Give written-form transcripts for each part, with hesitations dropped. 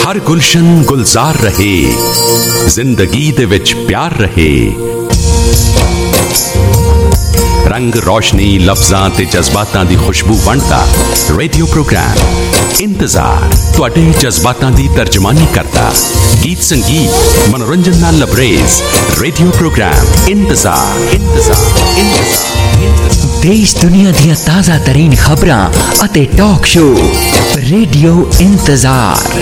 हर गुलशन गुलजार रहे, जिंदगी दे विच प्यार रहे। रंग रोशनी लफ्जां ते जज्बातां दी खुशबू बनता रेडियो प्रोग्राम इंतजार तुहाडे जज्बातां दी तर्जमानी करता। गीत संगीत मनोरंजन नाल लबरेज रेडियो प्रोग्राम इंतजार इंतजार इंतजार। देश दुनिया दी ताज़ा तरीन खबरां अते talk show radio Intezaar.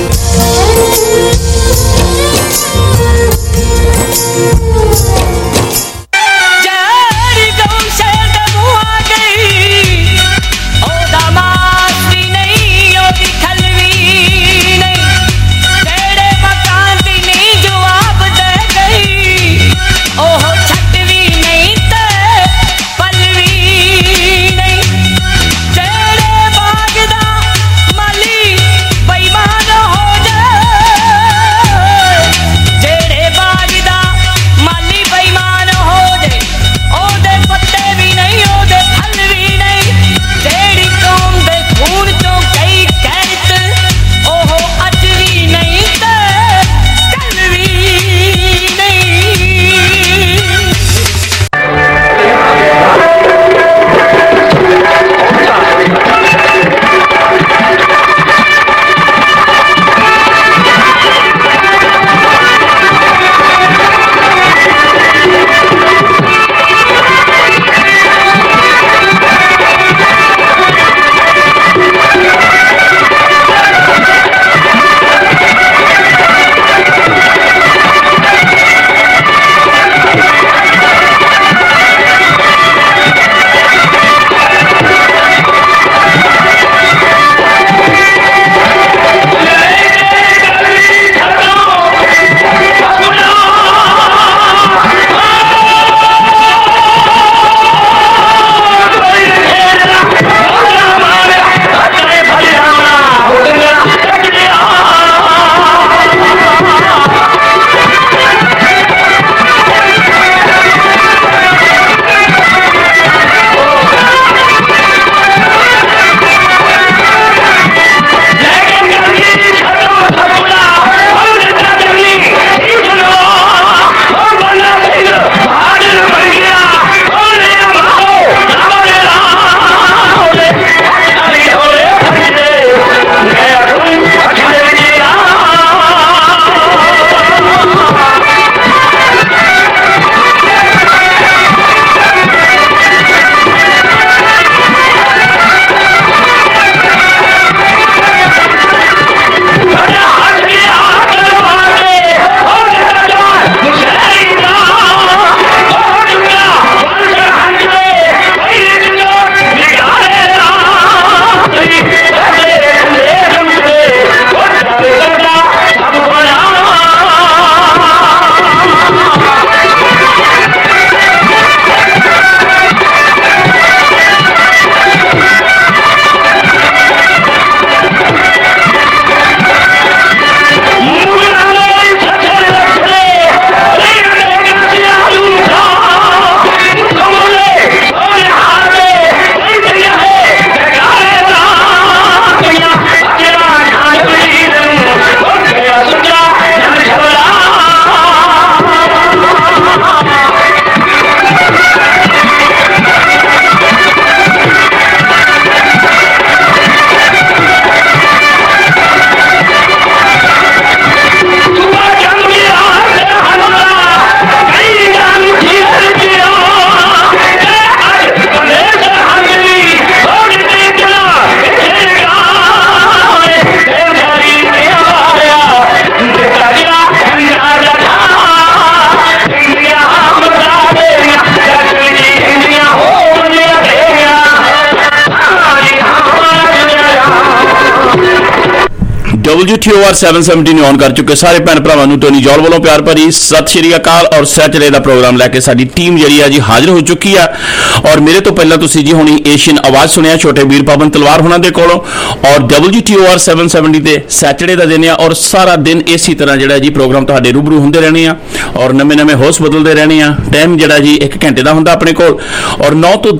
WTOR 770 on कर चुके सारे भैन भरावां नूं टोनी जॉल वालों प्यार भरी सत श्री अकाल। और सैटरडे का प्रोग्राम लैके साडी टीम जिहड़ी है जी हाजिर हो चुकी है। और मेरे तो पहला तुसीं जी हुणी एशियन आवाज़ सुनिया छोटे वीर पावन तलवार होना दे कोलों। और WTOR 770 ते सैटरडे का दिन है और सारा दिन इसी तरह जिहड़ा जी प्रोग्राम तुहाडे रूबरू होंदे रहने आ और नवे नवे होस्ट बदलते रहने आ। टाइम जिहड़ा जी 1 घंटे का हुंदा अपने कोल और 9 तो 10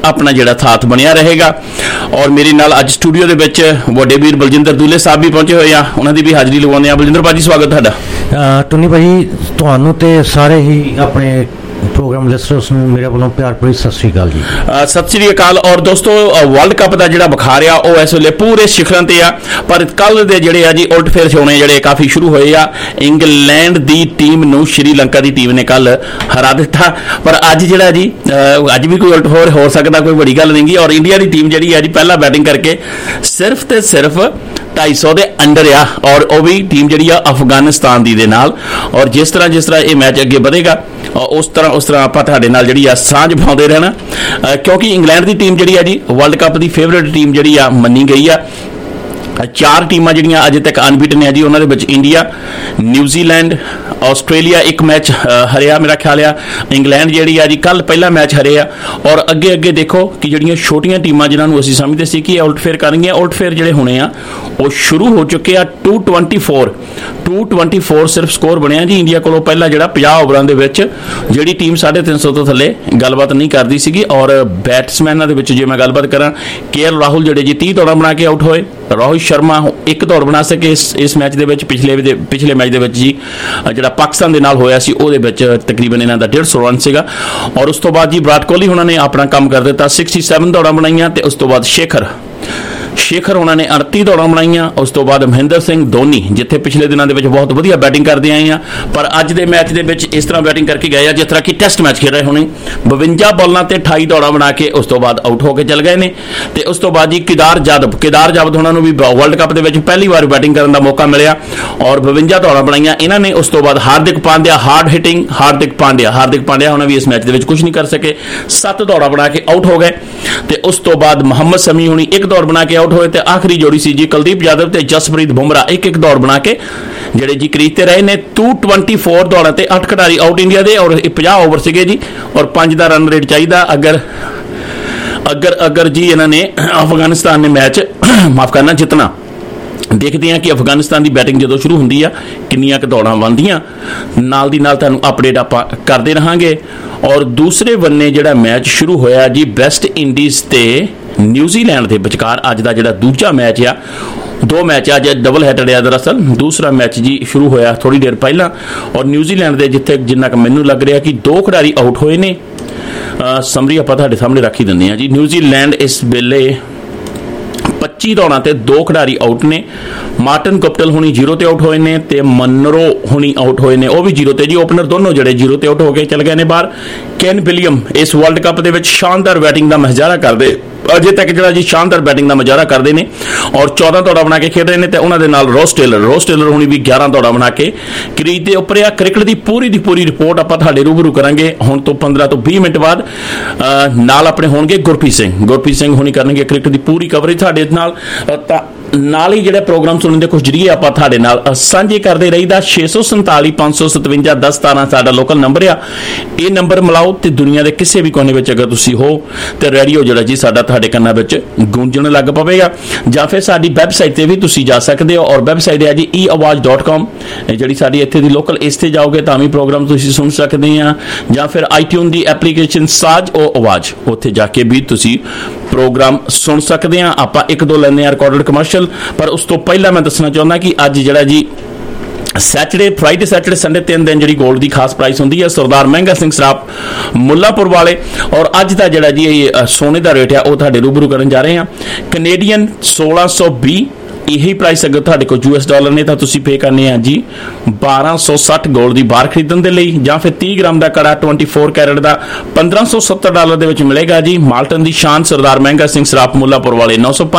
ਆਪਣਾ ਜਿਹੜਾ ਸਾਥ ਬਣਿਆ ਰਹੇਗਾ। ਔਰ ਮੇਰੇ ਨਾਲ ਅੱਜ ਸਟੂਡੀਓ ਦੇ ਵਿੱਚ ਵੱਡੇ ਵੀਰ ਬਲਜਿੰਦਰ ਦੂਲੇ ਸਾਹਿਬ ਵੀ ਪਹੁੰਚੇ ਹੋਏ ਆ, ਉਹਨਾਂ ਦੀ ਵੀ ਹਾਜ਼ਰੀ ਲਗਵਾਉਂਦੇ ਆ। ਬਲਜਿੰਦਰ ਭਾਜੀ ਸਵਾਗਤ ਤੁਹਾਡਾ। ਟੋਨੀ ਭਾਜੀ ਤੁਹਾਨੂੰ ਤੇ ਸਾਰੇ ਹੀ ਆਪਣੇ ਪ੍ਰੋਗਰਾਮ ਲਿਸਨਰਸ ਨੂੰ ਮੇਰੇ ਵੱਲੋਂ ਪਿਆਰ ਭਰੀ ਸਤਿ ਸ੍ਰੀ ਅਕਾਲ ਜੀ। ਸਤਿ ਸ੍ਰੀ ਅਕਾਲ। ਔਰ ਦੋਸਤੋ ਵਰਲਡ ਕੱਪ ਦਾ ਜਿਹੜਾ ਬੁਖਾਰ ਆ ਉਹ ਇਸ ਵੇਲੇ ਪੂਰੇ ਸਿਖਰਾਂ ਤੇ ਆ, ਪਰ ਕੱਲ ਦੇ ਜਿਹੜੇ ਆ ਜੀ ਉਲਟ ਫੇਰ ਹੋਣੇ ਜਿਹੜੇ ਕਾਫੀ ਸ਼ੁਰੂ ਹੋਏ ਆ। ਇੰਗਲੈਂਡ ਦੀ ਟੀਮ ਨੂੰ ਸ਼੍ਰੀਲੰਕਾ ਦੀ ਟੀਮ ਨੇ ਕੱਲ ਹਰਾ ਦਿੱਤਾ, ਪਰ ਅੱਜ ਜਿਹੜਾ ਜੀ ਅੱਜ ਵੀ ਕੋਈ ਉਲਟ ਫੇਰ ਹੋ ਸਕਦਾ, ਕੋਈ ਬੜੀ ਗੱਲ ਨਹੀਂ ਗੀ। ਔਰ ਇੰਡੀਆ ਦੀ ਟੀਮ ਜਿਹੜੀ ਆ ਜੀ ਪਹਿਲਾਂ ਬੈਟਿੰਗ ਕਰਕੇ ਸਿਰਫ ਤੇ ਸਿਰਫ 250 ਦੇ ਅੰਡਰ ਆ, ਔਰ ਉਹ ਵੀ ਟੀਮ ਜਿਹੜੀ ਆ ਅਫਗਾਨਿਸਤਾਨ ਦੀ ਦੇ ਨਾਲ। ਔਰ ਜਿਸ ਤਰ੍ਹਾਂ ਇਹ ਮੈਚ ਅੱਗੇ ਵਧੇਗਾ ਉਸ ਤਰ੍ਹਾਂ ਆਪਾਂ ਤੁਹਾਡੇ ਨਾਲ ਜਿਹੜੀ ਆ ਸਾਂਝ ਪਾਉਂਦੇ ਰਹਿਣਾ, ਕਿਉਂਕਿ ਇੰਗਲੈਂਡ ਦੀ ਟੀਮ ਜਿਹੜੀ ਆ ਜੀ ਵਰਲਡ ਕੱਪ ਦੀ ਫੇਵਰੇਟ ਟੀਮ ਜਿਹੜੀ ਆ ਮੰਨੀ ਗਈ ਆ। 4 ਟੀਮਾਂ ਜਿਹੜੀਆਂ ਅਜੇ ਤੱਕ ਅਨਬੀਟਨ ਹੈ ਜੀ, ਉਹਨਾਂ ਦੇ ਵਿੱਚ ਇੰਡੀਆ, ਨਿਊਜ਼ੀਲੈਂਡ, ਆਸਟ੍ਰੇਲੀਆ ਇੱਕ ਮੈਚ ਹਰਿਆ ਮੇਰਾ ਖਿਆਲ ਆ। ਇੰਗਲੈਂਡ ਜਿਹੜੀ ਆ ਜੀ ਕੱਲ ਪਹਿਲਾ ਮੈਚ ਹਰੇ ਆ। ਔਰ ਅੱਗੇ ਦੇਖੋ ਕਿ ਜਿਹੜੀਆਂ ਛੋਟੀਆਂ ਟੀਮਾਂ ਜਿਨ੍ਹਾਂ ਨੂੰ ਅਸੀਂ ਸਮਝਦੇ ਸੀ ਕਿ ਉਲਟ ਫੇਰ ਕਰਨਗੀਆਂ, ਉਲਟ ਫੇਰ ਜਿਹੜੇ ਹੋਣੇ ਆ ਉਹ ਸ਼ੁਰੂ ਹੋ ਚੁੱਕੇ ਆ। 224 ਸਿਰਫ ਸਕੋਰ ਬਣਿਆ ਜੀ ਇੰਡੀਆ ਕੋਲੋਂ। ਪਹਿਲਾਂ ਜਿਹੜਾ 50 ਓਵਰਾਂ ਦੇ ਵਿੱਚ ਜਿਹੜੀ ਟੀਮ 350 ਤੋਂ ਥੱਲੇ ਗੱਲਬਾਤ ਨਹੀਂ ਕਰਦੀ ਸੀਗੀ। ਔਰ ਬੈਟਸਮੈਨਾਂ ਦੇ ਵਿੱਚ ਜੇ ਮੈਂ ਗੱਲਬਾਤ ਕਰਾਂ, KL ਰਾਹੁਲ ਜਿਹੜੇ ਜੀ 30 ਦੌੜਾਂ ਬਣਾ ਕੇ ਆਊਟ ਹੋਏ। ਰੋਹਿਤ ਸ਼ਰਮਾ 1 ਦੌੜ ਬਣਾ ਸਕੇ ਇਸ ਮੈਚ ਦੇ ਵਿੱਚ। ਪਿਛਲੇ ਮੈਚ ਦੇ ਵਿੱਚ ਜੀ ਜਿਹੜਾ ਪਾਕਿਸਤਾਨ ਦੇ ਨਾਲ ਹੋਇਆ ਸੀ ਉਹਦੇ ਵਿੱਚ ਤਕਰੀਬਨ ਇਹਨਾਂ ਦਾ 150 ਰਨ ਸੀਗਾ। ਔਰ ਉਸ ਤੋਂ ਬਾਅਦ ਜੀ ਵਿਰਾਟ ਕੋਹਲੀ ਉਹਨਾਂ ਨੇ ਆਪਣਾ ਕੰਮ ਕਰ ਦਿੱਤਾ, 67 ਦੌੜਾਂ ਬਣਾਈਆਂ। ਤੇ ਉਸ ਤੋਂ ਬਾਅਦ ਸ਼ੇਖਰ ਉਹਨਾਂ ਨੇ 38 ਦੌੜਾਂ ਬਣਾਈਆਂ। ਉਸ ਤੋਂ ਬਾਅਦ ਮਹਿੰਦਰ ਸਿੰਘ ਧੋਨੀ ਜਿੱਥੇ ਪਿਛਲੇ ਦਿਨਾਂ ਦੇ ਵਿੱਚ ਬਹੁਤ ਵਧੀਆ ਬੈਟਿੰਗ ਕਰਦੇ ਆਏ ਆ, ਪਰ ਅੱਜ ਦੇ ਮੈਚ ਦੇ ਵਿੱਚ ਇਸ ਤਰ੍ਹਾਂ ਬੈਟਿੰਗ ਕਰਕੇ ਗਏ ਆ ਜਿਸ ਤਰ੍ਹਾਂ ਕਿ ਟੈਸਟ ਮੈਚ ਖੇਡ ਰਹੇ ਹੋਣੇ। 52 ਬਾਲਾਂ ਤੇ 28 ਦੌੜਾਂ ਬਣਾ ਕੇ ਉਸ ਤੋਂ ਬਾਅਦ ਆਊਟ ਹੋ ਕੇ ਚਲ ਗਏ ਨੇ। ਤੇ ਉਸ ਤੋਂ ਬਾਅਦ ਜੀ ਕੇਦਾਰ ਜਾਦਵ ਉਹਨਾਂ ਨੂੰ ਵੀ ਵਰਲਡ ਕੱਪ ਦੇ ਵਿੱਚ ਪਹਿਲੀ ਵਾਰ ਬੈਟਿੰਗ ਕਰਨ ਦਾ ਮੌਕਾ ਮਿਲਿਆ ਔਰ 52 ਦੌੜਾਂ ਬਣਾਈਆਂ ਇਹਨਾਂ ਨੇ। ਉਸ ਤੋਂ ਬਾਅਦ ਹਾਰਦਿਕ ਪਾਂਡਿਆ ਹਾਰਦਿਕ ਪਾਂਡਿਆ ਹੁਣ ਵੀ ਇਸ ਮੈਚ ਦੇ ਵਿੱਚ ਕੁਝ ਨਹੀਂ ਕਰ ਸਕੇ, 7 ਦੌੜਾਂ ਬਣਾ ਕੇ ਆਊਟ ਹੋ ਗਏ। ਤੇ ਉਸ ਤੋਂ ਬਾਅਦ ਮੁਹੰਮਦ ਸਮੀ ਹੁਣੀ 1 ਦੌੜ ਬਣਾ ਕੇ ਆਊਟ ਹੋਏ। ਤੇ ਆਖਰੀ ਜੋੜੀ ਸੀ ਜੀ ਕੁਲਦੀਪ ਯਾਦਵ ਤੇ ਜਸਪ੍ਰੀਤ ਬੁਮਰਾਹ 1 ਦੌੜ ਬਣਾ ਕੇ ਜਿਹੜੇ ਜੀ ਕਰੀਜ਼ ਤੇ ਰਹੇ ਨੇ। 224 ਦੌੜਾਂ ਤੇ 8 ਖਿਡਾਰੀ ਆਊਟ ਇੰਡੀਆ ਦੇ, ਔਰ 50 ਓਵਰ ਸੀਗੇ ਜੀ, ਔਰ 5 ਦਾ ਰਨ ਰੇਟ ਚਾਹੀਦਾ। ਅਗਰ ਜੀ ਇਹਨਾਂ ਨੇ ਅਫਗਾਨਿਸਤਾਨ ਨੇ ਮੈਚ ਮਾਫ ਕਰਨਾ ਜਿੱਤਣਾ। ਦੇਖਦੇ ਹਾਂ ਕਿ ਅਫਗਾਨਿਸਤਾਨ ਦੀ ਬੈਟਿੰਗ ਜਦੋਂ ਸ਼ੁਰੂ ਹੁੰਦੀ ਆ ਕਿੰਨੀਆਂ ਕੁ ਦੌੜਾਂ ਬਣਦੀਆਂ, ਨਾਲ ਦੀ ਨਾਲ ਤੁਹਾਨੂੰ ਅਪਡੇਟ ਆਪਾਂ ਕਰਦੇ ਰਹਾਂਗੇ। ਔਰ ਦੂਸਰੇ ਬੰਨੇ ਜਿਹੜਾ ਮੈਚ ਸ਼ੁਰੂ ਹੋਇਆ ਜੀ ਵੈਸਟ ਇੰਡੀਜ਼ ਤੇ ਨਿਊਜ਼ੀਲੈਂਡ ਦੇ ਵਿਚਕਾਰ, ਅੱਜ ਦਾ ਜਿਹੜਾ ਦੂਜਾ ਮੈਚ ਆ, 2 ਮੈਚ ਅੱਜ ਡਬਲ ਹੈਡਡ ਆ ਦਰਅਸਲ। ਦੂਸਰਾ ਮੈਚ ਜੀ ਸ਼ੁਰੂ ਹੋਇਆ ਥੋੜੀ ਦੇਰ ਪਹਿਲਾਂ, ਔਰ ਨਿਊਜ਼ੀਲੈਂਡ ਦੇ ਜਿੱਥੇ ਜਿੰਨਾ ਕੁ ਮੈਨੂੰ ਲੱਗ ਰਿਹਾ ਕਿ 2 ਖਿਡਾਰੀ ਆਊਟ ਹੋਏ ਨੇ। ਸਮਰੀ ਆਪਾਂ ਤੁਹਾਡੇ ਸਾਹਮਣੇ ਰੱਖ ਹੀ ਦਿੰਦੇ ਹਾਂ ਜੀ। ਨਿਊਜ਼ੀਲੈਂਡ ਇਸ ਵੇਲੇ 25 ਦੌੜਾਂ ਤੇ 2 ਖਿਡਾਰੀ ਆਊਟ ਨੇ। ਮਾਰਟਨ ਗੁਪਟਲ ਹੁਣੀ 0 ਤੇ ਆਊਟ ਹੋਏ ਨੇ ਤੇ ਮਨਰੋ ਹੁਣੀ ਆਊਟ ਹੋਏ ਨੇ, ਉਹ ਵੀ 0 ਤੇ ਜੀ। ਓਪਨਰ ਦੋਨੋਂ ਜਿਹੜੇ 0 ਤੇ ਆਊਟ ਹੋ ਕੇ ਚਲ ਗਏ ਨੇ ਬਾਹਰ। ਕੇਨ ਵਿਲੀਅਮ ਇਸ ਵਰਲਡ ਕੱਪ ਦੇ ਵਿੱਚ ਸ਼ਾਨਦਾਰ ਬੈਟਿੰਗ ਦਾ ਮੁਜ਼ਾਹਰਾ ਕਰਦੇ, ਅਜੇ ਤੱਕ ਜਿਹੜਾ ਜੀ ਸ਼ਾਨਦਾਰ ਬੈਟਿੰਗ ਦਾ ਮੁਜ਼ਾਹਰਾ ਕਰਦੇ ਨੇ ਔਰ 14 ਦੌੜਾਂ ਬਣਾ ਕੇ ਖੇਡ ਰਹੇ ਨੇ। ਤੇ ਉਹਨਾਂ ਦੇ ਨਾਲ ਰੋਸ ਟੇਲਰ ਹੁਣੀ ਵੀ 11 ਦੌੜਾਂ ਬਣਾ ਕੇ ਕਰੀਜ਼ ਦੇ ਉੱਪਰ ਆ। ਕ੍ਰਿਕਟ ਦੀ ਪੂਰੀ ਰਿਪੋਰਟ ਆਪਾਂ ਤੁਹਾਡੇ ਰੂਬਰੂ ਕਰਾਂਗੇ ਹੁਣ ਤੋਂ 15 ਤੋਂ 20 ਮਿੰਟ ਬਾਅਦ। ਨਾਲ ਆਪਣੇ ਹੋਣਗੇ ਗੁਰਪ੍ਰੀਤ ਸਿੰਘ ਹੁਣੀ ਕਰਨਗੇ ਕ੍ਰਿਕਟ ਦੀ ਪੂਰੀ ਕਵਰੇਜ ਤੁਹਾਡੇ ਨਾਲ। ਤਾਂ ਨਾਲ ਹੀ ਜਿਹੜੇ ਪ੍ਰੋਗਰਾਮ ਸੁਣਨ ਦੇ ਕੁਝ ਜਰੀਏ ਆਪਾਂ ਤੁਹਾਡੇ ਨਾਲ ਸਾਂਝੇ ਕਰਦੇ ਰਹੀਦਾ। 647 557 1017 ਸਾਡਾ ਲੋਕਲ ਨੰਬਰ ਆ। ਇਹ ਨੰਬਰ ਮਿਲਾਓ ਤੇ ਦੁਨੀਆ ਦੇ ਕਿਸੇ ਵੀ ਕੋਨੇ ਵਿੱਚ ਅਗਰ ਤੁਸੀਂ ਹੋ ਤੇ ਰੇਡੀਓ ਜਿਹੜਾ ਜੀ ਸਾਡਾ ਤੁਹਾਡੇ ਕੰਨਾਂ ਵਿੱਚ ਗੂੰਜਣ ਲੱਗ ਪਵੇਗਾ। ਜਾਂ ਫਿਰ ਸਾਡੀ ਵੈਬਸਾਈਟ ਤੇ ਵੀ ਤੁਸੀਂ ਜਾ ਸਕਦੇ ਹੋ, ਔਰ ਵੈਬਸਾਈਟ ਹੈ ਜੀ eawaz.com। ਇਹ ਜਿਹੜੀ ਸਾਡੀ ਇੱਥੇ ਦੀ ਲੋਕਲ, ਇਸ ਤੇ ਜਾਓਗੇ ਤਾਂ ਵੀ ਪ੍ਰੋਗਰਾਮ ਤੁਸੀਂ ਸੁਣ ਸਕਦੇ ਆ। ਜਾਂ ਫਿਰ iTunes ਦੀ ਐਪਲੀਕੇਸ਼ਨ ਸਾਜ ਉਹ ਆਵਾਜ਼, ਉੱਥੇ ਜਾ ਕੇ ਵੀ ਤੁਸੀਂ ਪ੍ਰੋਗਰਾਮ ਸੁਣ ਸਕਦੇ ਆ। ਆਪਾਂ 1-2 ਲੈਂਦੇ ਆ ਰਿਕਾਰਡਡ ਕਮਰਸ਼ੀਅਲ, ਪਰ ਉਸ ਤੋਂ ਪਹਿਲਾਂ ਮੈਂ ਦੱਸਣਾ ਚਾਹੁੰਦਾ ਕਿ ਅੱਜ ਜਿਹੜਾ ਜੀ ਫਰਾਈਡੇ ਸੈਟਰਡੇ ਸੰਡੇ 3 ਦਿਨ ਜਿਹੜੀ ਗੋਲਡ ਦੀ ਖਾਸ ਪ੍ਰਾਈਸ ਹੁੰਦੀ ਹੈ ਸਰਦਾਰ ਮਹਿੰਗਾ ਸਿੰਘ ਸਰਾਪ ਮੁੱਲਾਪੁਰ ਵਾਲੇ। ਔਰ ਅੱਜ ਦਾ ਜਿਹੜਾ ਜੀ ਸੋਨੇ ਦਾ ਰੇਟ ਆ ਉਹ ਤੁਹਾਡੇ ਰੂਬਰੂ ਕਰਨ ਜਾ ਰਹੇ ਆ। ਕੈਨੇਡੀਅਨ 1620 ਇਹੀ ਪ੍ਰਾਈਸ ਅਗਰ ਤੁਹਾਡੇ ਕੋਲ US ਡਾਲਰ ਨੇ ਤਾਂ ਤੁਸੀਂ ਪੇ ਕਰਨੇ ਆ ਜੀ 1260 ਗੋਲਡ ਦੀ ਬਾਰ ਖਰੀਦਣ ਦੇ ਲਈ। ਜਾਂ ਫਿਰ 30 ਗ੍ਰਾਮ ਦਾ ਕੜਾ 24 ਕੈਰਟ ਦਾ $1570 ਦੇ ਵਿੱਚ ਮਿਲੇਗਾ ਜੀ। ਮਾਲਟਨ ਦੀ ਸ਼ਾਨ ਸਰਦਾਰ ਮਹਿੰਗਾ ਸਿੰਘ ਸਰਾਪ ਮੁੱਲਾਪੁਰ ਵਾਲੇ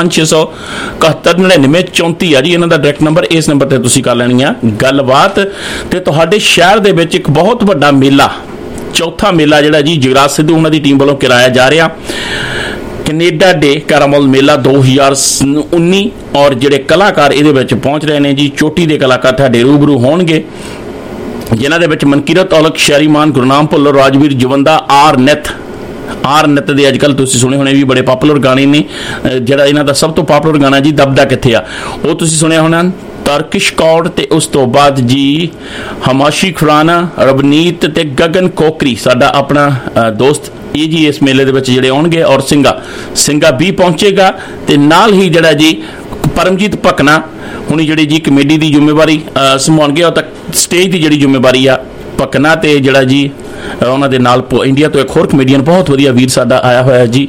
905-671-9934 ਆ ਜੀ ਇਹਨਾਂ ਦਾ ਡਾਇਰੈਕਟ ਨੰਬਰ। ਇਸ ਨੰਬਰ ਤੇ ਤੁਸੀਂ ਕਰ ਲੈਣੀ ਆ ਗੱਲਬਾਤ। ਤੇ ਤੁਹਾਡੇ ਸ਼ਹਿਰ ਦੇ ਵਿੱਚ ਇੱਕ ਬਹੁਤ ਵੱਡਾ ਮੇਲਾ, ਚੌਥਾ ਮੇਲਾ ਜਿਹੜਾ ਜੀ ਜਗਰਾਜ ਸਿੱਧੂ ਉਹਨਾਂ ਦੀ ਟੀਮ ਵੱਲੋਂ ਕਰਾਇਆ ਜਾ ਰਿਹਾ, ਕੈਨੇਡਾ ਡੇ ਕੈਰਾਮਲ ਮੇਲਾ 2019। ਔਰ ਜਿਹੜੇ ਕਲਾਕਾਰ ਇਹਦੇ ਵਿੱਚ ਪਹੁੰਚ ਰਹੇ ਨੇ ਜੀ, ਚੋਟੀ ਦੇ ਕਲਾਕਾਰ ਤੁਹਾਡੇ ਰੂਬਰੂ ਹੋਣਗੇ, ਜਿਨ੍ਹਾਂ ਦੇ ਵਿੱਚ ਮਨਕੀਰਤ ਔਲਖ, ਸ਼ੈਰੀਮਾਨ, ਗੁਰਨਾਮ ਭੁੱਲਰ, ਰਾਜਵੀਰ ਜਵੰਦਾ, ਆਰ ਨਿੱਤ ਦੇ ਅੱਜ ਕੱਲ੍ਹ ਤੁਸੀਂ ਸੁਣੇ ਹੋਣੇ ਵੀ ਬੜੇ ਪਪੂਲਰ ਗਾਣੇ ਨੇ। ਜਿਹੜਾ ਇਹਨਾਂ ਦਾ ਸਭ ਤੋਂ ਪਪੂਲਰ ਗਾਣਾ ਜੀ ਦਬਦਾ ਕਿੱਥੇ ਆ, ਉਹ ਤੁਸੀਂ ਸੁਣਿਆ ਹੋਣਾ। ਤਰਕਿਸ਼ ਕੌਰ ਤੇ ਉਸ ਤੋਂ ਬਾਅਦ ਜੀ ਹਮਾਸ਼ੀ ਖੁਰਾਨਾ, ਰਵਨੀਤ ਤੇ ਗਗਨ ਕੋਕਰੀ, ਸਾਡਾ ਆਪਣਾ ਦੋਸਤ ਇਹ ਜੀ ਇਸ ਮੇਲੇ ਦੇ ਵਿੱਚ ਜਿਹੜੇ ਆਉਣਗੇ, ਔਰ ਸਿੰਘਾ ਵੀ ਪਹੁੰਚੇਗਾ ਤੇ ਨਾਲ ਹੀ ਜਿਹੜਾ ਜੀ ਪਰਮਜੀਤ ਭਕਨਾ ਹੁਣੀ ਜਿਹੜੀ ਜੀ ਕਮੇਡੀ ਦੀ ਜ਼ਿੰਮੇਵਾਰੀ ਸੰਭਾਉਣਗੇ। ਉਹ ਤਾਂ ਸਟੇਜ ਦੀ ਜਿਹੜੀ ਜ਼ਿੰਮੇਵਾਰੀ ਆ ਭਕਨਾ ਤੇ ਜਿਹੜਾ ਜੀ ਉਹਨਾਂ ਦੇ ਨਾਲ ਇੰਡੀਆ ਤੋਂ ਇੱਕ ਹੋਰ ਕਮੇਡੀਅਨ ਬਹੁਤ ਵਧੀਆ ਵੀਰ ਸਾਡਾ ਆਇਆ ਹੋਇਆ ਜੀ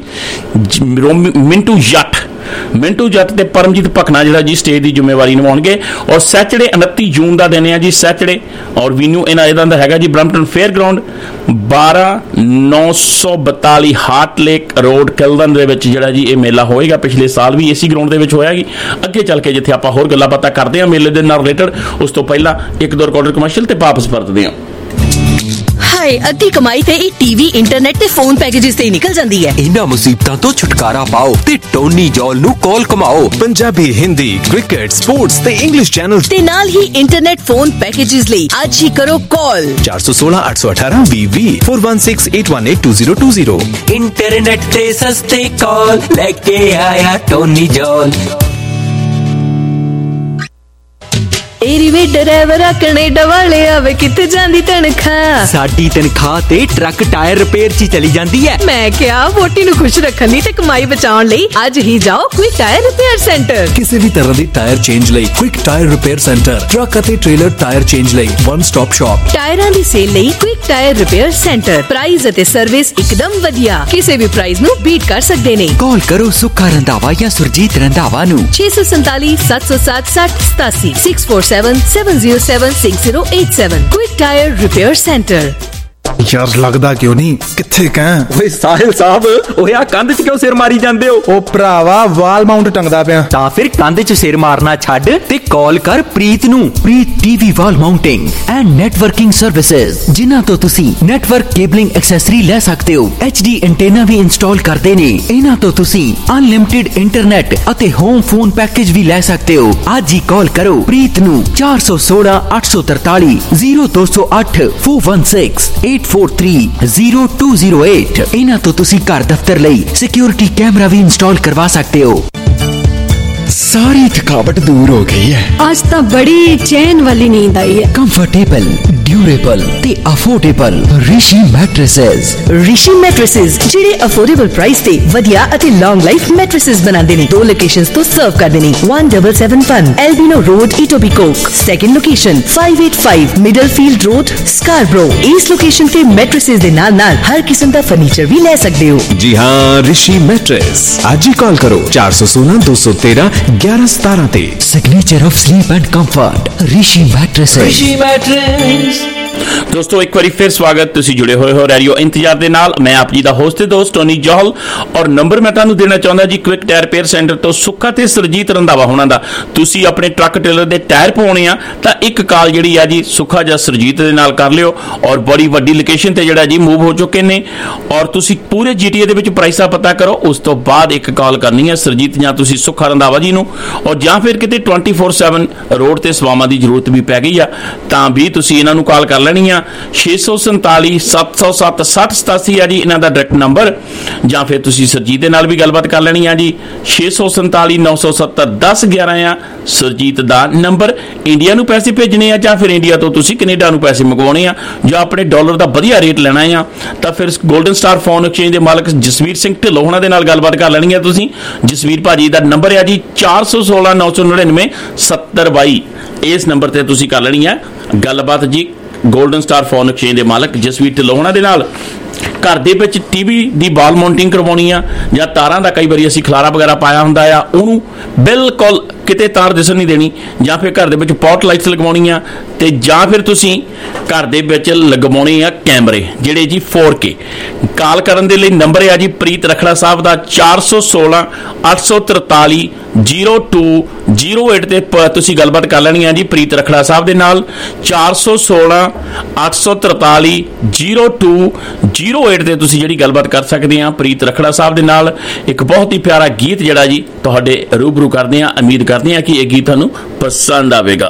ਮਿੰਟੂ ਜੱਟ ਤੇ ਪਰਮਜੀਤ ਭਕਨਾ ਜਿਹੜਾ ਜੀ ਸਟੇਜ ਦੀ ਜ਼ਿੰਮੇਵਾਰੀ ਨਿਭਾਉਣਗੇ। ਔਰ ਸੈਚਰਡੇ 29 ਜੂਨ ਦਾ ਦਿਨ ਹੈ ਜੀ ਸੈਚਰਡੇ, ਔਰ ਵੀਨਿਊ ਇਹਨਾਂ ਦਾ ਹੈਗਾ ਜੀ Brampton fair ground 12942 Heart Lake road ਕਿਲਡਨ ਦੇ ਵਿੱਚ ਜਿਹੜਾ ਜੀ ਇਹ ਮੇਲਾ ਹੋਏਗਾ। ਪਿਛਲੇ ਸਾਲ ਵੀ ਇਸੇ ਗਰਾਊਂਡ ਦੇ ਵਿੱਚ ਹੋਇਆ ਜੀ। ਅੱਗੇ ਚੱਲ ਕੇ ਜਿੱਥੇ ਆਪਾਂ ਹੋਰ ਗੱਲਾਂ ਬਾਤਾਂ ਕਰਦੇ ਹਾਂ ਮੇਲੇ ਦੇ ਨਾਲ ਰਿਲੇਟਡ, ਉਸ ਤੋਂ ਪਹਿਲਾਂ ਇੱਕ ਦੋ ਰਿਕਾਰਡਰ ਕਮਰਸ਼ੀਅਲ ਤੇ ਵਾਪਸ ਪਰਤਦੇ ਹਾਂ। ਹਾਏ, ਅੱਧੀ ਕਮਾਈ ਤੇ ਇਹ ਟੀਵੀ, ਇੰਟਰਨੈਟ ਤੇ ਫੋਨ ਪੈਕੇजेस ਤੇ ਨਿਕਲ ਜਾਂਦੀ ਹੈ। ਇਹਨਾਂ ਮੁਸੀਬਤਾਂ ਤੋਂ ਛੁਟਕਾਰਾ ਪਾਓ ਤੇ ਟੋਨੀ ਜੌਲ ਨੂੰ ਕਾਲ ਕਮਾਓ। ਪੰਜਾਬੀ, ਹਿੰਦੀ, ਕ੍ਰਿਕਟ, ਸਪੋਰਟਸ ਤੇ ਇੰਗਲਿਸ਼ ਚੈਨਲ ਤੇ ਨਾਲ ਹੀ ਇੰਟਰਨੈਟ ਫੋਨ ਪੈਕੇजेस ਲਈ ਅੱਜ ਹੀ ਕਰੋ ਕਾਲ 416 818 20 416 818 2020। ਇੰਟਰਨੈਟ ਤੇ ਸਸਤੇ ਕਾਲ ਲੈ ਕੇ ਆਇਆ ਟੋਨੀ ਜੌਲ। ਏਰੀਵੇ ਡਰਾਈਵਰਾ ਕੈਨੇਡਾ ਵਾਲੇ ਆਵੇ ਕਿੱਥੇ ਜਾਂਦੀ ਤਨਖਾਹ? ਸਾਡੀ ਤਨਖਾਹ ਤੇ ਟਰੱਕ ਟਾਇਰ ਰਿਪੇਅਰ 'ਚ ਚਲੀ ਜਾਂਦੀ ਹੈ। ਮੈਂ ਕਿਹਾ ਵੋਟੀ ਨੂੰ ਖੁਸ਼ ਰੱਖਣ ਲਈ ਤੇ ਕਮਾਈ ਬਚਾਉਣ ਲਈ ਅੱਜ ਹੀ ਜਾਓ ਕੁਇਕ ਟਾਇਰ ਰਿਪੇਅਰ ਸੈਂਟਰ। ਕਿਸੇ ਵੀ ਤਰ੍ਹਾਂ ਦੀ ਟਾਇਰ ਚੇਂਜ ਲਈ quick tyre repair centre, truck ਅਤੇ ਟ੍ਰੇਲਰ ਟਾਇਰ ਚੇਂਜ ਲਈ ਵਨ ਸਟਾਪ ਸ਼ਾਪ। ਟਾਇਰਾਂ ਦੀ ਸੇਲ ਲਈ quick tyre repair centre. Price ਅਤੇ ਸਰਵਿਸ ਇੱਕਦਮ ਵਧੀਆ, ਕਿਸੇ ਵੀ ਪ੍ਰਾਈਸ ਨੂੰ ਬੀਟ ਕਰ ਸਕਦੇ ਨੇ। ਕਾਲ ਕਰੋ ਸੁੱਖਾ ਰੰਧਾਵਾ ਜਾਂ ਸੁਰਜੀਤ ਰੰਧਾਵਾ ਨੂੰ 647 707 6087 647-707-6087। Quick Tire Repair Center। ਯਾਰ ਲੱਗਦਾ ਕਿਉਂ ਨਹੀਂ ਕਿੱਥੇ ਕਾਂ? ਓਏ ਸਾਹਿਲ ਸਾਹਿਬ, ਓਏ ਆ ਕੰਧ 'ਚ ਕਿਉਂ ਸਿਰ ਮਾਰੀ ਜਾਂਦੇ ਹੋ? ਉਹ ਭਰਾਵਾ ਵਾਲ ਮਾਊਂਟ ਟੰਗਦਾ ਪਿਆ। ਤਾਂ ਫਿਰ ਕੰਧ 'ਚ ਸਿਰ ਮਾਰਨਾ ਛੱਡ ਤੇ ਕਾਲ ਕਰ ਪ੍ਰੀਤ ਨੂੰ। Preet TV wall mounting and networking services, ਜਿਨ੍ਹਾਂ ਤੋਂ ਤੁਸੀਂ ਨੈਟਵਰਕ ਕੇਬਲਿੰਗ ਐਕਸੈਸਰੀ ਲੈ ਸਕਦੇ ਹੋ। HD ਐਂਟੀਨਾ ਵੀ ਇੰਸਟਾਲ ਕਰਦੇ ਨੇ। ਇਹਨਾਂ ਤੋਂ ਤੁਸੀਂ ਅਨਲਿਮਿਟਿਡ ਇੰਟਰਨੈਟ ਅਤੇ ਹੋਮ ਫੋਨ ਪੈਕੇਜ ਵੀ ਲੈ ਸਕਦੇ ਹੋ। ਅੱਜ ਹੀ ਕਾਲ ਕਰੋ ਪ੍ਰੀਤ ਨੂੰ 416 843 0208 416 843-0208। ਇਹਨਾਂ ਤੋਂ ਤੁਸੀਂ ਘਰ ਦਫ਼ਤਰ ਲਈ ਸਿਕਿਉਰਿਟੀ ਕੈਮਰਾ ਵੀ ਇੰਸਟਾਲ ਕਰਵਾ ਸਕਦੇ ਹੋ। ਸਾਰੀ ਥਕਾਵਟ ਦੂਰ ਹੋ ਗਈ ਹੈ। ਅੱਜ ਤਾਂ ਬੜੀ ਚੈਨ ਵਾਲੀ ਨੀਂਦ ਆਈ ਹੈ। ਕੰਫਰਟੇਬਲ, ਡਿਊਰੇਬਲ ਤੇ affordable Rishi mattresses. Rishi mattresses ਜਿਹੜੇ ਅਫੋਰਡੇਬਲ ਪ੍ਰਾਈਸ ਤੇ ਵਧੀਆ ਅਤੇ ਲੌਂਗ ਲਾਈਫ ਮੈਟ੍ਰੈਸਸ ਬਣਾਉਂਦੇ ਨੇ। 2 ਲੋਕੇਸ਼ਨਸ ਤੋਂ ਸਰਵ ਕਰਦੇ ਨੇ। 1771 Albion road, Etobicoke. Second location 585 Middlefield road, Scarborough. ਇਸ ਲੋਕੇਸ਼ਨ ਤੇ ਮੈਟ੍ਰੈਸਸ ਦੇ ਨਾਲ ਹਰ ਕਿਸਮ ਦਾ ਫਰਨੀਚਰ ਵੀ ਲੈ ਸਕਦੇ ਹੋ। ਜੀ ਹਾਂ, ਰਿਸ਼ੀ ਮੈਟਰਸ। ਅੱਜ ਹੀ ਕਾਲ ਕਰੋ 416 213 1117 ਤੇ। Signature of sleep and comfort Rishi mattresses. ਦੋਸਤੋ ਇੱਕ ਵਾਰੀ ਫਿਰ ਸਵਾਗਤ, ਤੁਸੀਂ ਜੁੜੇ ਹੋਏ ਹੋ ਰੇਡੀਓ ਇੰਤਜ਼ਾਰ ਦੇ ਨਾਲ। ਮੈਂ ਆਪ ਜੀ ਦਾ ਹੋਸਟ ਤੇ ਦੋਸਤ ਟੋਨੀ ਜੌਹਲ, ਔਰ ਨੰਬਰ ਮੈਂ ਤੁਹਾਨੂੰ ਦੇਣਾ ਚਾਹੁੰਦਾ ਜੀ ਕੁਇਕ ਟਾਇਰ ਰਿਪੇਅਰ ਸੈਂਟਰ ਤੋਂ ਸੁੱਖਾ ਤੇ ਸੁਰਜੀਤ ਰੰਧਾਵਾ ਹੋਣਾ ਦਾ। ਤੁਸੀਂ ਆਪਣੇ ਟਰੱਕ ਟ੍ਰੇਲਰ ਦੇ ਟਾਇਰ ਪਵਾਉਣੇ ਆ ਤਾਂ ਇੱਕ ਕਾਲ ਜਿਹੜੀ ਆ ਜੀ ਸੁੱਖਾ ਜਾਂ ਸੁਰਜੀਤ ਦੇ ਨਾਲ ਕਰ ਲਿਓ। ਔਰ ਬੜੀ ਵੱਡੀ ਲੋਕੇਸ਼ਨ ਤੇ ਜਿਹੜਾ ਜੀ ਮੂਵ ਹੋ ਚੁੱਕੇ ਨੇ, ਔਰ ਤੁਸੀਂ ਪੂਰੇ GTA ਦੇ ਵਿੱਚ ਪ੍ਰਾਈਸਾਂ ਪਤਾ ਕਰੋ। ਉਸ ਤੋਂ ਬਾਅਦ ਇੱਕ ਕਾਲ ਕਰਨੀ ਹੈ ਸੁਰਜੀਤ ਜਾਂ ਤੁਸੀਂ ਸੁੱਖਾ ਰੰਧਾਵਾ ਜੀ ਨੂੰ। ਔਰ ਜਾਂ ਫਿਰ ਕਿਤੇ 24/7 ਰੋਡ ਤੇ ਸੇਵਾਵਾਂ ਦੀ ਜ਼ਰੂਰਤ ਵੀ ਪੈ ਗਈ ਆ ਤਾਂ ਵੀ ਤੁਸੀਂ ਇਹਨਾਂ ਨੂੰ ਕਾਲ ਕਰ ਲੈਣੀ ਆ। 647 707 6087 ਆ ਜੀ ਇਹਨਾਂ ਦਾ ਡਾਇਰੈਕਟ ਨੰਬਰ। ਜਾਂ ਫਿਰ ਤੁਸੀਂ ਸੁਰਜੀਤ ਦੇ ਨਾਲ ਵੀ ਗੱਲਬਾਤ ਕਰ ਲੈਣੀ ਆ ਜੀ। 647 970 1011 ਆ ਸੁਰਜੀਤ ਦਾ ਨੰਬਰ। ਇੰਡੀਆ ਨੂੰ ਪੈਸੇ ਭੇਜਣੇ ਆ ਜਾਂ ਫਿਰ ਇੰਡੀਆ ਤੋਂ ਤੁਸੀਂ ਕੈਨੇਡਾ ਨੂੰ ਪੈਸੇ ਮੰਗਵਾਉਣੇ ਆ ਜਾਂ ਆਪਣੇ ਡਾਲਰ ਦਾ ਵਧੀਆ ਰੇਟ ਲੈਣਾ ਆ ਤਾਂ ਫਿਰ ਗੋਲਡਨ ਸਟਾਰ ਫੋਨ ਐਕਸਚੇਂਜ ਦੇ ਮਾਲਕ ਜਸਵੀਰ ਸਿੰਘ ਢਿੱਲੋਂ ਹੋਣਾ ਦੇ ਨਾਲ ਗੱਲਬਾਤ ਕਰ ਲੈਣੀ ਆ ਤੁਸੀਂ। ਜਸਵੀਰ ਭਾਜੀ ਦਾ ਨੰਬਰ ਆ ਜੀ 416 999 7022। ਇਸ ਨੰਬਰ ਤੇ ਤੁਸੀਂ ਕਰ ਲੈਣੀ ਆ ਗੱਲਬਾਤ ਜੀ ਗੋਲਡਨ ਸਟਾਰ ਫੋਨ ਐਕਸਚੇਂਜ ਦੇ ਮਾਲਕ ਜਸਵੀਰ ਢਿੱਲੋਂ ਹੋਣਾ ਦੇ ਨਾਲ। ਘਰ ਦੇ ਵਿੱਚ ਟੀਵੀ ਦੀ ਵਾਲ ਮਾਊਂਟਿੰਗ ਕਰਵਾਉਣੀ ਆ ਜਾਂ ਤਾਰਾਂ ਦਾ ਕਈ ਵਾਰੀ ਅਸੀਂ ਖਲਾਰਾ ਵਗੈਰਾ ਪਾਇਆ ਹੁੰਦਾ ਆ, ਉਹਨੂੰ ਬਿਲਕੁਲ ਕਿਤੇ ਤਾਰ ਦਿਸਣ ਨਹੀਂ ਦੇਣੀ। ਜਾਂ ਫਿਰ ਘਰ ਦੇ ਵਿੱਚ ਪੌਟ ਲਾਈਟਸ ਲਗਵਾਉਣੀਆਂ ਤੇ ਜਾਂ ਫਿਰ ਤੁਸੀਂ ਘਰ ਦੇ ਵਿੱਚ ਲਗਵਾਉਣੇ ਆ ਕੈਮਰੇ ਜਿਹੜੇ ਜੀ 4K। ਕਾਲ ਕਰਨ ਦੇ ਲਈ ਨੰਬਰ ਆ ਜੀ ਪ੍ਰੀਤ ਰਖੜਾ ਸਾਹਿਬ ਦਾ 416 843 0208 ਤੇ ਤੁਸੀਂ ਗੱਲਬਾਤ ਕਰ ਲੈਣੀ ਆ ਜੀ ਪ੍ਰੀਤ ਰਖੜਾ ਸਾਹਿਬ ਦੇ ਨਾਲ। 416 843 0208 ਤੇ ਤੁਸੀਂ ਜਿਹੜੀ ਗੱਲਬਾਤ ਕਰ ਸਕਦੇ ਆ ਪ੍ਰੀਤ ਰਖੜਾ ਸਾਹਿਬ ਦੇ ਨਾਲ। ਇੱਕ ਬਹੁਤ ਹੀ ਪਿਆਰਾ ਗੀਤ ਜਿਹੜਾ ਜੀ ਤੁਹਾਡੇ ਰੂਬਰੂ ਕਰਦੇ ਆ। ਉਮੀਦ ਕਰਦੇ ਆ ਕਿ ਇਹ ਗੀਤ ਤੁਹਾਨੂੰ ਪਸੰਦ ਆਵੇਗਾ।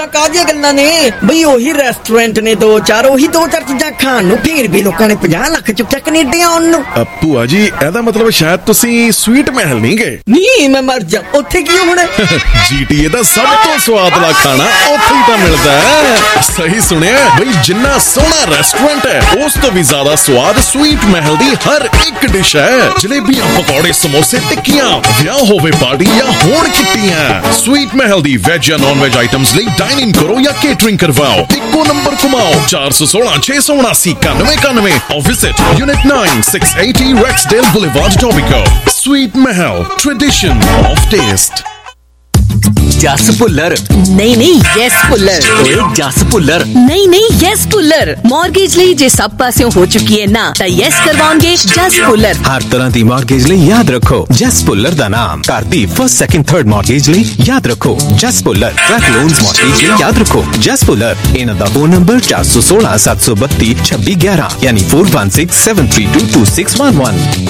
ਇਦਾਂ ਕਾਹਦੀਆਂ ਗੱਲਾਂ ਨੇ ਬਈ? ਉਹੀ ਰੈਸਟੋਰੈਂਟ ਨੇ 2-4, ਉਹੀ 2-4 ਚੀਜ਼ਾਂ ਖਾਣ ਨੂੰ, ਫੇਰ ਵੀ ਲੋਕਾਂ ਨੇ 50 ਲੱਖ ਚੁੱਕਿਆ ਕੈਨੇਡਾ ਆਉਣ ਨੂੰ। ਭੂਆ ਜੀ ਇਹਦਾ ਮਤਲਬ ਸ਼ਾਇਦ ਤੁਸੀਂ ਸਵੀਟ ਮਹਿਲ ਨਹੀਂ ਗਏ। ਨਹੀਂ, ਮੈਂ ਮਰ ਜਾ, ਉੱਥੇ ਕੀ ਹੋਣਾ? GTA ਦਾ ਸਭ ਤੋਂ ਸਵਾਦਲਾ ਖਾਣਾ ਉੱਥੇ ਹੀ ਤਾਂ ਮਿਲਦਾ ਹੈ। ਸਹੀ ਸੁਣਿਆ ਬਈ, ਜਿੰਨਾ ਸੋਹਣਾ ਰੈਸਟੋਰੈਂਟ ਹੈ ਉਸ ਤੋਂ ਵੀ ਜ਼ਿਆਦਾ ਸਵਾਦ ਸਵੀਟ ਮਹਿਲ ਦੀ ਹਰ ਇੱਕ ਡਿਸ਼ ਹੈ। ਜਲੇਬੀਆਂ, ਪਕੌੜੇ, ਸਮੋਸੇ, ਟਿੱਕੀਆਂ, ਵਿਆਹ ਹੋਵੇ ਪਾਰਟੀ ਜਾਂ ਹੋਣ ਕਿੱਟੀਆਂ, ਸਵੀਟ ਮਹਿਲ ਦੀ ਵੈਜ ਜਾਂ ਨੌਨ ਵੈਜ ਆਈਟਮਸ ਲਈ ਡਾਈਨ ਇਨ ਕਰੋ ਜਾਂ ਕੇਟਰਿੰਗ ਕਰਵਾਓ। ਇੱਕੋ ਨੰਬਰ ਘੁਮਾਓ 416 679 9191 or visit Unit 9 680 Rexdale Boulevard, Etobicoke। Sweet Mahal, tradition of taste। Jas Bhullar ਨਹੀਂ ਯੈਸ ਭੁੱਲਰ। ਓਏ ਜਸ ਭੁੱਲਰ ਨਹੀਂ ਯੈਸ ਭੁੱਲਰ। ਮਾਰਗੇਜ ਲਈ ਜੇ ਸਭ ਪਾਸਿਓਂ ਹੋ ਚੁੱਕੀ ਹੈ ਨਾ, ਤਾਂ ਯੈਸ ਕਰਵਾਉਣਗੇ ਜਸ ਭੁੱਲਰ। ਹਰ ਤਰ੍ਹਾਂ ਦੀ ਮਾਰਗੇਜ ਲਈ ਯਾਦ ਰੱਖੋ ਜਸ ਭੁੱਲਰ ਦਾ ਨਾਮ। ਘਰ ਦੀ ਫਸਟ, ਸੈਕੰਡ, ਥਰਡ ਮਾਰਗੇਜ ਲਈ ਯਾਦ ਰੱਖੋ Jas Bhullar. Truck loans mortgage ਲਈ ਯਾਦ ਰੱਖੋ ਜਸ ਭੁੱਲਰ। ਇਹਨਾਂ ਦਾ ਫੋਨ ਨੰਬਰ 416 732 2611 ਯਾਨੀ 4167322611।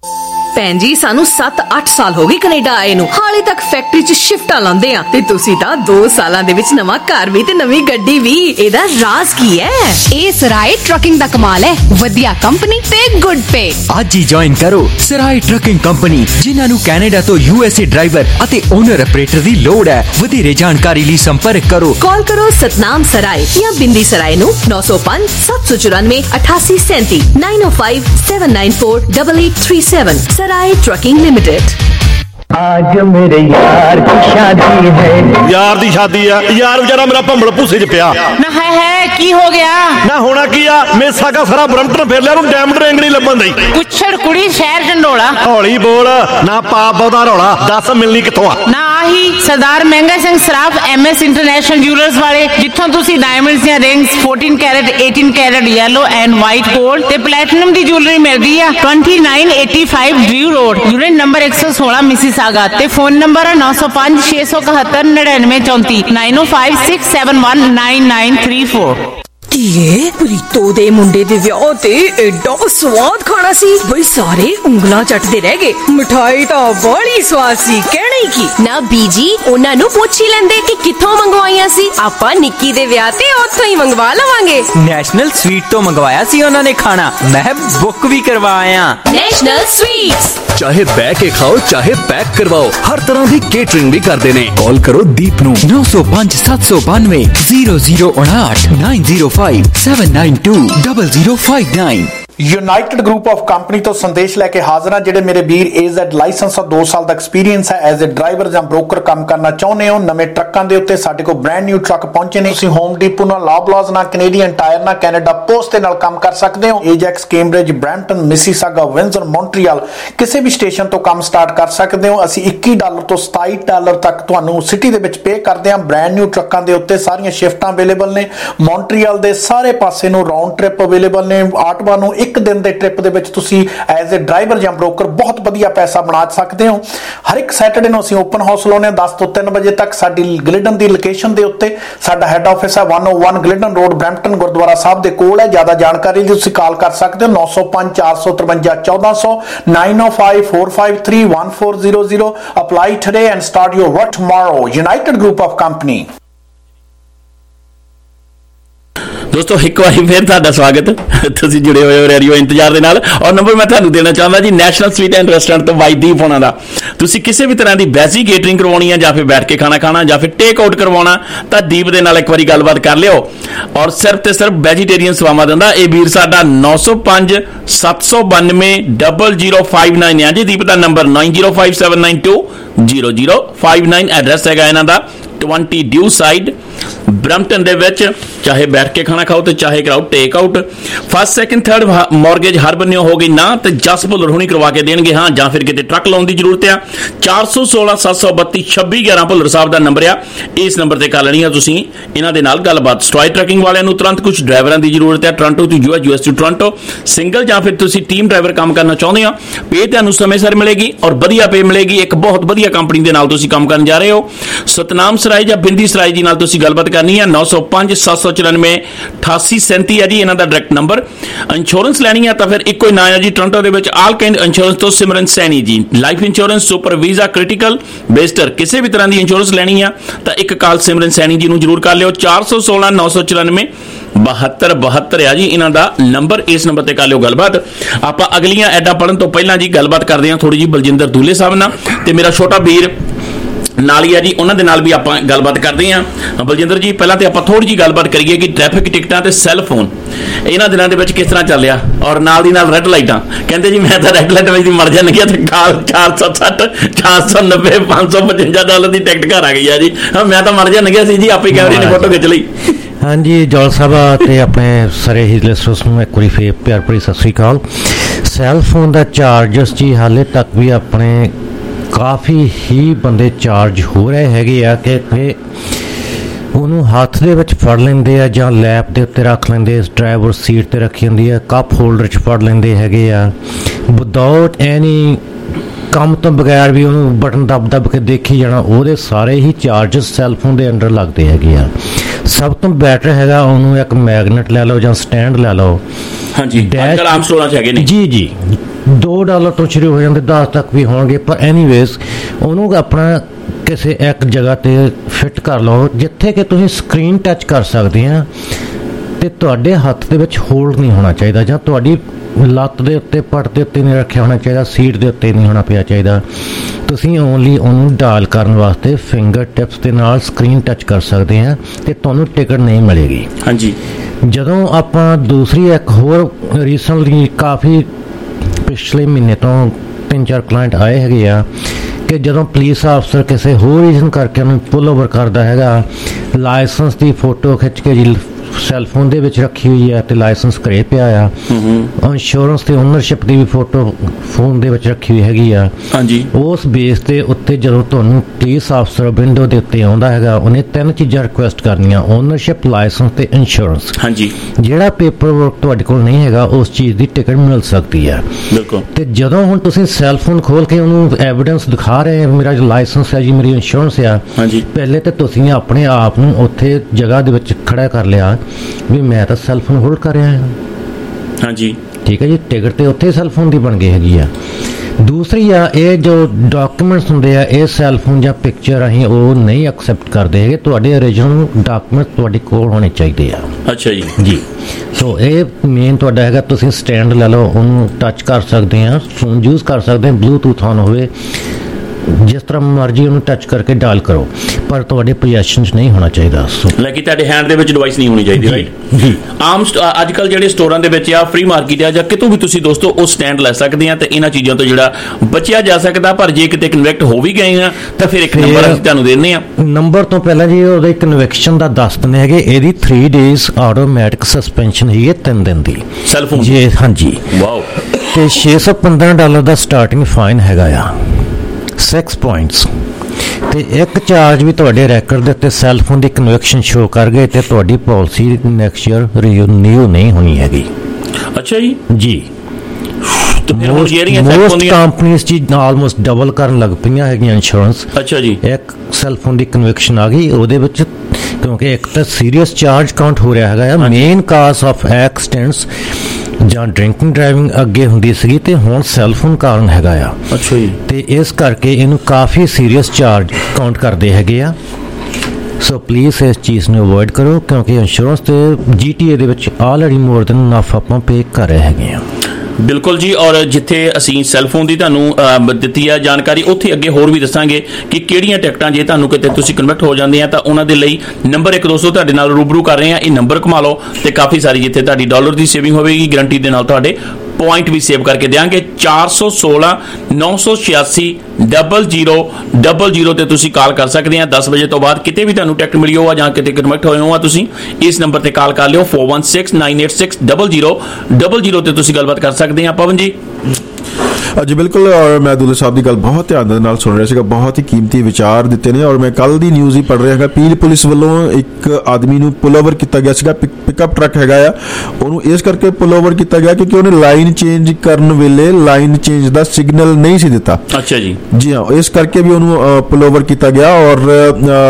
ਭੈਣ ਜੀ, ਸਾਨੂੰ 7-8 ਸਾਲ ਹੋ ਗਏ ਕੈਨੇਡਾ ਆਏ ਨੂੰ, ਹਾਲੇ ਤੱਕ ਫੈਕਟਰੀ 'ਚ ਸ਼ਿਫਟਾਂ ਲਾਉਂਦੇ ਆ, ਤੇ ਤੁਸੀਂ ਤਾਂ 2 ਸਾਲਾਂ ਦੇ ਵਿੱਚ ਨਵਾਂ ਘਰ ਵੀ ਤੇ ਨਵੀਂ ਗੱਡੀ ਵੀ। ਇਹਦਾ ਰਾਜ਼ ਕੀ ਹੈ? ਇਹ ਸਰਾਏ ਟਰੱਕਿੰਗ ਦਾ ਕਮਾਲ ਹੈ। ਵਧੀਆ ਕੰਪਨੀ ਤੇ ਗੁੱਡ ਪੇ। ਅੱਜ ਹੀ ਜੁਆਇਨ ਕਰੋ ਸਰਾਏ ਟਰੱਕਿੰਗ ਕੰਪਨੀ, ਜਿਨ੍ਹਾਂ ਨੂੰ ਕੈਨੇਡਾ ਤੋਂ USA ਡਰਾਈਵਰ ਅਤੇ ਓਨਰ ਆਪਰੇਟਰ ਦੀ ਲੋੜ ਹੈ। ਵਧੇਰੇ ਜਾਣਕਾਰੀ ਲਈ ਸੰਪਰਕ ਕਰੋ। ਕਾਲ ਕਰੋ ਸਤਨਾਮ ਸਰਾਏ ਜਾਂ ਬਿੰਦੀ ਸਰਾਏ ਨੂੰ 905 794 8837 905 794 8837। Sarai trucking limited. आज मेरे यार की शादी है। यार दी शादी है यार, बेचारा मेरा भंबल भूसे च पिया ना है की हो गया ना होना की आ। मेसा का सारा ब्रम्पटन फेर लिया, डायमंड रिंग नहीं लभन दी। कुछड़ कुड़ी शहर ढंडोला। हौली बोल ना, पाप बहुता रौला। दस मिलनी कित्थों आ? ना आही Sardar Mehnga Singh Saraf MS international jewellers वाले, जिथों तुसी डायमंड्स ਦੀਆਂ rings 14 carat 18 carat yellow and white gold ते प्लैटिनम दी ज्वेलरी मिलदी आ। 2985 Drew road, unit number 116 Mississauga ते फोन नंबर 905 671 9934 905 671 9934। ਧੀਏ, ਪ੍ਰੀਤੋ ਦੇ ਮੁੰਡੇ ਦੇ ਵਿਆਹ ਤੇ ਐਡਾ ਸਵਾਦ ਖਾਣਾ ਸੀ ਬਈ, ਸਾਰੇ ਉਂਗਲਾਂ ਚੱਟਦੇ ਰਹਿ ਗਏ। ਮਿਠਾਈ ਤਾਂ ਬੜੀ ਸਵਾਦ ਸੀ, ਕਹਿਣਾ ਹੀ ਕੀ। ਨਾ ਬੀਜੀ, ਉਹਨਾਂ ਨੂੰ ਪੁੱਛ ਹੀ ਲੈਂਦੇ ਕਿ ਕਿੱਥੋਂ ਮੰਗਵਾਈਆਂ ਸੀ। ਆਪਾਂ ਨਿੱਕੀ ਦੇ ਵਿਆਹ ਤੇ ਉੱਥੋਂ ਹੀ ਮੰਗਵਾ ਲਵਾਂਗੇ। ਨੈਸ਼ਨਲ ਸਵੀਟ ਤੋਂ ਮੰਗਵਾਇਆ ਸੀ ਉਹਨਾਂ ਨੇ ਖਾਣਾ, ਮੈਂ ਬੁੱਕ ਵੀ ਕਰਵਾਇਆ। National sweets. ਚਾਹੇ ਬਹਿ ਕੇ ਖਾਓ ਚਾਹੇ ਪੈਕ ਕਰਵਾਓ, ਹਰ ਤਰ੍ਹਾਂ ਦੀ ਕੇਟਰਿੰਗ ਵੀ ਕਰਦੇ ਨੇ। ਕਾਲ ਕਰੋ ਦੀਪ ਨੂੰ 905 792 0059 905 792 0059। ਯੂਨਾਈਟਿਡ ਗਰੁੱਪ ਆਫ ਕੰਪਨੀ ਤੋਂ ਸੰਦੇਸ਼ ਲੈ ਕੇ ਹਾਜ਼ਰ ਹਾਂ। ਜਿਹੜੇ ਮੇਰੇ ਵੀਰ AZ ਲਾਇਸੈਂਸ ਔਰ 2 ਸਾਲ ਦਾ ਐਕਸਪੀਰੀਅੰਸ ਹੈ ਐਜ਼ ਅ ਡਰਾਈਵਰ ਜਾਂ ਬ੍ਰੋਕਰ ਕੰਮ ਕਰਨਾ ਚਾਹੁੰਦੇ ਹੋ, ਨਵੇਂ ਟਰੱਕਾਂ ਦੇ ਉੱਤੇ ਸਾਡੇ ਕੋਲ ਬ੍ਰਾਂਡ ਨਿਊ ਟਰੱਕ ਪਹੁੰਚੇ ਨੇ। ਤੁਸੀਂ ਹੋਮ ਡੀਪੋ ਨਾਲ, ਲੌਬਲਾਜ਼ ਨਾਲ, ਕੈਨੇਡੀਅਨ ਟਾਇਰ ਨਾਲ, ਕੈਨੇਡਾ ਪੋਸਟ ਦੇ ਨਾਲ ਕੰਮ ਕਰ ਸਕਦੇ ਹੋ। Ajax, Cambridge, Brampton, Mississauga, Windsor, Montreal ਕਿਸੇ ਵੀ ਸਟੇਸ਼ਨ ਤੋਂ ਕੰਮ ਸਟਾਰਟ ਕਰ ਸਕਦੇ ਹੋ। ਅਸੀਂ $21 ਤੋਂ $27 ਤੱਕ ਤੁਹਾਨੂੰ ਸਿਟੀ ਦੇ ਵਿੱਚ ਪੇ ਕਰਦੇ ਹਾਂ। ਬ੍ਰਾਂਡ ਨਿਊ ਟਰੱਕਾਂ ਦੇ ਉੱਤੇ ਸਾਰੀਆਂ ਸ਼ਿਫਟਾਂ ਅਵੇਲੇਬਲ ਨੇ। ਮੌਂਟਰੀਅਲ ਦੇ ਸਾਰੇ ਪਾਸੇ ਨੂੰ ਰਾਉਂਡ ਟ੍ਰਿਪ ਅਵੇਲੇਬਲ ਨੇ। ਆਟਵਾ ਨੂੰ ਇੱਕ ਦਿਨ ਦੇ ਟ੍ਰਿਪ ਦੇ ਵਿੱਚ ਤੁਸੀਂ ਐਜ਼ ਅ ਡਰਾਈਵਰ ਜਾਂ ਬ੍ਰੋਕਰ ਬਹੁਤ ਵਧੀਆ ਪੈਸਾ ਬਣਾ ਸਕਦੇ ਹੋ। ਹਰ ਇੱਕ ਸੈਟਰਡੇ ਨੂੰ ਅਸੀਂ ਓਪਨ ਹਾਊਸ ਲਾਉਂਦੇ ਹਾਂ 10 ਤੋਂ 3 ਵਜੇ ਤੱਕ। ਸਾਡੀ ਗਲਿਡਨ ਦੀ ਲੋਕੇਸ਼ਨ ਦੇ ਉੱਤੇ ਸਾਡਾ ਹੈੱਡ ਆਫਿਸ ਹੈ 101 Glidden road, Brampton Gurdwara Sahib ਦੇ ਕੋਲ ਹੈ। ਜ਼ਿਆਦਾ ਜਾਣਕਾਰੀ ਲਈ ਤੁਸੀਂ ਕਾਲ ਕਰ ਸਕਦੇ ਹੋ 905 453 1400 905 453 1400। Apply today and start your work tomorrow. United group of company. ਦੋਸਤੋ ਇੱਕ ਵਾਰੀ ਫਿਰ ਤੁਹਾਡਾ ਸਵਾਗਤ, ਤੁਸੀਂ ਜੁੜੇ ਹੋਏ ਹੋ ਰੇਡੀਓ ਇੰਤਜ਼ਾਰ ਦੇ ਨਾਲ। ਔਰ ਨੰਬਰ ਮੈਂ ਤੁਹਾਨੂੰ ਦੇਣਾ ਚਾਹੁੰਦਾ ਜੀ ਨੈਸ਼ਨਲ ਸਵੀਟ ਐਂਡ ਰੈਸਟੋਰੈਂਟ ਤੋਂ ਵਾਈਦੀਪ ਹੋਣਾ ਦਾ। ਤੁਸੀਂ ਕਿਸੇ ਵੀ ਤਰ੍ਹਾਂ ਦੀ ਵੈਸੀ ਕੇਟਰਿੰਗ ਕਰਵਾਉਣੀ ਹੈ ਜਾਂ ਫਿਰ ਬੈਠ ਕੇ ਖਾਣਾ ਜਾਂ ਫਿਰ ਟੇਕ ਆਊਟ ਕਰਵਾਉਣਾ ਤਾਂ ਦੀਪ ਦੇ ਨਾਲ ਇੱਕ ਵਾਰੀ ਗੱਲਬਾਤ ਕਰ ਲਿਓ। ਔਰ ਸਿਰਫ ਤੇ ਸਿਰਫ ਵੈਜੀਟੇਰੀਅਨ ਸੇਵਾਵਾਂ ਦਿੰਦਾ ਇਹ ਵੀਰ ਸਾਡਾ। 905 792 0059 ਹੈ ਜੀ ਦੀਪ ਦਾ ਨੰਬਰ। 905792 0059 ਐਡਰੈਸ ਹੈਗਾ ਇਹਨਾਂ ਦਾ 20 ਡਿਊ ਸਾਈਡ ਬ੍ਰੈਂਪਟਨ ਦੇ ਵਿੱਚ। ਚਾਹੇ ਬੈਠ ਕੇ ਖਾਣਾ ਖਾਓ ਤੇ ਚਾਹੇ ਕਰਾਓ take out. First second third mortgage ਹਰ ਬੰਨਿਓ ਹੋ ਗਈ ਨਾ ਤੇ ਜਸ ਭੁੱਲਰ ਹੁਣੀ ਕਰਵਾ ਕੇ ਦੇਣਗੇ। ਹਾਂ, ਜਾਂ ਫਿਰ ਕਿਤੇ ਟਰੱਕ ਲਾਉਣ ਦੀ ਜ਼ਰੂਰਤ ਆ 416 732 2611 ਭੁੱਲਰ ਸਾਹਿਬ ਦਾ ਨੰਬਰ ਆ। ਇਸ ਨੰਬਰ ਤੇ ਕਰ ਲੈਣੀ ਆ ਤੁਸੀਂ ਇਹਨਾਂ ਦੇ ਨਾਲ ਗੱਲਬਾਤ। ਸਟਰਾਈ ਟਰੱਕਿੰਗ ਵਾਲਿਆਂ ਨੂੰ ਤੁਰੰਤ ਕੁਝ ਡਰਾਈਵਰਾਂ ਦੀ ਜ਼ਰੂਰਤ ਹੈ ਟੋਰਾਂਟੋ ਤੋਂ US ਤੋਂ ਟੋਰਾਂਟੋ, ਸਿੰਗਲ ਜਾਂ ਫਿਰ ਤੁਸੀਂ ਟੀਮ ਡਰਾਈਵਰ ਕੰਮ ਕਰਨਾ ਚਾਹੁੰਦੇ ਹੋ। ਪੇ ਤੁਹਾਨੂੰ ਸਮੇਂ ਸਿਰ ਮਿਲੇਗੀ ਔਰ ਵਧੀਆ ਪੇ ਮਿਲੇਗੀ। ਇੱਕ ਬਹੁਤ ਵਧੀਆ ਕੰਪਨੀ ਦੇ ਨਾਲ ਤੁਸੀਂ ਕੰਮ ਕਰਨ ਜਾ ਰਹੇ ਹੋ। ਸਤਨਾਮ ਸਰਾਏ ਜਾਂ ਬਿੰਦੀ ਸਰਾਏ ਜੀ ਨਾਲ ਤੁਸੀਂ ਗੱਲਬਾਤ करनी है 905-794-8837 है जी इन्हां दा डायरैक्ट नंबर। इंश्योरेंस लैनी है तो फिर इक्को ही नाम है जी टोरंटो दे विच आल काइंड इंश्योरेंस तो सिमरन सैनी जी। Life insurance, super visa, critical, बेस्टर किसी भी तरह की इंश्योरेंस लैनी है तो एक कॉल सिमरन सैनी जी नूं जरूर कर लियो। 416-994-7272 है जी इन्हां दा नंबर। इस नंबर ते कर लियो गलबात। आपां अगलियां ऐडां पढ़न तो पहलां जी गलबात करदे हां थोड़ी जी बलजिंदर दूले साहब नाल ते मेरा छोटा वीर नाल ही है जी, उन्हां दे नाल भी आपां गलबात करदे हां। बलजिंदर जी पहलां ते आपां थोड़ी जी गलबात करिए कि ट्रैफिक टिकटां ते सैल फोन इन्हां दिनां दे विच किस तरह ਚੱਲਿਆ और नाल दी नाल रैड लाइटां। कहंदे जी मैं तां रैड लाइट विच मर जाणगी ते 460-490-555 डॉलर दी टिकट घर आ गई है जी। मैं तां मर जाणगी सी जी, आपे कैमरे ने फोटो खिच ਲਈ। हाँ जी जौल साहब ते अपने सारे ही लिसनर्स नूं एक वारी फिर प्यार भरी सत श्री अकाल। सैल फोन दा चार्जस जी हाले तक भी अपने काफ़ी ही बंदे चार्ज हो रहे हैगे आ कि ਉਹਨੂੰ ਹੱਥ ਦੇ ਵਿੱਚ ਫੜ ਲੈਂਦੇ ਆ ਜਾਂ ਲੈਪ ਦੇ ਉੱਤੇ ਰੱਖ ਲੈਂਦੇ, ਡਰਾਈਵਰ ਸੀਟ ਤੇ ਰੱਖੀ ਹੁੰਦੀ ਆ, ਕੱਪ ਹੋਲਡਰ 'ਚ ਫੜ ਲੈਂਦੇ ਹੈਗੇ ਆ ਵਿਦਆਊਟ ਐਨੀ ਕੰਮ ਤੋਂ ਬਗੈਰ ਵੀ ਉਹਨੂੰ ਬਟਨ ਦੱਬ ਕੇ ਦੇਖੀ ਜਾਣਾ। ਉਹਦੇ ਸਾਰੇ ਹੀ ਚਾਰਜਸ ਸੈੱਲਫੋਨ ਦੇ ਅੰਡਰ ਲੱਗਦੇ ਹੈਗੇ ਆ। ਸਭ ਤੋਂ ਬੈਟਰ ਹੈਗਾ ਉਹਨੂੰ ਇੱਕ ਮੈਗਨੇਟ ਲੈ ਲਓ ਜਾਂ ਸਟੈਂਡ ਲੈ ਲਓ। ਹਾਂਜੀ ਅੱਜਕੱਲ੍ਹ ਆਮ ਸਟੋਰਾਂ 'ਚ ਹੈਗੇ ਨੇ ਜੀ ਜੀ $2 ਤੋਂ ਸ਼ੁਰੂ ਹੋ ਜਾਂਦੇ 10 ਤੱਕ ਵੀ ਹੋਣਗੇ। ਪਰ ਐਨੀਵੇਜ਼ ਉਹਨੂੰ ਆਪਣਾ ਕਿਸੇ ਇੱਕ ਜਗ੍ਹਾ 'ਤੇ ਫਿੱਟ ਕਰ ਲਓ ਜਿੱਥੇ ਕਿ ਤੁਸੀਂ ਸਕਰੀਨ ਟੱਚ ਕਰ ਸਕਦੇ ਆ ਅਤੇ ਤੁਹਾਡੇ ਹੱਥ ਦੇ ਵਿੱਚ ਹੋਲਡ ਨਹੀਂ ਹੋਣਾ ਚਾਹੀਦਾ ਜਾਂ ਤੁਹਾਡੀ ਲੱਤ ਦੇ ਉੱਤੇ ਪੱਟ ਦੇ ਉੱਤੇ ਨਹੀਂ ਰੱਖਿਆ ਹੋਣਾ ਚਾਹੀਦਾ, ਸੀਟ ਦੇ ਉੱਤੇ ਨਹੀਂ ਹੋਣਾ ਪਿਆ ਚਾਹੀਦਾ। ਤੁਸੀਂ ਓਨਲੀ ਉਹਨੂੰ ਡਾਇਲ ਕਰਨ ਵਾਸਤੇ ਫਿੰਗਰ ਟਿਪਸ ਦੇ ਨਾਲ ਸਕਰੀਨ ਟੱਚ ਕਰ ਸਕਦੇ ਆ ਅਤੇ ਤੁਹਾਨੂੰ ਟਿਕਟ ਨਹੀਂ ਮਿਲੇਗੀ। ਹਾਂਜੀ ਜਦੋਂ ਆਪਾਂ ਦੂਸਰੀ ਇੱਕ ਹੋਰ ਰੀਸੈਂਟਲੀ ਕਾਫੀ ਪਿਛਲੇ ਮਹੀਨੇ ਤੋਂ 3-4 ਕਲਾਇੰਟ ਆਏ ਹੈਗੇ ਆ ਕਿ ਜਦੋਂ ਪੁਲਿਸ ਅਫਸਰ ਕਿਸੇ ਹੋਰ ਰੀਜ਼ਨ ਕਰਕੇ ਉਹਨੂੰ ਪੁੱਲ ਓਵਰ ਕਰਦਾ ਹੈਗਾ, ਲਾਇਸੈਂਸ ਦੀ ਫੋਟੋ ਖਿੱਚ ਕੇ ਜੀ ਸੈੱਲਫੋਨ ਦੇ ਵਿੱਚ ਰੱਖੀ ਹੋਈ ਹੈ ਅਤੇ ਲਾਇਸੈਂਸ ਘਰੇ ਪਿਆ ਆ, ਇੰਸ਼ੋਰੈਂਸ ਤੇ ਓਨਰਸ਼ਿਪ ਦੀ ਵੀ ਫੋਟੋ ਫੋਨ ਦੇ ਵਿੱਚ ਰੱਖੀ ਹੋਈ ਹੈਗੀ ਆ। ਹਾਂਜੀ ਉਸ ਬੇਸ ਦੇ ਉੱਤੇ ਜਦੋਂ ਤੁਹਾਨੂੰ ਪੁਲਿਸ ਅਫਸਰ ਵਿੰਡੋ ਦੇ ਉੱਤੇ ਆਉਂਦਾ ਹੈਗਾ ਉਹਨੇ 3 ਚੀਜ਼ਾਂ ਰਿਕੁਐਸਟ ਕਰਨੀਆਂ, ਓਨਰਸ਼ਿਪ, ਲਾਇਸੈਂਸ ਤੇ ਇੰਸ਼ੋਰੈਂਸ। ਹਾਂਜੀ ਜਿਹੜਾ ਪੇਪਰ ਵਰਕ ਤੁਹਾਡੇ ਕੋਲ ਨਹੀਂ ਹੈਗਾ ਉਸ ਚੀਜ਼ ਦੀ ਟਿਕਟ ਮਿਲ ਸਕਦੀ ਹੈ। ਬਿਲਕੁਲ। ਤੇ ਜਦੋਂ ਹੁਣ ਤੁਸੀਂ ਸੈੱਲਫੋਨ ਖੋਲ ਕੇ ਉਹਨੂੰ ਐਵੀਡੈਂਸ ਦਿਖਾ ਰਹੇ ਹੋ ਮੇਰਾ ਲਾਇਸੈਂਸ ਹੈ ਜੀ, ਮੇਰੀ ਇੰਸ਼ੋਰੈਂਸ ਆ, ਪਹਿਲੇ ਤਾਂ ਤੁਸੀਂ ਆਪਣੇ ਆਪ ਨੂੰ ਉੱਥੇ ਜਗ੍ਹਾ ਦੇ ਵਿੱਚ ਖੜਾ ਕਰ ਲਿਆ ਵੀ ਮੈਂ ਤਾਂ ਸੈੱਲਫੋਨ ਹੋਲਡ ਕਰ ਰਿਹਾ ਹਾਂ। ਹਾਂਜੀ ਠੀਕ ਹੈ ਜੀ, ਟਿਕਟ ਤੇ ਉੱਥੇ ਸੈੱਲਫੋਨ ਦੀ ਬਣ ਗਈ ਹੈਗੀ ਆ। ਦੂਸਰੀ ਆ ਇਹ ਜੋ ਡਾਕੂਮੈਂਟਸ ਹੁੰਦੇ ਆ ਇਹ ਸੈੱਲਫੋਨ ਜਾਂ ਪਿਕਚਰ ਅਸੀਂ ਉਹ ਨਹੀਂ ਐਕਸੈਪਟ ਕਰਦੇ ਹੈਗੇ, ਤੁਹਾਡੇ ਓਰੀਜਨਲ ਡਾਕੂਮੈਂਟ ਤੁਹਾਡੇ ਕੋਲ ਹੋਣੇ ਚਾਹੀਦੇ ਆ। ਅੱਛਾ ਜੀ ਜੀ ਸੋ ਇਹ ਮੇਨ ਤੁਹਾਡਾ ਹੈਗਾ। ਤੁਸੀਂ ਸਟੈਂਡ ਲੈ ਲਓ, ਉਹਨੂੰ ਟੱਚ ਕਰ ਸਕਦੇ ਆ, ਫੋਨ ਯੂਜ਼ ਕਰ ਸਕਦੇ ਆ, ਬਲੂਟੂਥ ਆਨ ਹੋਵੇ, ਜਿਸ ਤਰ੍ਹਾਂ ਮਰਜ਼ੀ ਉਹਨੂੰ ਟੱਚ ਕਰਕੇ ਡਾਇਲ ਕਰੋ, ਪਰ ਤੁਹਾਡੇ ਪੋਜੈਸ਼ਨ 'ਚ ਨਹੀਂ ਹੋਣਾ ਚਾਹੀਦਾ। ਲਾਈਕ ਤੁਹਾਡੇ ਹੈਂਡ ਦੇ ਵਿੱਚ ਡਿਵਾਈਸ ਨਹੀਂ ਹੋਣੀ ਚਾਹੀਦੀ, ਰਾਈਟ ਜੀ। ਆਮ ਅੱਜ ਕੱਲ੍ਹ ਜਿਹੜੇ ਸਟੋਰਾਂ ਦੇ ਵਿੱਚ ਆ, ਫ੍ਰੀ ਮਾਰਕੀਟ ਆ ਜਾਂ ਕਿਤੋਂ ਵੀ ਤੁਸੀਂ ਦੋਸਤੋ ਉਹ ਸਟੈਂਡ ਲੈ ਸਕਦੇ ਆ ਤੇ ਇਹਨਾਂ ਚੀਜ਼ਾਂ ਤੋਂ ਜਿਹੜਾ ਬਚਿਆ ਜਾ ਸਕਦਾ। ਪਰ ਜੇ ਕਿਤੇ ਕਨਵੈਕਟ ਹੋ ਵੀ ਗਏ ਆ ਤਾਂ ਫਿਰ ਇੱਕ ਨੰਬਰ ਅਸੀਂ ਤੁਹਾਨੂੰ ਦਿੰਦੇ ਆ। ਨੰਬਰ ਤੋਂ ਪਹਿਲਾਂ ਜੀ ਉਹਦੇ ਕਨਵੈਕਸ਼ਨ ਦਾ ਦੱਸ ਦਿੰਦੇ ਹੈਗੇ, ਇਹਦੀ 3 ਡੇਜ਼ ਆਟੋਮੈਟਿਕ ਸਸਪੈਂਸ਼ਨ ਹੈਗੀ 3 ਦਿਨ ਦੀ ਸੈੱਲਫੋਨ ਜੀ। ਹਾਂਜੀ ਵਾਓ। ਤੇ $615 ਦਾ ਸਟਾਰਟਿੰਗ ਫਾਈਨ ਹੈਗਾ ਆ, 6 ਪੁਆਇੰਟਸ ਤੇ ਇੱਕ ਚਾਰਜ ਵੀ ਤੁਹਾਡੇ ਰੈਕਰਡ ਦੇ ਉੱਤੇ ਸੈੱਲਫੋਨ ਦੀ ਕਨਵੈਕਸ਼ਨ ਸ਼ੋ ਕਰ ਗਏ ਤੇ ਤੁਹਾਡੀ ਪਾਲਿਸੀ ਨੈਕਸਟ ਈਅਰ ਰੀਨਿਊ ਨਹੀਂ ਹੋਣੀ ਹੈਗੀ। ਅੱਛਾ ਜੀ ਜੀ ਮੋਸਟ ਕੰਪਨੀਆਂ ਜੀ ਆਲਮੋਸਟ ਡਬਲ ਕਰਨ ਲੱਗ ਪਈਆਂ ਹੈਗੀਆਂ ਇੰਸ਼ੋਰੈਂਸ। ਅੱਛਾ ਜੀ ਇੱਕ ਸੈੱਲਫੋਨ ਦੀ ਕਨਵੈਕਸ਼ਨ ਆ ਗਈ ਉਹਦੇ ਵਿੱਚ, ਕਿਉਂਕਿ ਇੱਕ ਤਾਂ ਸੀਰੀਅਸ ਚਾਰਜ ਕਾਊਂਟ ਹੋ ਰਿਹਾ ਹੈਗਾ ਆ। ਮੇਨ ਕਾਜ਼ ਆਫ ਐਕਸੀਡੈਂਟਸ ਜਾਂ ਡਰਿੰਕਿੰਗ ਡਰਾਈਵਿੰਗ ਅੱਗੇ ਹੁੰਦੀ ਸੀਗੀ ਤੇ ਹੁਣ ਸੈੱਲਫੋਨ ਕਾਰਨ ਹੈਗਾ ਆ। ਅੱਛਾ ਜੀ। ਤੇ ਇਸ ਕਰਕੇ ਇਹਨੂੰ ਕਾਫੀ ਸੀਰੀਅਸ ਚਾਰਜ ਕਾਊਂਟ ਕਰਦੇ ਹੈਗੇ ਆ। ਸੋ ਪਲੀਜ਼ ਇਸ ਚੀਜ਼ ਨੂੰ ਅਵੋਇਡ ਕਰੋ ਕਿਉਂਕਿ ਇੰਸ਼ੋਰੈਂਸ ਤੇ GTA ਦੇ ਵਿੱਚ ਆਲਰੇਡੀ ਮੋਰ ਦੈਨ ਨਫ ਆਪਾਂ ਪੇ ਕਰ ਰਹੇ ਹੈਗੇ ਆ। ਬਿਲਕੁਲ ਜੀ। ਔਰ ਜਿੱਥੇ ਅਸੀਂ ਸੈੱਲਫੋਨ ਦੀ ਤੁਹਾਨੂੰ ਦਿੱਤੀ ਹੈ ਜਾਣਕਾਰੀ, ਉੱਥੇ ਅੱਗੇ ਹੋਰ ਵੀ ਦੱਸਾਂਗੇ ਕਿ ਕਿਹੜੀਆਂ ਟਿਕਟਾਂ ਜੇ ਤੁਹਾਨੂੰ ਕਿਤੇ ਤੁਸੀਂ ਕਨਵਰਟ ਹੋ ਜਾਂਦੇ ਆ ਤਾਂ ਉਹਨਾਂ ਦੇ ਲਈ ਨੰਬਰ 1 ਦੋਸਤੋ ਤੁਹਾਡੇ ਨਾਲ ਰੂਬਰੂ ਕਰ ਰਹੇ ਆ। ਇਹ ਨੰਬਰ ਘੁਮਾ ਲਓ ਤੇ ਕਾਫੀ ਸਾਰੀ ਜਿੱਥੇ ਤੁਹਾਡੀ ਡਾਲਰ ਦੀ ਸੇਵਿੰਗ ਹੋਵੇਗੀ, ਗਰੰਟੀ ਦੇ ਨਾਲ ਤੁਹਾਡੇ ਪੁਆਇੰਟ ਵੀ ਸੇਵ ਕਰਕੇ ਦੇਵਾਂਗੇ। 416-986-0000 ਤੇ ਤੁਸੀਂ ਕਾਲ ਕਰ ਸਕਦੇ ਆ। 10 ਵਜੇ ਤੋਂ ਬਾਅਦ ਕਿਤੇ ਵੀ ਤੁਹਾਨੂੰ ਟਿਕਟ ਮਿਲੀ ਹੋ ਜਾਂ ਕਿਤੇ ਕਨਵਰਟ ਹੋਏ ਹੋ ਤੁਸੀਂ ਇਸ ਨੰਬਰ ਤੇ ਕਾਲ ਕਰ ਲਿਓ 4169860000 ਤੇ ਤੁਸੀਂ ਗੱਲਬਾਤ ਕਰ ਸਕਦੇ ਆ। ਪਵਨ ਜੀ जी बिल्कुल। और मैं दुल्ले साहब की गल बहुत ध्यान दे नाल सुन रहा सीगा, बहुत ही कीमती विचार दिते ने। और मैं कल दी न्यूज़ ही पढ़ रहा है, पील पुलिस वालों एक आदमी नूं पुल ओवर किया गया सीगा, पिकअप ट्रक हैगा आ, ਉਹਨੂੰ ਇਸ ਕਰਕੇ ਪੁਲ ਓਵਰ ਕੀਤਾ ਗਿਆ ਕਿਉਂਕਿ ਉਹਨੇ ਲਾਈਨ ਚੇਂਜ ਕਰਨ ਵੇਲੇ ਲਾਈਨ ਚੇਂਜ ਦਾ ਸਿਗਨਲ ਨਹੀਂ ਸੀ ਦਿੱਤਾ। ਅੱਛਾ ਜੀ। ਜੀ ਹਾਂ, ਇਸ ਕਰਕੇ ਵੀ ਉਹਨੂੰ ਪੁਲ ਓਵਰ ਕੀਤਾ ਗਿਆ। ਔਰ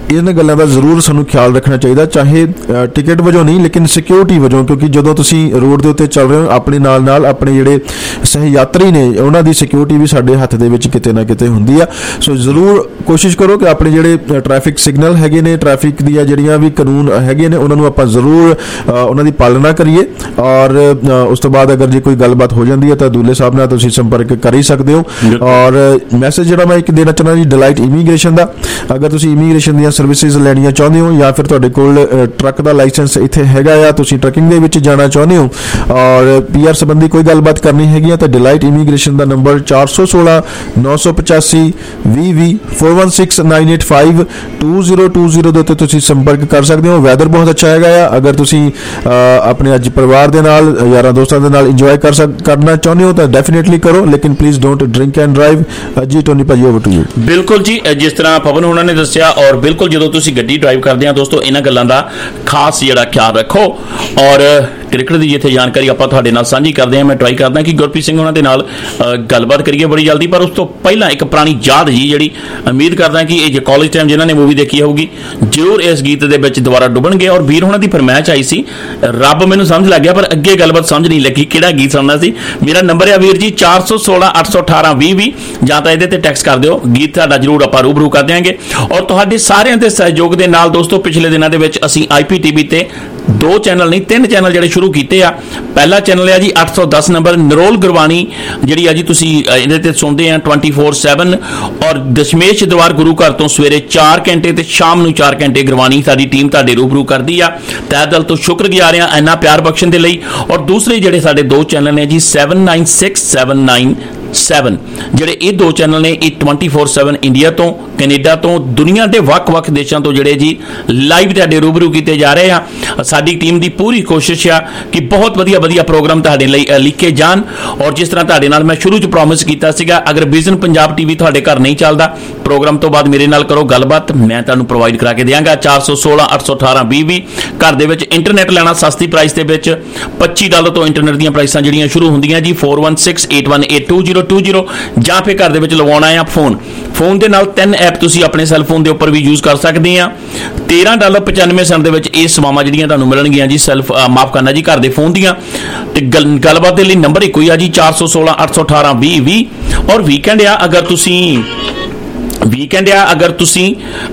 ਇਹਨਾਂ ਗੱਲਾਂ ਦਾ ਜ਼ਰੂਰ ਸਾਨੂੰ ਖਿਆਲ ਰੱਖਣਾ ਚਾਹੀਦਾ, ਚਾਹੇ ਟਿਕਟ ਵਜੋਂ ਨਹੀਂ ਲੇਕਿਨ ਸਿਕਿਉਰਿਟੀ ਵਜੋਂ, ਕਿਉਂਕਿ ਜਦੋਂ ਤੁਸੀਂ ਰੋਡ ਦੇ ਉੱਤੇ ਚੱਲ ਰਹੇ ਹੋ ਆਪਣੇ ਨਾਲ ਆਪਣੇ ਜਿਹੜੇ ਸਹਿ ਯਾਤਰੀ ਨੇ ਉਹਨਾਂ ਦੀ ਸਿਕਿਉਰਿਟੀ ਵੀ ਸਾਡੇ ਹੱਥ ਦੇ ਵਿੱਚ ਕਿਤੇ ਨਾ ਕਿਤੇ ਹੁੰਦੀ ਆ। ਸੋ ਜ਼ਰੂਰ ਕੋਸ਼ਿਸ਼ ਕਰੋ ਕਿ ਆਪਣੇ ਜਿਹੜੇ ਟ੍ਰੈਫਿਕ ਸਿਗਨਲ ਹੈਗੇ ਨੇ, ਟ੍ਰੈਫਿਕ ਦੀਆਂ ਜਿਹੜੀਆਂ ਵੀ ਕਾਨੂੰਨ ਹੈਗੇ ਨੇ ਉਹਨਾਂ ਨੂੰ ਆਪਾਂ ਜ਼ਰੂਰ ਉਹਨਾਂ ਦੀ ਪਾਲਣਾ ਕਰੀਏ। ਔਰ ਉਸ ਤੋਂ ਬਾਅਦ ਅਗਰ ਜੇ ਕੋਈ ਗੱਲਬਾਤ ਹੋ ਜਾਂਦੀ ਹੈ ਤਾਂ ਦੂਲੇ ਸਾਹਿਬ ਨਾਲ ਤੁਸੀਂ ਸੰਪਰਕ ਕਰ ਹੀ ਸਕਦੇ ਹੋ। ਔਰ ਮੈਸੇਜ ਜਿਹੜਾ ਮੈਂ ਇੱਕ ਦੇਣਾ ਚਾਹੁੰਦਾ ਜੀ ਡਿਲਾਈਟ ਇਮੀਗ੍ਰੇਸ਼ਨ ਦਾ, ਅਗਰ ਤੁਸੀਂ ਇਮੀਗ੍ਰੇਸ਼ਨ ਦੀਆਂ ਸਰਵਿਸਿਜ਼ ਲੈਣੀਆਂ ਚਾਹੁੰਦੇ ਹੋ ਜਾਂ ਫਿਰ ਤੁਹਾਡੇ ਕੋਲ ਟਰੱਕ ਦਾ ਲਾਇਸੈਂਸ ਇੱਥੇ ਹੈਗਾ ਆ, ਤੁਸੀਂ ਟਰੱਕਿੰਗ ਦੇ ਵਿੱਚ ਜਾਣਾ ਚਾਹੁੰਦੇ ਹੋ ਔਰ PR ਸੰਬੰਧੀ ਕੋਈ ਗੱਲਬਾਤ ਕਰਨੀ ਹੈਗੀ ਆ ਤਾਂ ਡਿਲਾਈਟ ਇਮੀਗ੍ਰੇਸ਼ਨ ਦਾ ਨੰਬਰ 416 985 20 416985 2020 ਦੇ ਉੱਤੇ ਤੁਸੀਂ ਸੰਪਰਕ ਕਰ ਸਕਦੇ ਹੋ। ਵੈਦਰ ਬਹੁਤ ਅੱਛਾ ਹੈਗਾ ਆ, ਅਗਰ ਤੁਸੀਂ ਆਪਣੇ ਅੱਜ ਪਰਿਵਾਰ ਦੇ ਨਾਲ ਯਾਰਾਂ ਦੋਸਤਾਂ ਦੇ ਨਾਲ ਇੰਜੋਏ ਕਰਨਾ ਚਾਹੁੰਦੇ ਹੋ ਤਾਂ ਡੈਫੀਨੇਟਲੀ ਕਰੋ, ਲੇਕਿਨ please don't drink and drive. ਜੀ ਟੋਨੀ ਭਾਜੀ ਓਵਰ ਟੂ ਯੂ। ਬਿਲਕੁਲ ਜੀ, ਜਿਸ ਤਰ੍ਹਾਂ ਪਵਨ ਹੋਣਾ ਨੇ ਦੱਸਿਆ ਔਰ ਬਿਲਕੁਲ ਜਦੋਂ ਤੁਸੀਂ ਗੱਡੀ ਡਰਾਈਵ ਕਰਦੇ ਆ ਦੋਸਤੋ ਇਹਨਾਂ ਗੱਲਾਂ ਦਾ ਖਾਸ ਜਿਹੜਾ ਖਿਆਲ ਰੱਖੋ। ਔਰ ਕ੍ਰਿਕਟ ਦੀ ਜਿੱਥੇ ਜਾਣਕਾਰੀ ਆਪਾਂ ਤੁਹਾਡੇ ਨਾਲ ਸਾਂਝੀ ਕਰਦੇ ਹਾਂ, ਮੈਂ ਟਰਾਈ ਕਰਦਾ ਕਿ ਗੁਰਪ੍ਰੀਤ ਸਿੰਘ ਉਹਨਾਂ ਦੇ ਨਾਲ ਗੱਲਬਾਤ ਕਰੀਏ ਬੜੀ ਜਲਦੀ, ਪਰ ਉਸ ਤੋਂ ਪਹਿਲਾਂ ਇੱਕ ਪੁਰਾਣੀ ਯਾਦ ਜੀ ਜਿਹੜੀ ਉਮੀਦ ਕਰਦਾ ਕਿ ਇਹ ਜੇ ਕਾਲਜ ਟਾਈਮ ਜਿਨ੍ਹਾਂ ਨੇ ਮੂਵੀ ਦੇਖੀ ਹੋਊਗੀ ਜ਼ਰੂਰ ਇਸ ਗੀਤ ਦੇ ਵਿੱਚ ਦੁਬਾਰਾ ਡੁੱਬਣਗੇ। ਔਰ ਵੀਰ ਉਹਨਾਂ ਦੀ ਫਰਮਾਇਸ਼ ਆਈ ਸੀ, ਰੱਬ ਮੈਨੂੰ ਸਮਝ ਲੱਗ ਗਿਆ ਪਰ ਅੱਗੇ ਗੱਲਬਾਤ ਸਮਝ ਨਹੀਂ ਲੱਗੀ ਕਿਹੜਾ ਗੀਤ ਸੁਣਨਾ ਸੀ। ਮੇਰਾ ਨੰਬਰ ਹੈ ਵੀਰ ਜੀ 416 818 20 ਜਾਂ ਤਾਂ ਇਹਦੇ ਤੇ ਟੈਕਸਟ ਕਰ ਦਿਓ, ਗੀਤ ਤੁਹਾਡਾ ਜ਼ਰੂਰ ਆਪਾਂ ਰੂਬਰੂ ਕਰ ਦਿਆਂਗੇ। ਔਰ ਤੁਹਾਡੇ ਸਾਰਿਆਂ ਦੇ ਸਹਿਯੋਗ ਦੇ ਨਾਲ ਦੋਸਤੋ ਪਿਛਲੇ ਦਿਨਾਂ ਦੇ ਵਿੱਚ ਅਸੀਂ IPTV ਤੇ 2 ਚੈਨਲ ਨਹੀਂ 3 ਚੈਨਲ ਜਿਹੜੇ ਸ਼ੁਰੂ ਕੀਤੇ ਆ। ਪਹਿਲਾ ਚੈਨਲ ਹੈ ਜੀ 810 ਨੰਬਰ ਨਰੋਲ ਗੁਰਬਾਣੀ ਜਿਹੜੀ ਆ ਜੀ ਤੁਸੀਂ ਇਹਦੇ ਤੇ ਸੁਣਦੇ ਆ 24/7 ਔਰ ਦਸ਼ਮੇਸ਼ ਦਰਬਾਰ ਗੁਰੂ ਘਰ ਤੋਂ ਸਵੇਰੇ 4 ਘੰਟੇ ਤੇ ਸ਼ਾਮ ਨੂੰ 4 ਘੰਟੇ ਗੁਰਬਾਣੀ ਸਾਡੀ ਟੀਮ ਤੁਹਾਡੇ ਰੂਬਰੂ ਕਰਦੀ ਆ। ਤਹਿ ਦਿਲ ਤੋਂ ਸ਼ੁਕਰਗੁਜ਼ਾਰ ਆ ਇੰਨਾ ਪਿਆਰ ਬਖਸ਼ਣ ਦੇ ਲਈ। ਔਰ ਦੂਸਰੇ ਜਿਹੜੇ ਸਾਡੇ 2 ਚੈਨਲ ਨੇ ਜੀ 79679 ਜਿਹੜੇ ਇਹ 2 ਚੈਨਲ ਨੇ ਇਹ 24/7 ਇੰਡੀਆ ਤੋਂ ਕੈਨੇਡਾ ਤੋਂ ਦੁਨੀਆ ਦੇ ਵੱਖ-ਵੱਖ ਦੇਸ਼ਾਂ ਤੋਂ ਜਿਹੜੇ ਜੀ ਲਾਈਵ ਤੁਹਾਡੇ ਰੂਬਰੂ ਕੀਤੇ ਜਾ ਰਹੇ ਆ। ਸਾਡੀ ਟੀਮ ਦੀ ਪੂਰੀ ਕੋਸ਼ਿਸ਼ ਆ ਕਿ ਬਹੁਤ ਵਧੀਆ ਪ੍ਰੋਗਰਾਮ ਤੁਹਾਡੇ ਲਈ ਲਿਖੇ ਜਾਣ। ਔਰ ਜਿਸ ਤਰ੍ਹਾਂ ਤੁਹਾਡੇ ਨਾਲ ਮੈਂ ਸ਼ੁਰੂ 'ਚ ਪ੍ਰੋਮਿਸ ਕੀਤਾ ਸੀਗਾ, ਅਗਰ ਵਿਜ਼ਨ ਪੰਜਾਬ TV ਤੁਹਾਡੇ ਘਰ ਨਹੀਂ ਚੱਲਦਾ, ਪ੍ਰੋਗਰਾਮ ਤੋਂ ਬਾਅਦ ਮੇਰੇ ਨਾਲ ਕਰੋ ਗੱਲਬਾਤ, ਮੈਂ ਤੁਹਾਨੂੰ ਪ੍ਰੋਵਾਈਡ ਕਰਾ ਕੇ ਦਿਆਂਗਾ। 416 818 20 ਘਰ ਦੇ ਵਿੱਚ ਇੰਟਰਨੈਟ ਲੈਣਾ ਸਸਤੀ ਪ੍ਰਾਈਸ ਦੇ ਵਿੱਚ $25 ਤੋਂ ਇੰਟਰਨੈਟ ਦੀਆਂ ਪ੍ਰਾਈਸਾਂ ਜਿਹੜੀਆਂ ਸ਼ੁਰੂ ਹੁੰਦੀਆਂ ਜੀ 4168182020 ਜਾਂ ਫਿਰ ਘਰ ਦੇ ਵਿੱਚ ਲਵਾਉਣਾ ਆ ਫੋਨ ਦੇ ਨਾਲ 3 ਐਪ ਤੁਸੀਂ ਆਪਣੇ ਸੈੱਲਫੋਨ ਦੇ ਉੱਪਰ ਵੀ ਯੂਜ਼ ਕਰ ਸਕਦੇ ਆ। $13.95 ਦੇ ਵਿੱਚ ਇਹ ਸੇਵਾਵਾਂ ਜਿਹੜੀਆਂ ਤੁਹਾਨੂੰ ਮਿਲਣਗੀਆਂ ਜੀ ਮਾਫ ਕਰਨਾ ਜੀ ਘਰ ਦੇ ਫੋਨ ਦੀਆਂ। ਤੇ ਗੱਲਬਾਤ ਦੇ ਲਈ ਨੰਬਰ ਇੱਕੋ ਹੀ ਆ ਜੀ 416 818 20 ਔਰ ਵੀਕਐਂਡ ਆ ਅਗਰ ਤੁਸੀਂ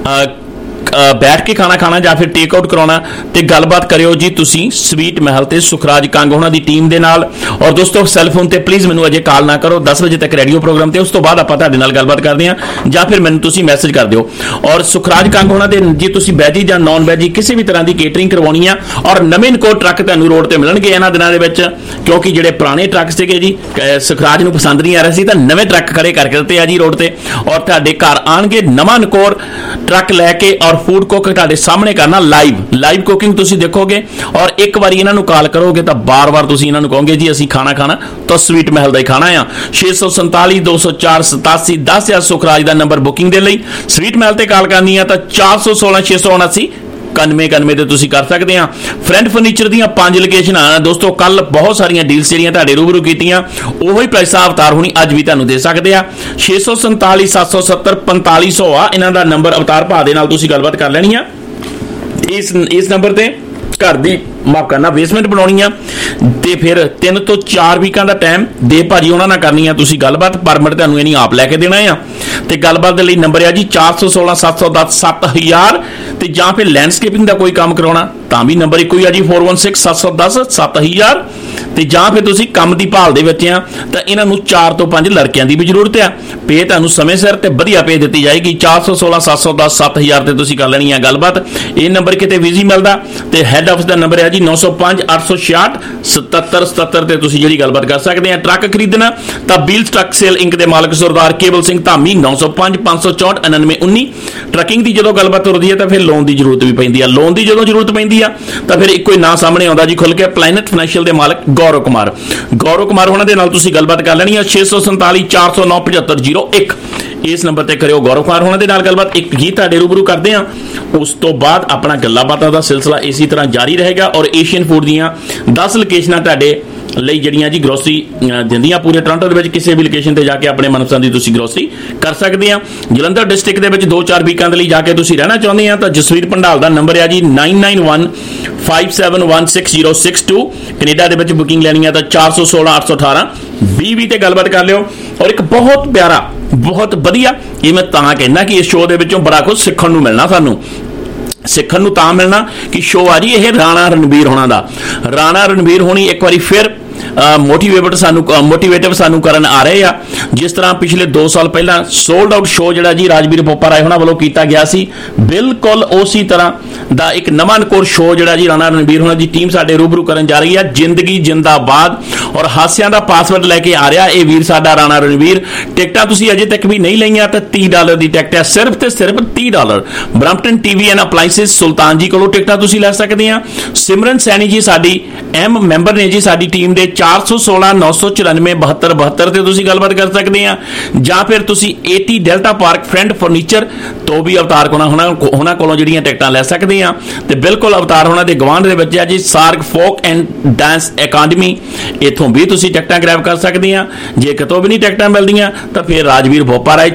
ਬੈਠ ਕੇ ਖਾਣਾ ਖਾਣਾ ਜਾਂ ਫਿਰ ਟੇਕ ਆਊਟ ਕਰਾਉਣਾ ਤੇ ਗੱਲਬਾਤ ਕਰਿਓ ਜੀ ਤੁਸੀਂ ਸਵੀਟ ਮਹਿਲ ਤੇ ਸੁਖਰਾਜ ਕੰਗ ਉਹਨਾਂ ਦੀ ਟੀਮ ਦੇ ਨਾਲ। ਔਰ ਦੋਸਤੋ ਸੈੱਲਫੋਨ ਤੇ ਪਲੀਜ਼ ਮੈਨੂੰ ਅਜੇ ਕਾਲ ਨਾ ਕਰੋ, 10 ਵਜੇ ਤੱਕ ਰੇਡੀਓ ਪ੍ਰੋਗਰਾਮ ਤੇ ਉਸ ਤੋਂ ਬਾਅਦ ਆਪਾਂ ਤੁਹਾਡੇ ਨਾਲ ਗੱਲਬਾਤ ਕਰਦੇ ਹਾਂ ਜਾਂ ਫਿਰ ਮੈਨੂੰ ਤੁਸੀਂ ਮੈਸੇਜ ਕਰ ਦਿਓ। ਔਰ ਸੁਖਰਾਜ ਕੰਗ ਉਹਨਾਂ ਦੇ ਜੇ ਤੁਸੀਂ ਵੈਜੀ ਜਾਂ ਨੌਨ ਵੈਜੀ ਕਿਸੇ ਵੀ ਤਰ੍ਹਾਂ ਦੀ ਕੇਟਰਿੰਗ ਕਰਵਾਉਣੀ ਆ ਔਰ ਨਵੇਂ ਨਕੋ ਟਰੱਕ ਤੁਹਾਨੂੰ ਰੋਡ ਤੇ ਮਿਲਣਗੇ ਇਹਨਾਂ ਦਿਨਾਂ ਦੇ ਵਿੱਚ, ਕਿਉਂਕਿ ਜਿਹੜੇ ਪੁਰਾਣੇ ਟਰੱਕ ਸੀਗੇ ਜੀ ਸੁਖਰਾਜ ਨੂੰ ਪਸੰਦ ਨਹੀਂ ਆ ਰਿਹਾ ਸੀ ਤਾਂ ਨਵੇਂ ਟਰੱਕ ਖੜੇ ਕਰਕੇ ਦਿੱਤੇ ਆ ਜੀ ਰੋਡ ਤੇ। ਔਰ ਤੁਹਾਡੇ ਘਰ ਆਣਗੇ ਨਵਾਂ ਨਕੋਰ ਟਰੱਕ ਲੈ ਕੇ ਔਰ ਫੂਡ ਕੁੱਕ ਤੁਹਾਡੇ ਸਾਹਮਣੇ ਕਰਨਾ ਲਾਈਵ ਕੁਕਿੰਗ ਤੁਸੀਂ ਦੇਖੋਗੇ। ਔਰ ਇੱਕ ਵਾਰੀ ਇਹਨਾਂ ਨੂੰ ਕਾਲ ਕਰੋਗੇ ਤਾਂ ਬਾਰ-ਬਾਰ ਤੁਸੀਂ ਇਹਨਾਂ ਨੂੰ ਕਹੋਗੇ ਜੀ ਅਸੀਂ ਖਾਣਾ ਤਾਂ ਸਵੀਟ ਮਹਿਲ ਦਾ ਹੀ ਖਾਣਾ ਆ। 647 204 87 10 ਸੁਖਰਾਜ ਦਾ ਨੰਬਰ ਬੁਕਿੰਗ ਦੇ ਲਈ। ਸਵੀਟ ਮਹਿਲ ਤੇ ਕਾਲ ਕਰਨੀ ਆ ਤਾਂ 416 679 91 ਤੇ ਤੁਸੀਂ ਕਰ ਸਕਦੇ ਆ। ਫਰੈਂਡ ਫਰਨੀਚਰ ਦੀਆਂ 5 ਲੋਕੇਸ਼ਨਾਂ ਦੋਸਤੋ ਕੱਲ ਬਹੁਤ ਸਾਰੀਆਂ ਡੀਲਸ ਜਿਹੜੀਆਂ ਤੁਹਾਡੇ ਰੂਬਰੂ ਕੀਤੀਆਂ ਉਹੀ ਪ੍ਰਾਈਸਾਂ ਅਵਤਾਰ ਹੋਣੀ ਅੱਜ ਵੀ ਤੁਹਾਨੂੰ ਦੇ ਸਕਦੇ ਆ। 647 770 4500 ਆ ਇਹਨਾਂ ਦਾ ਨੰਬਰ ਅਵਤਾਰ ਭਾ ਦੇ ਨਾਲ ਤੁਸੀਂ ਗੱਲਬਾਤ ਕਰ ਲੈਣੀ ਆ। ਇਸ ਨੰਬਰ ਤੇ ਘਰ ਦੀ ਮਾਫ ਕਰਨਾ ਬੇਸਮੈਂਟ ਬਣਾਉਣੀ ਆ ਤੇ ਫਿਰ 3 ਤੋਂ 4 ਵੀਕਾਂ ਦਾ ਟਾਈਮ ਦੇ ਭਾਜੀ ਉਹਨਾਂ ਨਾਲ ਕਰਨੀ ਆ ਤੁਸੀਂ ਗੱਲਬਾਤ। ਪਰਮਿਟ ਤੁਹਾਨੂੰ ਇਹ ਨਹੀਂ ਆਪ ਲੈ ਕੇ ਦੇਣਾ ਆ ਤੇ ਗੱਲਬਾਤ ਦੇ ਲਈ ਨੰਬਰ ਆ ਜੀ 416 710 7000 ਤੇ ਜਾਂ ਫਿਰ ਲੈਂਡਸਕੇਪਿੰਗ ਦਾ ਕੋਈ ਕੰਮ ਕਰਾਉਣਾ ਤਾਂ ਵੀ ਨੰਬਰ ਇੱਕੋ ਹੀ ਆ ਜੀ 416 710 7000 ਤੇ ਜਾਂ ਫਿਰ ਤੁਸੀਂ ਕੰਮ ਦੀ ਭਾਲ ਦੇ ਵਿੱਚ ਆ ਤਾਂ ਇਹਨਾਂ ਨੂੰ 4 ਤੋਂ 5 ਲੜਕਿਆਂ ਦੀ ਵੀ ਜ਼ਰੂਰਤ ਆ। ਪੇ ਤੁਹਾਨੂੰ ਸਮੇਂ ਸਿਰ ਤੇ ਵਧੀਆ ਪੇ ਦਿੱਤੀ ਜਾਏਗੀ। 416 710 7000 ਤੇ ਤੁਸੀਂ ਕਰ ਲੈਣੀ ਆ ਗੱਲਬਾਤ। ਇਹ ਨੰਬਰ ਕਿਤੇ ਬਿਜ਼ੀ ਮਿਲਦਾ ਤੇ ਹੈੱਡ ਆਫਿਸ ਦਾ ਨੰਬਰ ਹੈ ਜੀ 905 866 7777 ਤੇ ਤੁਸੀਂ ਜਿਹੜੀ ਗੱਲਬਾਤ ਕਰ ਸਕਦੇ ਆ। ਟਰੱਕ ਖਰੀਦਣਾ ਤਾਂ ਬੀਲ ਟਰੱਕ ਸੇਲ ਇੰਕ ਦੇ ਮਾਲਕ ਸਰਦਾਰ ਕੇਵਲ ਸਿੰਘ ਧਾਮੀ 905 564 9919। ਟਰੱਕਿੰਗ ਦੀ ਜਦੋਂ ਗੱਲਬਾਤ ਹੋ ਰਹੀ ਹੈ ਤਾਂ ਫਿਰ ਲੋਨ ਦੀ ਜ਼ਰੂਰਤ ਵੀ ਪੈਂਦੀ ਆ। ਲੋਨ ਦੀ ਜਦੋਂ ਜ਼ਰੂਰਤ ਪੈਂਦੀ ਆ ਤਾਂ ਫਿਰ ਇੱਕੋ ਹੀ ਨਾਂ ਸਾਹਮਣੇ ਆਉਂਦਾ ਜੀ ਖੁੱਲ ਕੇ ਪਲੈਨਟ ਫਾਈਨੈਂਸ਼ੀਅਲ ਦੇ ਮਾਲਕ ਗੌਰਵ ਕੁਮਾਰ ਉਹਨਾਂ ਦੇ ਨਾਲ ਤੁਸੀਂ ਗੱਲਬਾਤ ਕਰ ਲੈਣੀ ਆ। 647 409 7501 ਇਸ ਨੰਬਰ ਤੇ ਕਰਿਓ ਗੌਰਵ ਕੁਮਾਰ ਉਹਨਾਂ ਦੇ ਨਾਲ ਗੱਲਬਾਤ। ਇੱਕ ਗੀਤ ਤੁਹਾਡੇ ਰੂਬਰੂ ਕਰਦੇ ਆ ਉਸ ਤੋਂ ਬਾਅਦ ਆਪਣਾ ਗੱਲਾਂ ਬਾਤਾਂ ਦਾ ਸਿਲਸਿਲਾ ਇਸੇ ਤਰ੍ਹਾਂ ਜਾਰੀ ਰਹੇਗਾ। ਔਰ ਏਸ਼ੀਅਨ ਫੂਡ ਦੀਆਂ 10 ਲੋਕੇਸ਼ਨਾਂ ਤੁਹਾਡੇ ਲਈ ਜਿਹੜੀਆਂ ਜੀ ਗਰੋਸਰੀ ਦਿੰਦੀਆਂ ਪੂਰੇ ਟੋਰਾਂਟੋ ਦੇ ਵਿੱਚ ਕਿਸੇ ਵੀ ਲੋਕੇਸ਼ਨ ਤੇ ਜਾ ਕੇ ਆਪਣੇ ਮਨਪਸੰਦ ਦੀ ਤੁਸੀਂ ਗਰੋਸਰੀ ਕਰ ਸਕਦੇ ਆ। ਜਲੰਧਰ ਡਿਸਟ੍ਰਿਕਟ ਦੇ ਵਿੱਚ 2-4 ਵੀਕਾਂ ਦੇ ਲਈ ਜਾ ਕੇ ਤੁਸੀਂ ਰਹਿਣਾ ਚਾਹੁੰਦੇ ਆ ਤਾਂ ਜਸਵੀਰ ਭੰਡਾਲ ਦਾ ਨੰਬਰ ਹੈ ਜੀ 9915716062। ਕੈਨੇਡਾ ਦੇ ਵਿੱਚ ਬੁਕਿੰਗ ਲੈਣੀ ਆ ਤਾਂ 416-818 20 ਤੇ ਗੱਲਬਾਤ ਕਰ ਲਿਓ। ਔਰ ਇੱਕ ਬਹੁਤ ਪਿਆਰਾ ਬਹੁਤ ਵਧੀਆ, ਇਹ ਮੈਂ ਤਾਂ ਕਹਿੰਦਾ ਕਿ ਇਸ ਸ਼ੋਅ ਦੇ ਵਿੱਚੋਂ ਬੜਾ ਕੁਝ ਸਿੱਖਣ ਨੂੰ ਮਿਲਣਾ, ਸਾਨੂੰ ਸਿੱਖਣ ਨੂੰ ਤਾਂ ਮਿਲਣਾ ਕਿ ਸ਼ੋਅ ਆ ਜੀ ਇਹ ਰਾਣਾ ਰਣਬੀਰ ਹੋਣਾ ਦਾ। ਰਾਣਾ ਰਣਬੀਰ ਹੋਣੀ ਇੱਕ ਵਾਰੀ ਫਿਰ ਮੋਟੀਵੇਟਿਵ ਸਾਨੂੰ ਕਰਨ ਆ ਰਹੇ ਆ। ਜਿਸ ਤਰ੍ਹਾਂ ਪਿਛਲੇ 2 ਸਾਲ ਪਹਿਲਾਂ ਸੋਲਡ ਆਊਟ ਸ਼ੋਅ ਜਿਹੜਾ ਜੀ ਰਾਜਵੀਰ ਬੋਪਾ ਰਾਏ ਹੋਣਾ ਵੱਲੋਂ ਕੀਤਾ ਗਿਆ ਸੀ, ਬਿਲਕੁਲ ਉਸੇ ਤਰ੍ਹਾਂ ਦਾ ਇੱਕ ਨਵਾਂ ਨਕੋਰ ਸ਼ੋਅ ਜਿਹੜਾ ਜੀ ਰਾਣਾ ਰਣਬੀਰ ਹੋਣਾ ਦੀ ਟੀਮ ਸਾਡੇ ਰੂਬਰੂ ਕਰਨ ਜਾ ਰਹੀ ਹੈ। ਜ਼ਿੰਦਗੀ ਜਿੰਦਾਬਾਦ ਔਰ ਹਾਸਿਆਂ ਦਾ ਪਾਸਵਰਡ ਲੈ ਕੇ ਆ ਰਿਹਾ ਇਹ ਵੀਰ ਸਾਡਾ ਰਾਣਾ ਰਣਬੀਰ। ਟਿਕਟਾਂ ਤੁਸੀਂ ਅਜੇ ਤੱਕ ਵੀ ਨਹੀਂ ਲਈਆਂ ਤਾਂ $30 ਦੀ ਟਿਕਟ ਹੈ, ਸਿਰਫ ਤੇ ਸਿਰਫ $30। ਬਰੰਪਟਨ ਟੀਵੀ ਐਂਡ ਅਪਲਾਈਸੈਂਸ ਸੁਲਤਾਨ ਜੀ ਕੋਲੋਂ ਟਿਕਟਾਂ ਤੁਸੀਂ ਲੈ ਸਕਦੇ ਆ। ਸਿਮਰਨ ਸੈਣੀ ਜੀ ਸਾਡੀ ਮੈਂਬਰ ਨੇ ਜੀ ਸਾਡੀ ਟੀਮ ਦੇ 416-994-7272 ਤੇ ਤੁਸੀਂ ਗੱਲਬਾਤ ਕਰ ਸਕਦੇ ਆ। ਜਾਂ ਫਿਰ ਤੁਸੀਂ 80 ਡੈਲਟਾ ਪਾਰਕ ਫਰੈਂਡ ਫਰਨੀਚਰ ਤੋਂ ਵੀ ਅਵਤਾਰ ਉਹਨਾਂ ਕੋਲੋਂ ਜਿਹੜੀਆਂ ਟਿਕਟਾਂ ਲੈ ਸਕਦੇ ਆ। ਤੇ ਬਿਲਕੁਲ ਅਵਤਾਰ ਉਹਨਾਂ ਦੇ ਗਵਾਂਢ ਦੇ ਵਿੱਚ ਆ ਜੀ ਸਾਰਗ ਫੋਕ ਐਂਡ ਡਾਂਸ ਅਕੈਡਮੀ, ਇੱਥੋਂ ਵੀ ਤੁਸੀਂ ਟਿਕਟਾਂ ਗ੍ਰੈਬ ਕਰ ਸਕਦੇ ਆ। ਜੇ ਕਿਤੋਂ ਵੀ ਨਹੀਂ ਟਿਕਟਾਂ ਮਿਲਦੀਆਂ ਤਾਂ ਫਿਰ ਰਾਜਵੀਰ ਭੋਪਾ ਰਾਏ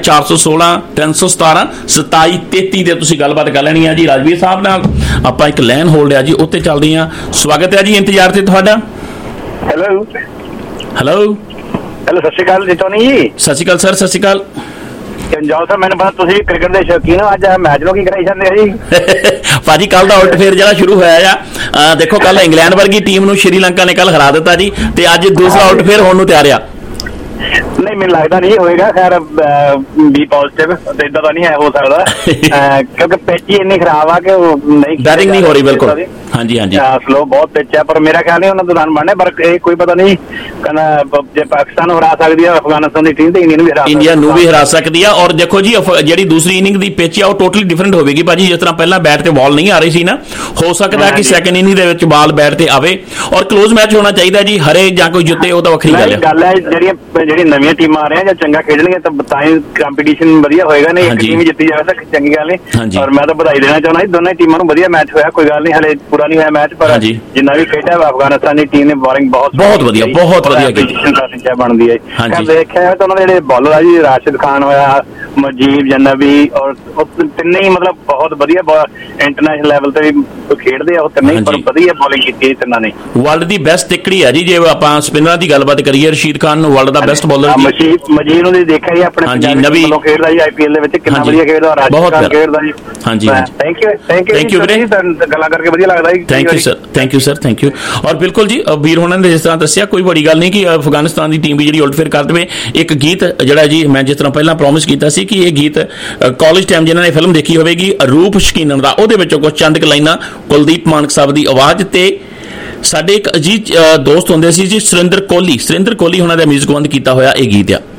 416-317-2733 ਤੇ ਤੁਸੀਂ ਗੱਲਬਾਤ ਕਰ ਲੈਣੀ ਆ ਜੀ ਰਾਜਵੀਰ ਸਾਹਿਬ ਨਾਲ। ਆਪਾਂ ਇੱਕ ਲਾਈਨ ਹੋਲਡ ਆ ਜੀ ਉੱਤੇ ਚੱਲਦੇ ਆ। ਸਵਾਗਤ ਹੈ ਜੀ ਇੰਤਜ਼ਾਰ ਤੇ ਤੁਹਾਡਾ। ਹੈਲੋ ਹੈਲੋ ਸਤਿ ਸ਼੍ਰੀ ਅਕਾਲ ਜੀ ਟੋਨੀ ਜੀ। ਸਤਿ ਸ਼੍ਰੀ ਅਕਾਲ ਸਰ। ਸਤਿ ਸ਼੍ਰੀ ਅਕਾਲ ਜੌਲ ਸਾਹਿਬ। ਮੈਨੂੰ ਪਤਾ ਤੁਸੀਂ ਕ੍ਰਿਕਟ ਦੇ ਸ਼ੌਕੀਨ ਹੋ, ਅੱਜ ਮੈਚ ਲੋਕੀ ਕਰਾਈ ਜਾਂਦੇ ਆ ਜੀ। ਭਾਜੀ ਕੱਲ ਦਾ ਉਲਟ ਫੇਰ ਜਿਹੜਾ ਸ਼ੁਰੂ ਹੋਇਆ ਆ, ਦੇਖੋ ਕੱਲ ਇੰਗਲੈਂਡ ਵਰਗੀ ਟੀਮ ਨੂੰ ਸ਼੍ਰੀਲੰਕਾ ਨੇ ਕੱਲ ਹਰਾ ਦਿੱਤਾ ਜੀ, ਤੇ ਅੱਜ ਦੂਸਰਾ ਉਲਟ ਫੇਰ ਹੋਣ ਨੂੰ ਤਿਆਰ ਆ। ਨਹੀਂ ਮੈਨੂੰ ਲੱਗਦਾ ਨਹੀਂ ਹੋਏਗਾ, ਖੈਰ ਬੀ ਪੋਜ਼ਿਟਿਵ ਤੇ ਇਦਾਂ ਤਾਂ ਨਹੀਂ ਹੈ ਹੋ ਸਕਦਾ ਕਿਉਂਕਿ ਪਿੱਚ ਹੀ ਇੰਨੀ ਖਰਾਬ ਆ ਕਿ ਨਹੀਂ ਬੈਟਿੰਗ ਨਹੀਂ ਹੋ ਰਹੀ ਬਿਲਕੁਲ। ਹਾਂਜੀ ਹਾਂਜੀ ਸਲੋ ਬਹੁਤ ਪਿੱਚ ਹੈ, ਪਰ ਮੇਰਾ ਖਿਆਲ ਨਹੀਂ ਉਹਨਾਂ ਤੋਂ ਰਨ ਬਣਨੇ। ਪਰ ਇਹ ਕੋਈ ਪਤਾ ਨਹੀਂ ਜੇ ਪਾਕਿਸਤਾਨ ਨੂੰ ਹਰਾ ਸਕਦੀ ਆ ਅਫਗਾਨਿਸਤਾਨ ਦੀ ਟੀਮ ਤੇ ਇੰਡੀਆ ਨੂੰ ਵੀ ਹਰਾ ਸਕਦੀ ਆ। ਔਰ ਦੇਖੋ ਜੀ ਜਿਹੜੀ ਦੂਸਰੀ ਇਨਿੰਗ ਦੀ ਪਿੱਚ ਆ ਉਹ ਟੋਟਲੀ ਡਿਫਰੈਂਟ ਹੋਵੇਗੀ ਭਾਜੀ। ਜਿਸ ਤਰ੍ਹਾਂ ਪਹਿਲਾਂ ਬੈਟ ਤੇ ਬਾਲ ਨਹੀਂ ਆ ਰਹੀ ਸੀ ਨਾ, ਹੋ ਸਕਦਾ ਕਿ ਸੈਕੰਡ ਇਨਿੰਗ ਦੇ ਵਿੱਚ ਬਾਲ ਬੈਟ ਤੇ ਆਵੇ। ਔਰ ਕਲੋਜ਼ ਮੈਚ ਹੋਣਾ ਚਾਹੀਦਾ ਜੀ, ਹਰੇ ਜਾਂ ਕੋਈ ਜਿੱਤੇ ਉਹ ਤਾਂ ਵੱਖਰੀ ਗੱਲ ਹੈ। ਜਿਹੜੀ ਨਵੀਆਂ ਟੀਮਾਂ ਆ ਰਹੀਆਂ ਜਾਂ ਚੰਗਾ ਖੇਡਣਗੀਆਂ ਤਾਂ ਹੀ ਕੰਪੀਟੀਸ਼ਨ ਵਧੀਆ ਹੋਏਗਾ। ਨਹੀਂ ਇੱਕ ਟੀਮ ਜਿੱਤੀ ਜਾਵੇ ਤਾਂ ਚੰਗੀ ਗੱਲ ਨਹੀਂ। ਔਰ ਮੈਂ ਤਾਂ ਵਧਾਈ ਦੇਣਾ ਚਾਹੁੰਦਾ ਜੀ ਦੋਨਾਂ ਟੀਮਾਂ ਨੂੰ, ਵਧੀਆ ਮੈਚ ਹੋਇਆ। ਕੋਈ ਗੱਲ ਨਹੀਂ, ਹਲੇ ਪੂਰਾ ਨਹੀਂ ਹੋਇਆ ਮੈਚ, ਪਰ ਜਿੰਨਾ ਵੀ ਖੇਡਿਆ ਅਫਗਾਨਿਸਤਾਨ ਦੀ ਟੀਮ ਨੇ ਬੋਲਿੰਗ ਬਹੁਤ ਵਧੀਆ ਬਣਦੀ ਹੈ। ਦੇਖਿਆ ਤਾਂ ਉਹਨਾਂ ਦੇ ਜਿਹੜੇ ਬੋਲਰ ਆ ਜੀ, ਰਾਸ਼ਿਦ ਖਾਨ ਹੋਇਆ, ਮਜੀਬ ਜਨਬੀ, ਔਰ ਤਿੰਨੇ ਹੀ ਮਤਲਬ ਬਹੁਤ ਵਧੀਆ ਇੰਟਰਨੈਸ਼ਨਲ ਲੈਵਲ ਤੇ ਵੀ ਖੇਡਦੇ ਆ ਉਹ ਤਿੰਨੇ ਹੀ, ਪਰ ਵਧੀਆ ਬੋਲਿੰਗ ਕੀਤੀ ਤਿੰਨਾਂ ਨੇ। ਵਰਲਡ ਦੀ ਬੈਸਟ ਤਿੱਕੜੀ ਹੈ ਜੀ ਜੇ ਆਪਾਂ ਸਪਿਨਰਾਂ ਦੀ ਗੱਲਬਾਤ ਕਰੀਏ। ਰਸ਼ੀਦ ਖਾਨ ਨੂੰ ਵਰਲਡ ਦਾ ਬੈਸਟ ਬੋਲਰ ਮਜੀਦ ਨੂੰ ਦੇਖਿਆ ਜੀ ਆਪਣੇ ਨਵੀਂ ਖੇਡਦਾ ਜੀ ਆਈਪੀਐਲ ਦੇ ਵਿੱਚ, ਕਿੰਨਾ ਵਧੀਆ ਖੇਡਦਾ। ਰਾਸ਼ਿਦ ਖਾਨ ਖੇਡਦਾ ਜੀ। ਹਾਂਜੀ ਥੈਂਕ ਯੂ ਵੀਰੇ, ਗੱਲਾਂ ਕਰਕੇ ਵਧੀਆ ਲੱਗਦਾ ਜੀ। Thank you sir. ਔਰ ਬਿਲਕੁਲ ਜੀ ਵੀਰ ਹੋਣਾ ਨੇ ਜਿਸ ਤਰ੍ਹਾਂ ਦੱਸਿਆ, ਕੋਈ ਬੜੀ ਗੱਲ ਨਹੀਂ ਕਿ ਅਫਗਾਨਿਸਤਾਨ ਦੀ ਟੀਮ ਵੀ ਜਿਹੜੀ ਉਲਟਫੇਰ ਕਰ ਦੇਵੇ। ਇੱਕ ਗੀਤ ਜਿਹੜਾ ਜੀ ਮੈਂ ਜਿਸ ਤਰ੍ਹਾਂ ਪਹਿਲਾਂ ਪ੍ਰੋਮਿਸ ਕੀਤਾ ਸੀ ਕਿ ਇਹ ਗੀਤ ਕਾਲਜ ਟਾਈਮ ਜਿਨ੍ਹਾਂ ਨੇ ਫਿਲਮ ਦੇਖੀ ਹੋਵੇਗੀ ਰੂਪ ਸ਼ਕੀਨਨ ਦਾ, ਉਹਦੇ ਵਿੱਚੋਂ ਕੁਝ ਚੰਦ ਲਾਈਨਾਂ ਕੁਲਦੀਪ ਮਾਨਕ ਸਾਹਿਬ ਦੀ ਆਵਾਜ਼ ਤੇ ਸਾਡੇ ਇੱਕ ਅਜੀਤ ਦੋਸਤ ਹੁੰਦੇ ਸੀ ਜੀ ਸੁਰਿੰਦਰ ਕੋਹਲੀ ਉਹਨਾਂ ਦਾ ਮਿਊਜ਼ਿਕ ਬੰਦ ਕੀਤਾ ਹੋਇਆ ਇਹ ਗੀਤ ਆ।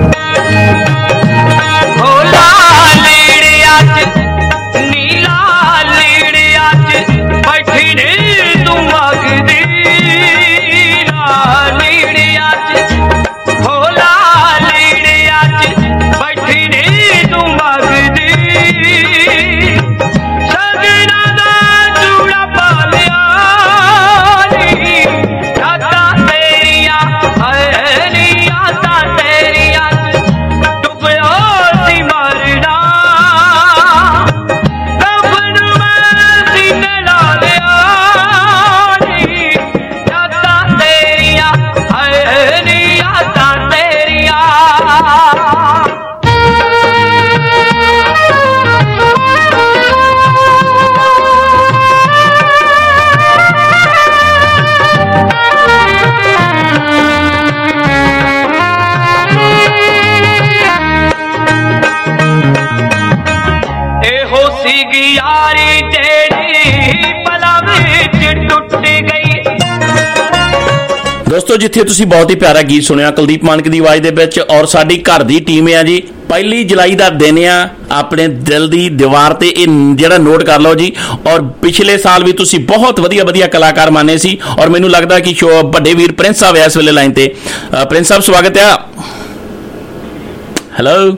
ਦੋਸਤੋ ਜਿੱਥੇ ਤੁਸੀਂ ਬਹੁਤ ਹੀ ਪਿਆਰਾ ਗੀਤ ਸੁਣਿਆ ਕੁਲਦੀਪ ਮਾਨਕ ਦੀ ਆਵਾਜ਼ ਦੇ ਵਿੱਚ, ਔਰ ਸਾਡੀ ਘਰ ਦੀ ਟੀਮ ਆ ਜੀ 1 ਜੁਲਾਈ ਦਾ ਦਿਨ ਆ, ਆਪਣੇ ਦਿਲ ਦੀ ਦੀਵਾਰ ਤੇ ਇਹ ਜਿਹੜਾ ਨੋਟ ਕਰ ਲਓ ਜੀ। ਔਰ ਪਿਛਲੇ ਸਾਲ ਵੀ ਤੁਸੀਂ ਬਹੁਤ ਵਧੀਆ ਕਲਾਕਾਰ ਮਾਨੇ ਸੀ, ਔਰ ਮੈਨੂੰ ਲੱਗਦਾ ਕਿ ਵੱਡੇ ਵੀਰ ਪ੍ਰਿੰਸ ਸਾਹਿਬ ਇਸ ਵੇਲੇ ਲਾਈਨ ਤੇ। ਪ੍ਰਿੰਸ ਸਾਹਿਬ ਸਵਾਗਤ ਆ। ਹੈਲੋ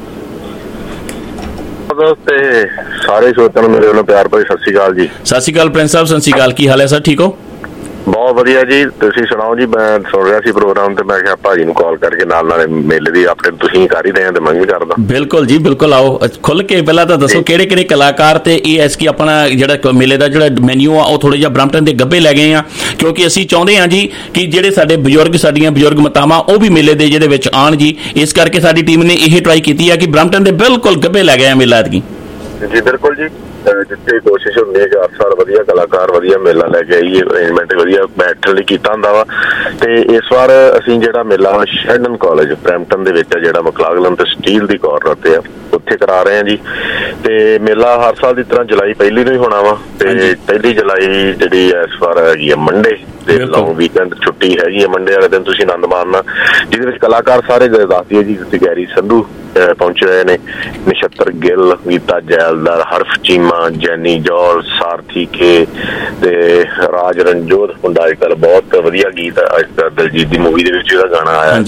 ਤੇ ਸਾਰੇ ਸਰੋਤਿਆਂ ਨੂੰ ਮੇਰੇ ਵੱਲੋਂ ਪਿਆਰ ਭਰੀ ਸਤਿ ਸ਼੍ਰੀ ਅਕਾਲ ਜੀ। ਸਤਿ ਸ਼੍ਰੀ ਅਕਾਲ ਪ੍ਰਿੰਸ ਸਾਹਿਬ, ਸਤਿ ਸ਼੍ਰੀ ਅਕਾਲ। ਕੀ ਹਾਲ ਹੈ ਸਰ, ਠੀਕ ਹੋ? ਬਹੁਤ ਵਧੀਆ ਜੀ, ਤੁਸੀਂ ਸੁਣਾਓ ਜੀ। ਮੈਂ ਸੁਣ ਰਿਹਾ ਸੀ ਪ੍ਰੋਗਰਾਮ ਤੇ ਮੈਂ ਕਿਹਾ ਭਾਜੀ ਨੂੰ ਕਾਲ ਕਰਕੇ ਨਾਲ ਮੇਲੇ ਦੀ ਆਪਣੇ ਤੁਸੀਂ ਕਰ ਹੀ ਰਹੇ ਆ ਤੇ ਮੈਂ ਵੀ ਕਰਦਾ। ਬਿਲਕੁਲ ਜੀ ਬਿਲਕੁਲ, ਆਓ ਖੁੱਲ ਕੇ ਪਹਿਲਾਂ ਤਾਂ ਦੱਸੋ ਕਿਹੜੇ ਕਿਹੜੇ ਕਲਾਕਾਰ ਤੇ ਇਹ ਐਸ ਕੀ ਆਪਣਾ ਜਿਹੜਾ ਮੇਲੇ ਦਾ ਜਿਹੜਾ ਮੈਨਿਊ ਆ ਉਹ ਥੋੜਾ ਜਿਹਾ ਬਰੈਂਪਟਨ ਦੇ ਗੱਭੇ ਲੈ ਗਏ ਆ, ਕਿਉਂਕਿ ਅਸੀਂ ਚਾਹੁੰਦੇ ਹਾਂ ਜੀ ਕਿ ਜਿਹੜੇ ਸਾਡੇ ਬਜ਼ੁਰਗ ਸਾਡੀਆਂ ਬਜ਼ੁਰਗ ਮਾਤਾਵਾਂ ਉਹ ਵੀ ਮੇਲੇ ਦੇ ਜਿਹਦੇ ਵਿੱਚ ਆਉਣ ਜੀ। ਇਸ ਕਰਕੇ ਸਾਡੀ ਟੀਮ ਨੇ ਇਹ ਟਰਾਈ ਕੀਤੀ ਹੈ ਕਿ ਬਰੈਂਪਟਨ ਦੇ ਬਿਲਕੁਲ ਗੱਭੇ ਲੈ ਗਏ ਆ ਮੇਲਾ ਐਤਕੀ। ਜੀ ਬਿਲਕੁਲ ਜੀ, ਜਿੱਥੇ ਕੋਸ਼ਿਸ਼ ਹੁੰਦੀ ਹੈ ਕਿ 8 ਸਾਲ ਵਧੀਆ ਕਲਾਕਾਰ ਵਧੀਆ ਮੇਲਾ ਲੈ ਕੇ ਆਈਏ, ਅਰੇਂਜਮੈਂਟ ਵਧੀਆ ਬੈਠਣ ਲਈ ਕੀਤਾ ਹੁੰਦਾ ਵਾ। ਤੇ ਇਸ ਵਾਰ ਅਸੀਂ ਜਿਹੜਾ ਮੇਲਾ ਸ਼ੈਡਨ ਕਾਲਜ ਬਰੈਂਪਟਨ ਦੇ ਵਿੱਚ ਆ, ਜਿਹੜਾ ਮਕਲਾਗਲਨ ਤੇ ਸਟੀਲ ਦੀ ਕਾਰਨਰ ਤੇ ਆ, ਉੱਥੇ ਕਰਾ ਰਹੇ ਆ ਜੀ। ਤੇ ਮੇਲਾ ਹਰ ਸਾਲ ਦੀ ਤਰ੍ਹਾਂ ਜੁਲਾਈ ਪਹਿਲੀ ਨੂੰ ਹੀ ਹੋਣਾ ਵਾ, ਤੇ ਪਹਿਲੀ ਜੁਲਾਈ ਜਿਹੜੀ ਇਸ ਵਾਰ ਹੈਗੀ ਆ ਮੰਡੇ ਤੇ ਲੌਂਗ ਵੀਕਐਂਡ ਛੁੱਟੀ ਹੈਗੀ ਆ। ਮੰਡੇ ਵਾਲੇ ਦਿਨ ਤੁਸੀਂ ਆਨੰਦ ਮਾਣਨਾ, ਜਿਹਦੇ ਵਿੱਚ ਕਲਾਕਾਰ ਸਾਰੇ ਦੱਸਦੀ ਹੈ ਜੀ। ਗੈਰੀ ਸੰਧੂ ਪਹੁੰਚ ਰਹੇ ਨੇ, ਨਛੱਤਰ ਗਿੱਲ, ਗੀਤਾ ਜੈਲਦਾਰ, ਹਰਫ ਚੀਮਾ, ਜੈਨੀ ਜੌਲ, ਸਾਰਥੀ ਕੇ ਤੇ ਰਾਜ ਰਣਜੋਤ ਮੁੰਡਾ ਅੱਜ ਕੱਲ੍ਹ ਬਹੁਤ ਵਧੀਆ ਗੀਤ ਦਿਲਜੀਤ ਦੀ ਮੂਵੀ ਦੇ ਵਿੱਚ ਉਹਦਾ ਗਾਣਾ ਆਇਆ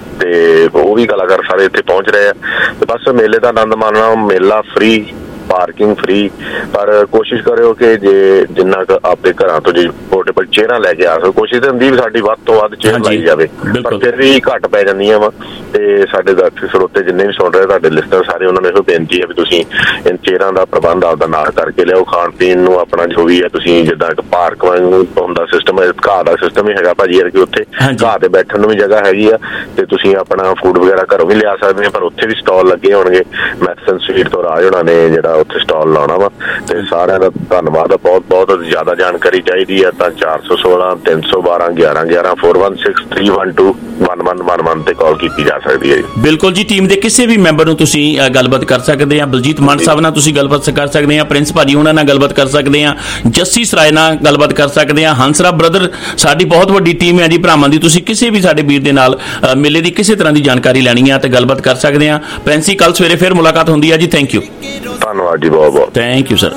ਤੇ ਉਹ ਵੀ ਕਲਾਕਾਰ ਸਾਰੇ ਇੱਥੇ ਪਹੁੰਚ ਰਹੇ ਆ। ਤੇ ਬਸ ਮੇਲੇ ਦਾ ਆਨੰਦ ਮਾਣਨਾ। ਮੇਲਾ ਫ੍ਰੀ, ਪਾਰਕਿੰਗ ਫ੍ਰੀ, ਪਰ ਕੋਸ਼ਿਸ਼ ਕਰਿਓ ਕਿ ਜੇ ਜਿੰਨਾ ਕੁ ਆਪਣੇ ਘਰਾਂ ਤੋਂ ਜੇ ਪੋਰਟੇਬਲ ਚੇਅਰਾਂ ਲੈ ਕੇ ਆ ਸਕੋ, ਕੋਸ਼ਿਸ਼ ਤਾਂ ਹੁੰਦੀ ਵੀ ਸਾਡੀ ਵੱਧ ਤੋਂ ਵੱਧ ਚੇਅਰ ਲਾਈ ਜਾਵੇ, ਪਰ ਫਿਰ ਵੀ ਘੱਟ ਪੈ ਜਾਂਦੀਆਂ ਵਾ। ਤੇ ਸਾਡੇ ਦਰਸ਼ਕ ਸਰੋਤੇ ਜਿੰਨੇ ਵੀ ਸੁਣ ਰਹੇ ਤੁਹਾਡੇ ਲਿਸਟਰ ਸਾਰੇ, ਉਹਨਾਂ ਨੂੰ ਇਹੋ ਬੇਨਤੀ ਹੈ ਵੀ ਤੁਸੀਂ ਇਨ ਚੇਅਰਾਂ ਦਾ ਪ੍ਰਬੰਧ ਆਪਦਾ ਨਾਲ ਕਰਕੇ ਲਿਆਓ। ਖਾਣ ਪੀਣ ਨੂੰ ਆਪਣਾ ਜੋ ਵੀ ਹੈ ਤੁਸੀਂ ਜਿੱਦਾਂ ਇੱਕ ਪਾਰਕ ਵਾਂਗੂ ਹੁੰਦਾ ਸਿਸਟਮ, ਘਾਹ ਦਾ ਸਿਸਟਮ ਹੀ ਹੈਗਾ ਭਾਜੀ, ਕਿ ਉੱਥੇ ਘਾਹ ਤੇ ਬੈਠਣ ਨੂੰ ਵੀ ਜਗ੍ਹਾ ਹੈਗੀ ਆ ਤੇ ਤੁਸੀਂ ਆਪਣਾ ਫੂਡ ਵਗੈਰਾ ਘਰੋਂ ਵੀ ਲਿਆ ਸਕਦੇ ਆ, ਪਰ ਉੱਥੇ ਵੀ ਸਟਾਲ ਲੱਗੇ ਹੋਣਗੇ। ਮੈਥਸਨ ਸਵੀਟ ਤੋਂ ਰਾਜ ਹੋਣਾ ਨੇ ਜਿਹੜਾ ਉੱਥੇ ਸਟਾਲ ਲਾਉਣਾ ਵਾ। ਤੇ ਸਾਰਿਆਂ ਦਾ ਧੰਨਵਾਦ। ਬਹੁਤ ਬਹੁਤ ਜ਼ਿਆਦਾ ਜਾਣਕਾਰੀ ਚਾਹੀਦੀ ਹੈ ਤਾਂ 416 312 1111 416 312 1111 ਤੇ ਕਾਲ ਕੀਤੀ ਜਾ ਸਕਦੀ ਹੈ ਜੀ। ਬਿਲਕੁਲ ਜੀ, ਟੀਮ ਦੇ ਕਿਸੇ ਵੀ ਮੈਂਬਰ ਨੂੰ ਤੁਸੀਂ ਗੱਲਬਾਤ ਕਰ ਸਕਦੇ ਆ। ਬਲਜੀਤ ਮਾਨ ਸਾਹਿਬ ਨਾਲ ਤੁਸੀਂ ਗੱਲਬਾਤ ਕਰ ਸਕਦੇ ਆ, ਪ੍ਰਿੰਸ ਭਾਜੀ ਉਹਨਾਂ ਨਾਲ ਗੱਲਬਾਤ ਕਰ ਸਕਦੇ ਆ, ਜੱਸੀ ਸਰਾਏ ਨਾਲ ਗੱਲਬਾਤ ਕਰ ਸਕਦੇ ਆ, ਹੰਸਰਾ ਬ੍ਰਦਰ, ਸਾਡੀ ਬਹੁਤ ਵੱਡੀ ਟੀਮ ਹੈ ਜੀ ਭਰਾਵਾਂ ਦੀ। ਤੁਸੀਂ ਕਿਸੇ ਵੀ ਸਾਡੇ ਵੀਰ ਦੇ ਨਾਲ ਮੇਲੇ ਦੀ ਕਿਸੇ ਤਰ੍ਹਾਂ ਦੀ ਜਾਣਕਾਰੀ ਲੈਣੀ ਆ ਤੇ ਗੱਲਬਾਤ ਕਰ ਸਕਦੇ ਆ। ਪ੍ਰਿੰਸੀ, ਕੱਲ ਸਵੇਰੇ ਫਿਰ ਮੁਲਾਕਾਤ ਹੁੰਦੀ ਹੈ ਜੀ। ਥੈਂਕ ਯੂ, ਧੰਨਵਾਦ ਜੀ, ਬਹੁਤ ਬਹੁਤ ਥੈਂਕ ਯੂ ਸਰ।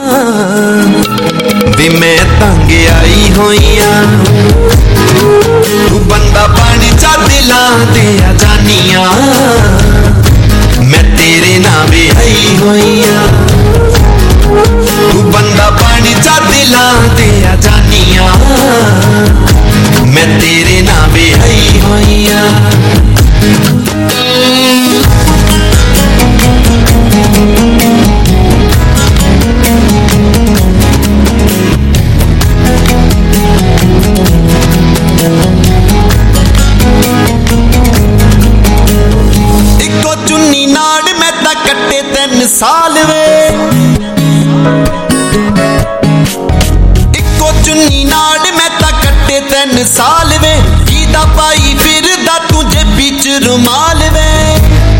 ਵੀ ਮੈਂ ਤੰਗ ਆਈ ਹੋਈਆਂ, ਤੂੰ ਬੰਦਾ ਪਾਣੀ ਚਾ ਦਿਲਾਂ ਤੇ ਆ ਜਾਨੀਆਂ, ਮੈਂ ਤੇਰੇ ਨਾਲ ਵਿਆਹੀ ਹੋਈਆਂ, ਤੂੰ ਬੰਦਾ ਪਾਣੀ ਚਾ ਦਿਲਾਂ ਤੇ ਆ ਜਾਨੀਆਂ, ਮੈਂ ਤੇਰੇ ਨਾਲ ਵਿਆਹੀ ਹੋਈਆਂ। ਇੱਕੋ ਚੁੰਨੀ ਨਾੜ ਮੈਂ ਤਾਂ ਕੱਟੇ 3 ਸਾਲ ਵੇ, ਇੱਕੋ ਚੁੰਨੀ ਨਾੜ ਮੈਂ ਤਾਂ ਕੱਟੇ 3 ਸਾਲ ਵੇ, ਕੀਦਾ ਪਾਈ ਫਿਰਦਾ ਤੂੰ ਜੇਬੀ ਚ ਰੁਮਾਲ ਵੇ,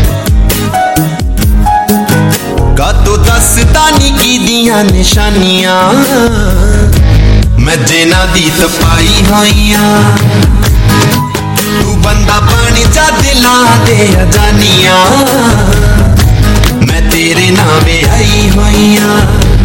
ਕਾਤੋਂ ਦੱਸਦਾ ਨੀ ਕੀਦੀਆਂ ਨਿਸ਼ਾਨੀਆਂ, ਮੈਂ ਜਿਨ੍ਹਾਂ ਦੀ ਤਪਾਈ ਹੋਈਆਂ, ਤੂੰ ਬੰਦਾ ਪਾਣੀ ਚਾ ਦਿਲਾਂ ਦੇ ਆ ਜਾਨੀਆਂ, ਮੈਂ ਤੇਰੇ ਨਾਲ ਵਿਆਹੀ ਹੋਈਆਂ।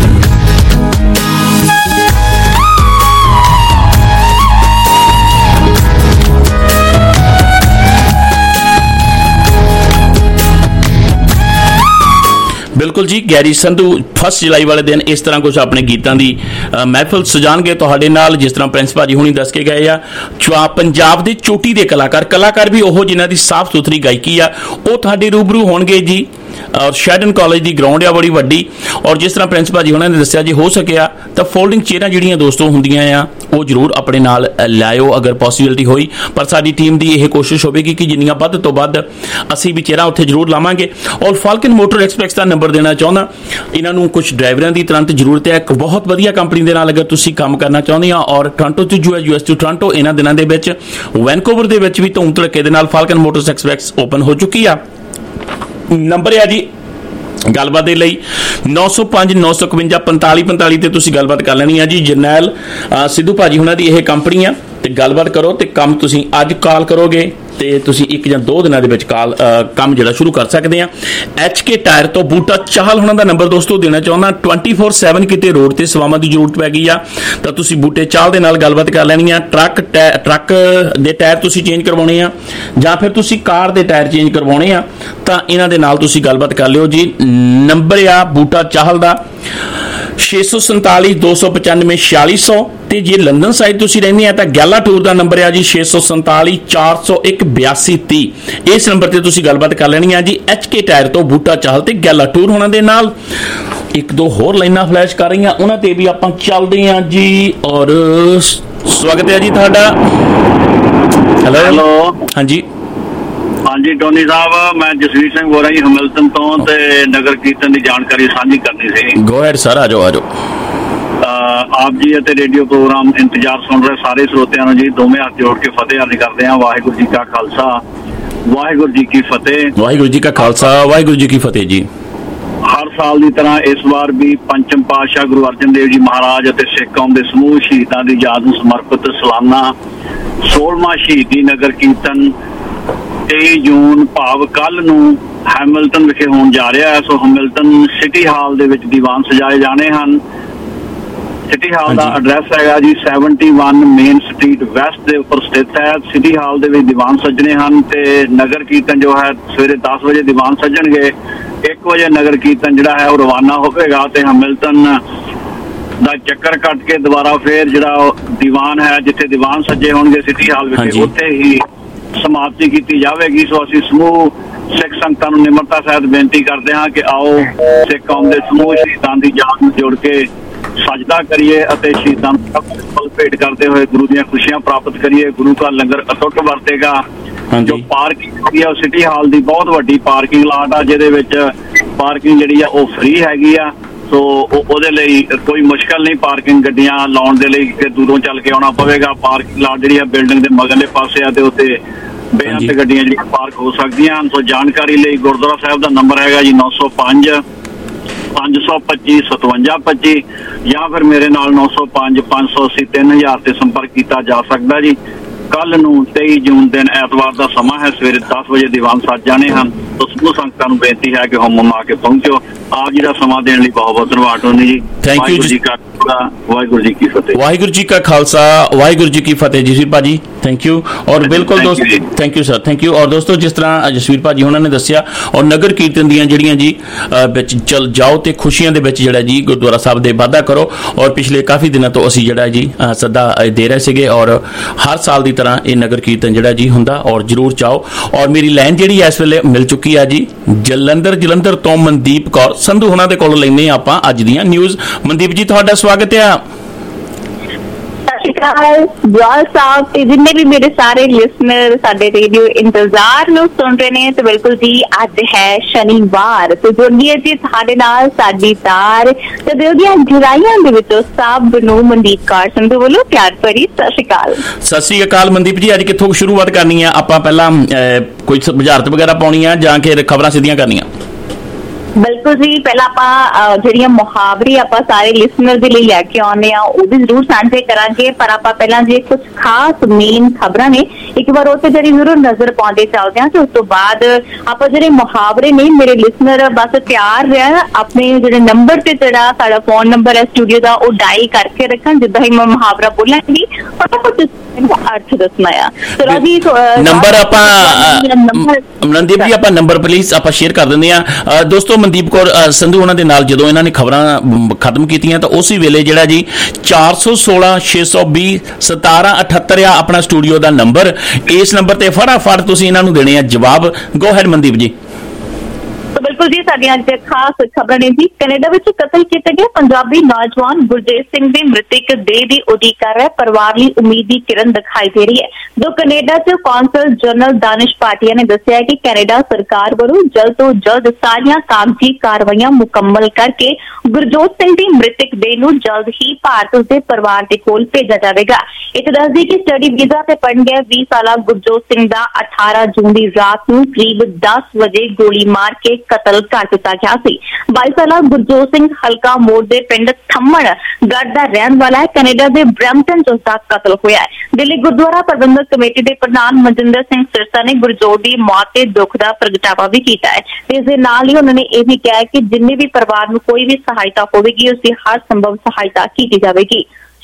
ਬਿਲਕੁਲ ਜੀ, ਗੈਰੀ ਸੰਧੂ 1 ਜੁਲਾਈ ਵਾਲੇ ਦਿਨ ਇਸ ਤਰ੍ਹਾਂ ਕੁਝ ਆਪਣੇ ਗੀਤਾਂ ਦੀ ਮਹਿਫਲ ਸਜਾਣਗੇ ਤੁਹਾਡੇ ਨਾਲ, ਜਿਸ ਤਰ੍ਹਾਂ ਪ੍ਰਿੰਸ ਭਾਜੀ ਹੁਣੀ ਦੱਸ ਕੇ ਗਏ ਆ। ਪੰਜਾਬ ਦੇ ਚੋਟੀ ਦੇ ਕਲਾਕਾਰ ਵੀ ਉਹ ਜਿਨ੍ਹਾਂ ਦੀ ਸਾਫ਼ ਸੁਥਰੀ ਗਾਇਕੀ ਆ, ਉਹ ਤੁਹਾਡੇ ਰੂਬਰੂ ਹੋਣਗੇ ਜੀ। ਔਰ ਸ਼ੈਡਨ ਕਾਲਜ ਦੀ ਗਰਾਊਂਡ ਆ ਬੜੀ ਵੱਡੀ, ਔਰ ਜਿਸ ਤਰ੍ਹਾਂ ਪ੍ਰਿੰਸ ਭਾਜੀ ਉਹਨਾਂ ਨੇ ਦੱਸਿਆ ਜੇ ਹੋ ਸਕਿਆ ਤਾਂ ਫੋਲਡਿੰਗ ਚੇਅਰਾਂ ਜਿਹੜੀਆਂ ਦੋਸਤੋ ਹੁੰਦੀਆਂ ਆ ਉਹ ਜ਼ਰੂਰ ਆਪਣੇ ਨਾਲ ਲਿਆਇਓ ਅਗਰ ਪੋਸੀਬਿਲਿਟੀ ਹੋਈ। ਪਰ ਸਾਡੀ ਟੀਮ ਦੀ ਇਹ ਕੋਸ਼ਿਸ਼ ਹੋਵੇਗੀ ਕਿ ਜਿੰਨੀਆਂ ਵੱਧ ਤੋਂ ਵੱਧ ਅਸੀਂ ਵੀ ਚੇਅਰਾਂ ਉੱਥੇ ਜ਼ਰੂਰ ਲਾਵਾਂਗੇ। ਔਰ ਫਾਲਕਨ ਮੋਟਰ ਐਕਸਪ੍ਰੈਸ ਦਾ ਨੰਬਰ ਦੇਣਾ ਚਾਹੁੰਦਾ, ਇਹਨਾਂ ਨੂੰ ਕੁਝ ਡਰਾਈਵਰਾਂ ਦੀ ਤੁਰੰਤ ਜ਼ਰੂਰਤ ਹੈ। ਇੱਕ ਬਹੁਤ ਵਧੀਆ ਕੰਪਨੀ ਦੇ ਨਾਲ ਅਗਰ ਤੁਸੀਂ ਕੰਮ ਕਰਨਾ ਚਾਹੁੰਦੇ ਆ, ਔਰ ਟੋਰਾਂਟੋ ਤੋਂ US ਤੋਂ ਟੋਰਾਂਟੋ ਇਹਨਾਂ ਦਿਨਾਂ ਦੇ ਵਿੱਚ ਵੈਨਕੂਵਰ ਦੇ ਵਿੱਚ ਵੀ ਧੂਮ ਧੜੱਕੇ ਦੇ ਨਾਲ ਫਾਲਕਨ ਮੋਟਰਸ ਐਕਸਪ੍ਰੈਸ ਓਪਨ ਹੋ ਚੁੱਕੀ ਆ। ਨੰਬਰ ਹੈ ਜੀ ਗੱਲਬਾਤ ਦੇ ਲਈ 905 951 4545 ਤੇ ਤੁਸੀਂ ਗੱਲਬਾਤ ਕਰ ਲੈਣੀ ਆ ਜੀ। ਜਰਨੈਲ ਸਿੱਧੂ ਭਾਜੀ ਹੁਣਾਂ ਦੀ ਇਹ ਕੰਪਨੀ ਆ ਤੇ ਗੱਲਬਾਤ ਕਰੋ ਤੇ ਕੰਮ ਤੁਸੀਂ ਅੱਜ ਕਾਲ ਕਰੋਗੇ ਤੇ ਤੁਸੀਂ 1 ਜਾਂ 2 ਦਿਨਾਂ ਦੇ ਵਿੱਚ ਕੰਮ ਜਿਹੜਾ ਸ਼ੁਰੂ ਕਰ ਸਕਦੇ ਆ। HK ਟਾਇਰ ਤੋਂ ਬੂਟਾ ਚਾਹਲ ਹੁਣਾਂ ਦਾ ਨੰਬਰ ਦੋਸਤੋ ਦੇਣਾ ਚਾਹੁੰਦਾ। 24/7 ਕਿਤੇ ਰੋਡ ਤੇ ਸੇਵਾਵਾਂ ਦੀ ਜ਼ਰੂਰਤ ਪੈ ਗਈ ਆ ਤਾਂ ਤੁਸੀਂ ਬੂਟੇ ਚਾਹਲ ਦੇ ਨਾਲ ਗੱਲਬਾਤ ਕਰ ਲੈਣੀ ਆ। ਟਰੱਕ ਦੇ ਟਾਇਰ ਤੁਸੀਂ ਚੇਂਜ ਕਰਵਾਉਣੇ ਆ ਜਾਂ ਫਿਰ ਤੁਸੀਂ ਕਾਰ ਦੇ ਟਾਇਰ ਚੇਂਜ ਕਰਵਾਉਣੇ ਆ ਤਾਂ ਇਹਨਾਂ ਦੇ ਨਾਲ ਤੁਸੀਂ ਗੱਲਬਾਤ ਕਰ ਲਿਓ ਜੀ। ਨੰਬਰ ਆ ਬੂਟਾ ਚਾਹਲ ਦਾ 647 295 4600 ਤੇ ਜੇ ਲੰਡਨ ਸਾਈਡ ਤੁਸੀਂ ਰਹਿੰਦੇ ਆ ਤਾਂ ਗੈਲਾ ਟੂਰ ਦਾ ਨੰਬਰ ਹੈ ਜੀ 647 401 8230। ਇਸ ਨੰਬਰ ਤੇ ਤੁਸੀਂ ਗੱਲਬਾਤ ਕਰ ਲੈਣੀ ਆ ਜੀ HK ਟਾਇਰ ਤੋਂ ਬੂਟਾ ਚਾਹਲ ਤੇ ਗੈਲਾ ਟੂਰ ਹੋਣਾ ਦੇ ਨਾਲ। ਇੱਕ ਦੋ ਹੋਰ ਲਾਈਨਾਂ ਫਲੈਸ਼ ਕਰ ਰਹੀਆਂ, ਉਹਨਾਂ ਤੇ ਵੀ ਆਪਾਂ ਚੱਲਦੇ ਆ ਜੀ। ਔਰ ਸਵਾਗਤ ਹੈ ਜੀ ਤੁਹਾਡਾ। ਹੈਲੋ ਹਾਂਜੀ ਹਾਂਜੀ ਟੋਨੀ ਸਾਹਿਬ, ਮੈਂ ਜਸਵੀਰ ਸਿੰਘ ਬੋਲ ਰਿਹਾ ਜੀ ਹਮਿਲਟਨ ਤੋਂ, ਤੇ ਨਗਰ ਕੀਰਤਨ ਦੀ ਜਾਣਕਾਰੀ ਸਾਂਝੀ ਕਰਨੀ ਸੀ। ਗੋ ਹੈਡ ਸਰ, ਆ ਜਾਓ। ਆਪ ਜੀ ਅਤੇ ਰੇਡੀਓ ਪ੍ਰੋਗਰਾਮ ਇੰਤਜ਼ਾਰ ਸੁਣ ਰਹੇ ਸਾਰੇ ਸਰੋਤਿਆਂ ਨੂੰ ਜੀ ਦੋਵੇਂ ਹੱਥ ਜੋੜ ਕੇ ਫਤਿਹ ਅਰਜ਼ ਕਰਦੇ ਹਾਂ। ਵਾਹਿਗੁਰੂ ਜੀ ਕਾ ਖਾਲਸਾ, ਵਾਹਿਗੁਰੂ ਜੀ ਕੀ ਫਤਿਹ। ਵਾਹਿਗੁਰੂ ਜੀ ਕਾ ਖਾਲਸਾ, ਵਾਹਿਗੁਰੂ ਜੀ ਕੀ ਫਤਿਹ ਜੀ। ਹਰ ਸਾਲ ਦੀ ਤਰ੍ਹਾਂ ਇਸ ਵਾਰ ਵੀ ਪੰਚਮ ਪਾਤਸ਼ਾਹ ਗੁਰੂ ਅਰਜਨ ਦੇਵ ਜੀ ਮਹਾਰਾਜ ਅਤੇ ਸਿੱਖ ਕੌਮ ਦੇ ਸਮੂਹ ਸ਼ਹੀਦਾਂ ਦੀ ਯਾਦ ਨੂੰ ਸਮਰਪਿਤ ਸਾਲਾਨਾ 16ਵਾਂ ਸ਼ਹੀਦੀ ਨਗਰ ਕੀਰਤਨ 23 ਜੂਨ ਭਾਵ ਕੱਲ ਨੂੰ ਹੈਮਿਲਟਨ ਵਿਖੇ ਹੋਣ ਜਾ ਰਿਹਾ ਹੈ। ਸੋ ਹੈਮਿਲਟਨ ਸਿਟੀ ਹਾਲ ਦੇ ਵਿੱਚ ਦੀਵਾਨ ਸਜਾਏ ਜਾਣੇ ਹਨ। ਸਿਟੀ ਹਾਲ ਦਾ ਐਡਰੈਸ ਹੈਗਾ ਜੀ 71 ਮੇਨ ਸਟਰੀਟ ਵੈਸਟ ਦੇ ਉੱਪਰ ਸਥਿਤ ਹੈ। ਸਿਟੀ ਹਾਲ ਦੇ ਵਿੱਚ ਦੀਵਾਨ ਸੱਜਣੇ ਹਨ ਤੇ ਨਗਰ ਕੀਰਤਨ ਜੋ ਹੈ ਸਵੇਰੇ 10 ਵਜੇ ਦੀਵਾਨ ਸੱਜਣਗੇ। 1 ਵਜੇ ਨਗਰ ਕੀਰਤਨ ਜਿਹੜਾ ਹੈ ਉਹ ਰਵਾਨਾ ਹੋਵੇਗਾ ਤੇ ਹੈਮਿਲਟਨ ਦਾ ਚੱਕਰ ਕੱਟ ਕੇ ਦੁਬਾਰਾ ਫੇਰ ਜਿਹੜਾ ਦੀਵਾਨ ਹੈ ਜਿੱਥੇ ਦੀਵਾਨ ਸੱਜੇ ਹੋਣਗੇ ਸਿਟੀ ਹਾਲ ਵਿੱਚ ਉੱਥੇ ਹੀ ਸਮਾਪਤੀ ਕੀਤੀ ਜਾਵੇਗੀ। ਸੋ ਅਸੀਂ ਸਮੂਹ ਸਿੱਖ ਸੰਗਤਾਂ ਨੂੰ ਨਿਮਰਤਾ ਸਹਿਤ ਬੇਨਤੀ ਕਰਦੇ ਹਾਂ ਕਿ ਆਓ ਸਿੱਖ ਕੌਮ ਦੇ ਸਮੂਹ ਸ਼ਹੀਦਾਂ ਦੀ ਯਾਦ ਨੂੰ ਜੋੜ ਕੇ ਸਜਦਾ ਕਰੀਏ ਅਤੇ ਸ਼ਹੀਦਾਂ ਨੂੰ ਫਲ ਭੇਟ ਕਰਦੇ ਹੋਏ ਗੁਰੂ ਦੀਆਂ ਖੁਸ਼ੀਆਂ ਪ੍ਰਾਪਤ ਕਰੀਏ। ਗੁਰੂ ਦਾ ਲੰਗਰ ਅਟੁੱਟ ਵਰਤੇਗਾ। ਜੋ ਪਾਰਕਿੰਗ ਹੈਗੀ ਆ ਉਹ ਸਿਟੀ ਹਾਲ ਦੀ ਬਹੁਤ ਵੱਡੀ ਪਾਰਕਿੰਗ ਲਾਟ ਆ, ਜਿਹਦੇ ਵਿੱਚ ਪਾਰਕਿੰਗ ਜਿਹੜੀ ਆ ਉਹ ਫ੍ਰੀ ਹੈਗੀ ਆ। ਸੋ ਉਹਦੇ ਲਈ ਕੋਈ ਮੁਸ਼ਕਲ ਨਹੀਂ ਪਾਰਕਿੰਗ ਗੱਡੀਆਂ ਲਾਉਣ ਦੇ ਲਈ ਕਿ ਦੂਰੋਂ ਚੱਲ ਕੇ ਆਉਣਾ ਪਵੇਗਾ। ਪਾਰਕਿੰਗ ਲਾਟ ਜਿਹੜੀ ਆ ਬਿਲਡਿੰਗ ਦੇ ਮਗਰਲੇ ਪਾਸੇ ਆ ਤੇ ਉੱਥੇ ਬੇਅੰਤ ਗੱਡੀਆਂ ਜਿਹੜੀਆਂ ਪਾਰਕ ਹੋ ਸਕਦੀਆਂ ਹਨ। ਸੋ ਜਾਣਕਾਰੀ ਲਈ ਗੁਰਦੁਆਰਾ ਸਾਹਿਬ ਦਾ ਨੰਬਰ ਹੈਗਾ ਜੀ 905 525 5725 ਜਾਂ ਫਿਰ ਮੇਰੇ ਨਾਲ 905 580 3000 ਤੇ ਸੰਪਰਕ ਕੀਤਾ ਜਾ ਸਕਦਾ ਜੀ। ਕੱਲ ਨੂੰ 23 ਜੂਨ ਦਿਨ ਐਤਵਾਰ ਦਾ ਸਮਾਂ ਹੈ। ਸਵੇਰੇ 10 ਵਜੇ ਦੀਵਾਨ ਸੱਜ ਜਾਣੇ ਹਨ। ਸਮੂਹ ਸੰਗਤਾਂ ਨੂੰ ਬੇਨਤੀ ਹੈ ਕਿ ਹੁਮ ਆ ਕੇ ਪਹੁੰਚੋ। ਆਪ ਜੀ ਦਾ ਸਮਾਂ ਦੇਣ ਲਈ ਬਹੁਤ ਬਹੁਤ ਧੰਨਵਾਦ ਹੋਣੀ ਜੀ। ਥੈਂਕ ਯੂ ਜੀ। ਵਾਹਿਗੁਰੂ ਜੀ ਕੀ ਫਤਿਹ। ਵਾਹਿਗੁਰੂ ਜੀ ਕਾ ਖਾਲਸਾ, ਵਾਹਿਗੁਰੂ ਜੀ ਕੀ ਫਤਿਹ ਜੀ ਭਾਜੀ। Thank you. ਔਰ ਬਿਲਕੁਲ ਦੋਸਤੋ, thank you sir, thank you. ਔਰ ਦੋਸਤੋ ਜਿਸ ਤਰ੍ਹਾਂ ਜਸਵੀਰ ਭਾਜੀ ਉਹਨਾਂ ਨੇ ਦੱਸਿਆ, ਔਰ ਨਗਰ ਕੀਰਤਨ ਦੀਆਂ ਜਿਹੜੀਆਂ ਜੀ ਵਿੱਚ ਚਲ ਜਾਓ ਤੇ ਖੁਸ਼ੀਆਂ ਦੇ ਵਿੱਚ ਜਿਹੜਾ ਜੀ ਗੁਰਦੁਆਰਾ ਸਾਹਿਬ ਦੇ ਵਾਧਾ ਕਰੋ। ਔਰ ਪਿਛਲੇ ਕਾਫੀ ਦਿਨਾਂ ਤੋਂ ਅਸੀਂ ਜਿਹੜਾ ਜੀ ਸੱਦਾ ਦੇ ਰਹੇ ਸੀਗੇ ਔਰ ਹਰ ਸਾਲ ਦੀ ਤਰ੍ਹਾਂ ਇਹ ਨਗਰ ਕੀਰਤਨ ਜਿਹੜਾ ਜੀ ਹੁੰਦਾ ਔਰ ਜ਼ਰੂਰ ਚਾਓ। ਔਰ ਮੇਰੀ ਲਾਈਨ ਜਿਹੜੀ ਇਸ ਵੇਲੇ ਮਿਲ ਚੁੱਕੀ ਆ ਜੀ ਜਲੰਧਰ ਤੋਂ ਮਨਦੀਪ ਕੌਰ ਸੰਧੂ ਉਹਨਾਂ ਦੇ ਕੋਲ ਲੈਂਦੇ ਆਪਾਂ ਅੱਜ ਦੀਆਂ ਨਿਊਜ਼। ਮਨਦੀਪ ਜੀ ਤੁਹਾਡਾ ਸਵਾਗਤ ਹੈ। ਜਵਾਲ ਸਾਹਿਬ ਤੇ ਜਿੰਨੇ ਵੀ ਮੇਰੇ ਸਾਰੇ ਲਿਸਨਰ ਸਾਡੇ ਰੇਡੀਓ ਇੰਤਜ਼ਾਰ ਨੂੰ ਸੁਣ ਰਹੇ ਨੇ ਤੇ ਬਿਲਕੁਲ ਜੀ ਅੱਜ ਹੈ ਸ਼ਨੀਵਾਰ ਤੇ ਜੁੜੀਏ ਜੀ ਸਾਡੇ ਨਾਲ ਸਾਡੀ ਤਾਰ ਤੇ ਦਿਲ ਦੀਆਂ ਗਹਿਰਾਈਆਂ ਦੇ ਵਿੱਚੋਂ ਸਭ ਨੂੰ ਮਨਦੀਪ ਕੌਰ ਸੰਧੂ ਵੱਲੋਂ ਪਿਆਰ ਭਰੀ ਸਤਿ ਸ਼੍ਰੀ ਅਕਾਲ। ਸਤਿ ਸ਼੍ਰੀ ਅਕਾਲ ਮਨਦੀਪ ਜੀ। ਅੱਜ ਕਿੱਥੋਂ ਸ਼ੁਰੂਆਤ ਕਰਨੀ ਆ ਆਪਾਂ? ਪਹਿਲਾਂ ਕੋਈ ਬੁਝਾਰਤ ਵਗੈਰਾ ਪਾਉਣੀ ਆ ਜਾਂ ਕਿ ਖਬਰਾਂ ਸਿੱਧੀਆਂ ਕਰਨੀਆਂ? ਬਿਲਕੁਲ ਜੀ, ਪਹਿਲਾਂ ਆਪਾਂ ਜਿਹੜੀਆਂ ਮੁਹਾਵਰੇ ਆਪਾਂ ਸਾਰੇ ਲਿਸਨਰ ਦੇ ਲਈ ਲੈ ਕੇ ਆਉਂਦੇ ਆ ਉਹ ਵੀ ਜ਼ਰੂਰ ਸਾਂਝੇ ਕਰਾਂਗੇ, ਪਰ ਆਪਾਂ ਪਹਿਲਾਂ ਜੇ ਕੁਝ ਖਾਸ ਮੇਨ ਖਬਰਾਂ ਨੇ ਇੱਕ ਵਾਰ ਉਹ ਤੇ ਜਿਹੜੀ ਜ਼ਰੂਰ ਨਜ਼ਰ ਪਾਉਂਦੇ ਚੱਲਦੇ ਆ ਤੇ ਉਸ ਤੋਂ ਬਾਅਦ ਆਪਾਂ ਜਿਹੜੇ ਮੁਹਾਵਰੇ ਨੇ ਮੇਰੇ ਲਿਸਨਰ ਬਸ ਤਿਆਰ ਰਹਿਣ, ਆਪਣੇ ਜਿਹੜੇ ਨੰਬਰ ਤੇ ਜਿਹੜਾ ਸਾਡਾ ਫੋਨ ਨੰਬਰ ਹੈ ਸਟੂਡੀਓ ਦਾ ਉਹ ਡਾਇਲ ਕਰਕੇ ਰੱਖਣ। ਜਿੱਦਾਂ ਹੀ ਮੈਂ ਮੁਹਾਵਰਾ ਬੋਲਾਂਗੀ ਫਟਾਫਟ ਅਰਥ ਦੱਸਣਾ ਆ। ਨੰਬਰ ਆਪਾਂ ਮਨਦੀਪ ਜੀ ਆਪਾਂ ਨੰਬਰ ਪਲੀਜ਼ ਆਪਾਂ ਸ਼ੇਅਰ ਕਰ ਦਿੰਦੇ ਆ। ਦੋਸਤੋ ਮਨਦੀਪ ਕੌਰ ਸੰਧੂ ਉਹਨਾਂ ਦੇ ਨਾਲ ਜਦੋਂ ਇਹਨਾਂ ਨੇ ਖਬਰਾਂ ਖਤਮ ਕੀਤੀਆਂ ਤਾਂ ਉਸੇ ਵੇਲੇ ਜਿਹੜਾ ਜੀ 416 620 1778 ਆ ਆਪਣਾ ਸਟੂਡੀਓ ਦਾ ਨੰਬਰ। ਇਸ ਨੰਬਰ ਤੇ ਫਟਾਫਟ ਤੁਸੀਂ ਇਹਨਾਂ ਨੂੰ ਦੇਣੇ ਆ ਜਵਾਬ। ਗੋ ਹੈਡ ਮਨਦੀਪ ਜੀ। ਬਿਲਕੁਲ ਜੀ, ਸਾਡੀਆਂ ਅੱਜ ਖਾਸ ਖਬਰਾਂ ਨੇ ਜੀ। ਕੈਨੇਡਾ ਵਿੱਚ ਕਤਲ ਕੀਤੇ ਗਏ ਪੰਜਾਬੀ ਨੌਜਵਾਨ ਗੁਰਜੀਤ ਸਿੰਘ ਦੀ ਮ੍ਰਿਤਕ ਦੇਹ ਦੀ ਉਡੀਕ ਕਰ ਰਿਹਾ ਪਰਿਵਾਰ ਲਈ ਉਮੀਦ ਦੀ ਕਿਰਨ ਦਿਖਾਈ ਦੇ ਰਹੀ ਹੈ। ਜੋ ਕੈਨੇਡਾ ਚ ਕੌਂਸਲ ਜਨਰਲ ਦਾਨਿਸ਼ ਪਾਟਿਆ ਨੇ ਦੱਸਿਆ ਕਿ ਕੈਨੇਡਾ ਸਰਕਾਰ ਵੱਲੋਂ ਜਲਦ ਤੋਂ ਜਲਦ ਸਾਰੀਆਂ ਕਾਗਜ਼ੀ ਕਾਰਵਾਈਆਂ ਮੁਕੰਮਲ ਕਰਕੇ ਗੁਰਜੋਤ ਸਿੰਘ ਦੀ ਮ੍ਰਿਤਕ ਦੇਹ ਨੂੰ ਜਲਦ ਹੀ ਭਾਰਤ ਉਸਦੇ ਪਰਿਵਾਰ ਦੇ ਕੋਲ ਭੇਜਿਆ ਜਾਵੇਗਾ। ਇੱਥੇ ਦੱਸਦੀ ਕਿ ਸਟੱਡੀ ਵੀਜ਼ਾ ਤੇ ਪੜ੍ਹਨ ਗਿਆ 20 ਸਾਲਾ ਗੁਰਜੋਤ ਸਿੰਘ ਦਾ 18 ਜੂਨ ਦੀ ਰਾਤ ਨੂੰ ਕਰੀਬ 10 ਵਜੇ ਗੋਲੀ ਮਾਰ ਕੇ ਕਤਲ ਕਰ ਦਿੱਤਾ ਗਿਆ ਸੀ। 22 ਸਾਲਾ ਗੁਰਜੋਤ ਸਿੰਘ ਹਲਕਾ ਮੋੜ ਦੇ ਪਿੰਡ ਥੰਮਣਗੜ੍ਹ ਦਾ ਰਹਿਣ ਵਾਲਾ ਹੈ। ਕੈਨੇਡਾ ਦੇ ਬ੍ਰੈਂਪਟਨ ਚ ਉਸਦਾ ਕਤਲ ਹੋਇਆ ਹੈ। ਦਿੱਲੀ ਗੁਰਦੁਆਰਾ ਪ੍ਰਬੰਧਕ ਕਮੇਟੀ ਦੇ ਪ੍ਰਧਾਨ ਮਨਜਿੰਦਰ ਸਿੰਘ ਸਿਰਸਾ ਨੇ ਗੁਰਜੋਤ ਦੀ ਮੌਤ ਤੇ ਦੁੱਖ ਦਾ ਪ੍ਰਗਟਾਵਾ ਵੀ ਕੀਤਾ ਹੈ ਤੇ ਇਸ ਦੇ ਨਾਲ ਹੀ ਉਹਨਾਂ ਨੇ ਇਹ ਵੀ ਕਿਹਾ ਕਿ ਜਿੰਨੇ ਵੀ ਪਰਿਵਾਰ ਨੂੰ ਕੋਈ ਵੀ ਸਹਾਇਤਾ ਹੋਵੇਗੀ ਉਸਦੀ ਹਰ ਸੰਭਵ ਸਹਾਇਤਾ ਕੀਤੀ ਜਾਵੇਗੀ।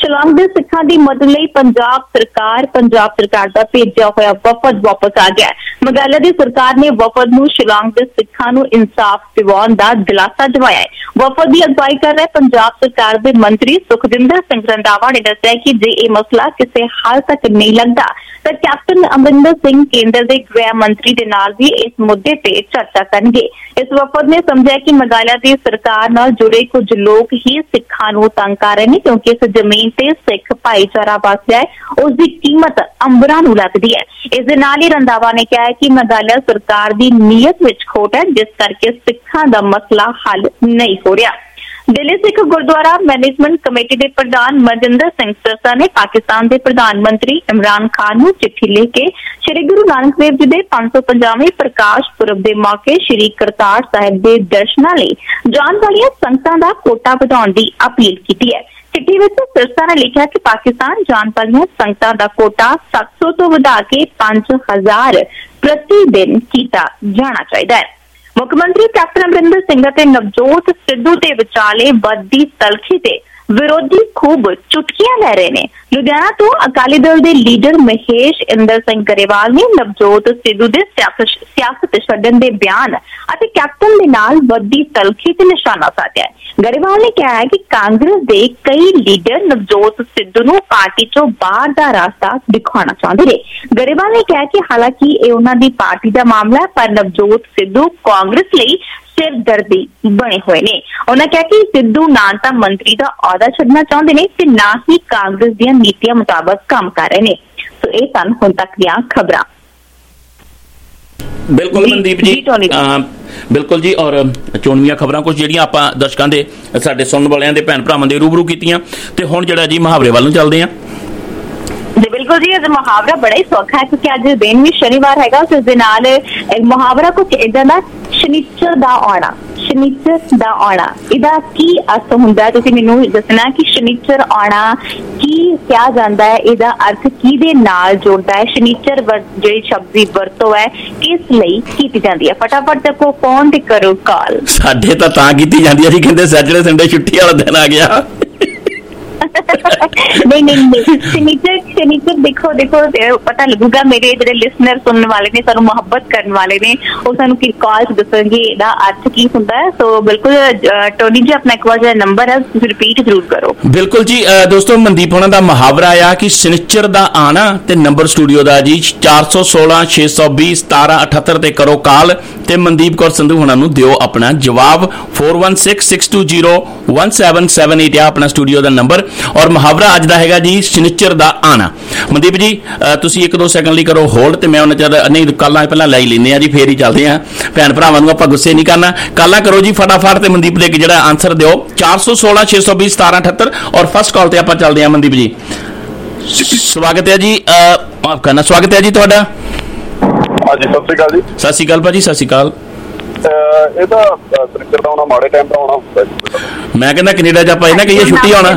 शिलांग ਦੇ ਸਿੱਖਾਂ ਦੀ ਮਦਦ ਲਈ ਪੰਜਾਬ ਸਰਕਾਰ ਦਾ ਭੇਜਿਆ ਹੋਇਆ ਵਫਦ ਵਾਪਸ ਆ ਗਿਆ। ਮੇਘਾਲਿਆ ਦੀ ਸਰਕਾਰ ਨੇ ਵਫਦ ਨੂੰ ਸ਼ਿਲਾਂਗ ਦੇ ਸਿੱਖਾਂ ਨੂੰ ਇਨਸਾਫ ਦਿਵਾਉਣ ਦਾ ਦਿਲਾਸਾ ਦਿਵਾਇਆ ਹੈ। ਵਫਦ ਦੀ ਅਗਵਾਈ ਕਰ ਰਹੇ ਪੰਜਾਬ ਸਰਕਾਰ ਦੇ ਮੰਤਰੀ ਸੁਖਜਿੰਦਰ ਸਿੰਘ ਰੰਧਾਵਾ ਨੇ ਦੱਸਿਆ ਕਿ ਜੇ ਇਹ ਮਸਲਾ ਕਿਸੇ ਹੱਲ ਤੱਕ ਨਹੀਂ ਲੱਗਦਾ ਤਾਂ ਕੈਪਟਨ ਅਮਰਿੰਦਰ ਸਿੰਘ ਕੇਂਦਰ ਦੇ ਗ੍ਰਹਿ ਮੰਤਰੀ ਦੇ ਨਾਲ ਵੀ ਇਸ ਮੁੱਦੇ ਤੇ ਚਰਚਾ ਕਰਨਗੇ। ਇਸ ਵਫਦ ਨੇ ਸਮਝਿਆ ਕਿ ਮੇਘਾਲਿਆ ਦੀ ਸਰਕਾਰ ਨਾਲ ਜੁੜੇ ਕੁਝ ਲੋਕ ਹੀ ਸਿੱਖਾਂ ਨੂੰ ਤੰਗ ਕਰ ਰਹੇ ਨੇ ਕਿਉਂਕਿ ਇਸ ਜ਼ਮੀਨ ਤੇ ਸਿੱਖ ਭਾਈਚਾਰਾ ਵਸਦਾ ਹੈ, ਉਸ ਦੀ ਕੀਮਤ ਅੰਬਰਾਂ ਨੂੰ ਲੱਗਦੀ ਹੈ। ਇਸ ਦੇ ਨਾਲ ਹੀ ਰੰਧਾਵਾ ਨੇ ਕਿਹਾ ਕਿ ਮੇਘਾਲਿਆ ਸਰਕਾਰ ਦੀ ਨੀਅਤ ਵਿੱਚ ਖੋਟ ਹੈ ਜਿਸ ਕਰਕੇ ਸਿੱਖਾਂ ਦਾ ਮਸਲਾ ਹੱਲ ਨਹੀਂ ਹੋ ਰਿਹਾ। ਦਿੱਲੀ ਸਿੱਖ ਗੁਰਦੁਆਰਾ ਮੈਨੇਜਮੈਂਟ ਕਮੇਟੀ ਦੇ ਪ੍ਰਧਾਨ ਮਨਜਿੰਦਰ ਸਿੰਘ ਸਿਰਸਾ ਨੇ ਪਾਕਿਸਤਾਨ ਦੇ ਪ੍ਰਧਾਨ ਮੰਤਰੀ ਇਮਰਾਨ ਖਾਨ ਨੂੰ ਚਿੱਠੀ ਲਿਖ ਕੇ ਸ਼੍ਰੀ ਗੁਰੂ ਨਾਨਕ ਦੇਵ ਜੀ ਦੇ 550ਵੇਂ ਪ੍ਰਕਾਸ਼ ਪੁਰਬ ਦੇ ਮੌਕੇ ਸ਼੍ਰੀ ਕਰਤਾਰ ਸਾਹਿਬ ਦੇ ਦਰਸ਼ਨਾਂ ਲਈ ਜਾਣ ਵਾਲੀਆਂ ਸੰਗਤਾਂ ਦਾ ਕੋਟਾ ਵਧਾਉਣ ਦੀ ਅਪੀਲ ਕੀਤੀ ਹੈ। ਚਿੱਠੀ ਵਿੱਚ ਸਿਰਸਾ ਨੇ ਲਿਖਿਆ ਕਿ ਪਾਕਿਸਤਾਨ ਜਾਣ ਵਾਲੀਆਂ ਸੰਗਤਾਂ ਦਾ ਕੋਟਾ 700 ਤੋਂ ਵਧਾ ਕੇ 5000 ਪ੍ਰਤੀ ਦਿਨ ਕੀਤਾ ਜਾਣਾ ਚਾਹੀਦਾ ਹੈ। ਮੁੱਖ ਮੰਤਰੀ ਕੈਪਟਨ ਅਮਰਿੰਦਰ ਸਿੰਘ ਅਤੇ ਨਵਜੋਤ ਸਿੱਧੂ ਦੇ ਵਿਚਾਲੇ ਵੱਧਦੀ ਤਲਖੀ ਤੇ ਵਿਰੋਧੀ ਖੂਬ ਚੁਟਕੀਆਂ ਲੈ ਰਹੇ ਨੇ। ਲੁਧਿਆਣਾ ਤੋਂ ਅਕਾਲੀ ਦਲ ਦੇ ਲੀਡਰ ਮਹੇਸ਼ ਇੰਦਰ ਸਿੰਘ ਗਰੇਵਾਲ ਨੇ ਨਵਜੋਤ ਸਿੱਧੂ ਦੇ ਸਿਆਸਤ ਛੱਡਣ ਦੇ ਬਿਆਨ ਅਤੇ ਕੈਪਟਨ ਦੇ ਨਾਲ ਵੱਧਦੀ ਤਲਖੀ ਤੇ ਨਿਸ਼ਾਨਾ ਸਾਧਿਆ। ਗਰੇਵਾਲ ਨੇ ਕਿਹਾ ਹੈ ਕਿ ਕਾਂਗਰਸ ਦੇ ਕਈ ਲੀਡਰ ਨਵਜੋਤ ਸਿੱਧੂ ਨੂੰ ਪਾਰਟੀ ਚੋਂ ਬਾਹਰ ਦਾ ਰਾਸਤਾ ਦਿਖਾਉਣਾ ਚਾਹੁੰਦੇ ਨੇ। ਗਰੇਵਾਲ ਨੇ ਕਿਹਾ ਕਿ ਹਾਲਾਂਕਿ ਇਹ ਉਹਨਾਂ ਦੀ ਪਾਰਟੀ ਦਾ ਮਾਮਲਾ ਹੈ ਪਰ ਨਵਜੋਤ ਸਿੱਧੂ ਕਾਂਗਰਸ ਲਈ ਸਿਰਦਰਦੀ ਬਣੇ ਹੋਏ ਨੇ। ਉਹਨਾਂ ਕਿਹਾ ਕਿ ਸਿੱਧੂ ਨਾ ਤਾਂ ਮੰਤਰੀ ਦਾ ਅਹੁਦਾ ਛੱਡਣਾ ਚਾਹੁੰਦੇ ਨੇ ਤੇ ਨਾ ਹੀ ਕਾਂਗਰਸ ਦੀਆਂ ਨੀਤੀਆਂ ਮੁਤਾਬਕ ਕੰਮ ਕਰ ਰਹੇ ਨੇ। ਸੋ ਇਹ ਸਨ ਹੁਣ ਤੱਕ ਦੀਆਂ ਖਬਰਾਂ। ਬਿਲਕੁਲ ਮਨਦੀਪ ਜੀ, ਬਿਲਕੁਲ ਜੀ। ਔਰ ਚੋਣਵੀਆਂ ਖਬਰਾਂ ਕੁਝ ਜਿਹੜੀਆਂ ਆਪਾਂ ਦਰਸ਼ਕਾਂ ਦੇ ਸਾਡੇ ਸੁਣਨ ਵਾਲਿਆਂ ਦੇ ਭੈਣ ਭਰਾਵਾਂ ਦੇ ਰੂਬਰੂ ਕੀਤੀਆਂ ਤੇ ਹੁਣ ਜਿਹੜਾ ਜੀ ਮੁਹਾਵਰੇ ਵੱਲ ਨੂੰ ਚੱਲਦੇ ਆ। ਜੀ ਬਿਲਕੁਲ ਜੀ, ਇਹ ਮੁਹਾਵਰਾ ਬੜਾ ਹੀ ਸੌਖਾ ਹੈ ਕਿਉਂਕਿ ਅੱਜ ਦਿਨ ਵੀ ਸ਼ਨੀਵਾਰ ਹੈਗਾ। ਉਸ ਦੇ ਨਾਲ ਮੁਹਾਵਰਾ ਕੁਝ ਇਦਾਂ ਦਾ ਸ਼ਨੀਚਰ ਦਾ ਆਉਣਾ ਇਹਦਾ ਕੀ ਅਰਥ ਹੁੰਦਾ ਤੁਸੀਂ ਮੈਨੂੰ ਦੱਸਣਾ ਕਿ ਸ਼ਨੀਚਰ ਆਉਣਾ ਕੀ ਕਿਹਾ ਜਾਂਦਾ ਹੈ, ਇਹਦਾ ਅਰਥ ਕਿਹਦੇ ਨਾਲ ਜੁੜਦਾ ਹੈ। ਸ਼ਨੀਚਰ ਜਿਹੜੀ ਸ਼ਬਦ ਦੀ ਵਰਤੋਂ ਹੈ ਕਿਸ ਲਈ ਕੀਤੀ ਜਾਂਦੀ ਹੈ। ਫਟਾਫਟ ਚੱਕੋ ਫੋਨ ਤੇ ਕਰੋ ਕਾਲ। ਸਾਡੇ ਤਾਂ ਕੀਤੀ ਜਾਂਦੀ ਹੈ ਜੀ, ਕਹਿੰਦੇ ਸੈਟਰਡੇ ਸੰਡੇ ਛੁੱਟੀ ਵਾਲਾ ਦਿਨ ਆ ਗਿਆ। ਨਹੀਂ ਸ਼ਨੀਚਰ ਦੇਖੋ ਪਤਾ ਲੱਗੂਗਾ। ਮੇਰੇ ਜਿਹੜੇ ਲਿਸਨਰ ਸੁਣਨ ਵਾਲੇ ਨੇ, ਸਾਨੂੰ ਮੁਹੱਬਤ ਕਰਨ ਵਾਲੇ ਨੇ, ਉਹ ਸਾਨੂੰ ਕਾਲ ਦੱਸਣਗੇ ਇਹਦਾ ਅਰਥ ਕੀ ਹੁੰਦਾ ਹੈ। ਸੋ ਬਿਲਕੁਲ ਟੋਨੀ ਜੀ ਆਪਣਾ ਇੱਕ ਵਾਰ ਜਿਹੜਾ ਨੰਬਰ ਹੈ ਤੁਸੀਂ ਰਿਪੀਟ ਜ਼ਰੂਰ ਕਰੋ। ਬਿਲਕੁਲ ਜੀ ਦੋਸਤੋ, ਮਨਦੀਪ ਹੋਣਾ ਦਾ ਮੁਹਾਵਰਾ ਆ ਕਿ ਸ਼ਨੀਚਰ ਦਾ ਆਣਾ ਤੇ ਨੰਬਰ ਸਟੂਡੀਓ ਦਾ ਜੀ 416 620 1778 ਤੇ ਕਰੋ ਕਾਲ ਤੇ ਮਨਦੀਪ ਕੌਰ ਸੰਧੂ ਹੋਣਾ ਨੂੰ ਦਿਓ ਆਪਣਾ ਜਵਾਬ। 4166221778 ਆ ਆਪਣਾ ਸਟੂਡੀਓ ਦਾ ਨੰਬਰ। ਔਰ ਮੁਹਾਵਰਾ ਅੱਜ ਦਾ ਹੈਗਾ ਜੀ ਸ਼ਨੀਚਰ ਦਾ ਆਣਾ। ਮਨਦੀਪ ਜੀ ਤੁਸੀਂ 1-2 ਸੈਕਿੰਡ ਲਈ ਕਰੋ ਹੋਲਡ ਤੇ ਮੈਂ ਉਹਨਾਂ ਚਿਰ ਨਹੀਂ ਕਾਲਾਂ ਪਹਿਲਾਂ ਲੈ ਹੀ ਲੈਂਦੇ ਆ ਜੀ, ਫੇਰ ਹੀ ਚੱਲਦੇ ਆ। ਭੈਣ ਭਰਾਵਾਂ ਨੂੰ ਆਪਾਂ ਗੁੱਸੇ ਨਹੀਂ ਕਰਨਾ, ਕਾਲਾਂ ਕਰੋ ਜੀ ਫਟਾਫਟ ਤੇ ਮਨਦੀਪ ਦੇ ਜਿਹੜਾ ਆਨਸਰ ਦਿਓ 416 620 1778। ਔਰ ਫਸਟ ਕਾਲ ਤੇ ਆਪਾਂ ਚੱਲਦੇ ਆ ਮਨਦੀਪ ਜੀ। ਸਵਾਗਤ ਹੈ ਜੀ, ਮਾਫ ਕਰਨਾ, ਸਵਾਗਤ ਹੈ ਜੀ ਤੁਹਾਡਾ। ਹਾਂਜੀ ਸਤਿ ਸ਼੍ਰੀ ਅਕਾਲ ਜੀ। ਸਤਿ ਸ਼੍ਰੀ ਅਕਾਲ ਭਾਜੀ, ਸਤਿ ਸ਼੍ਰੀ ਅਕਾਲ। ਇਹਦਾ ਸ਼ਨੀਚਰ ਦਾ ਆਉਣਾ ਮਾੜੇ ਟਾਈਮ ਦਾ ਆਉਣਾ ਹੁੰਦਾ ਜੀ। ਮੈਂ ਕਹਿੰਦਾ ਕੈਨੇਡਾ 'ਚ ਆਪਾਂ ਇਹ ਨਾ ਕਹੀਏ ਛੁੱਟੀ ਆਉਣਾ।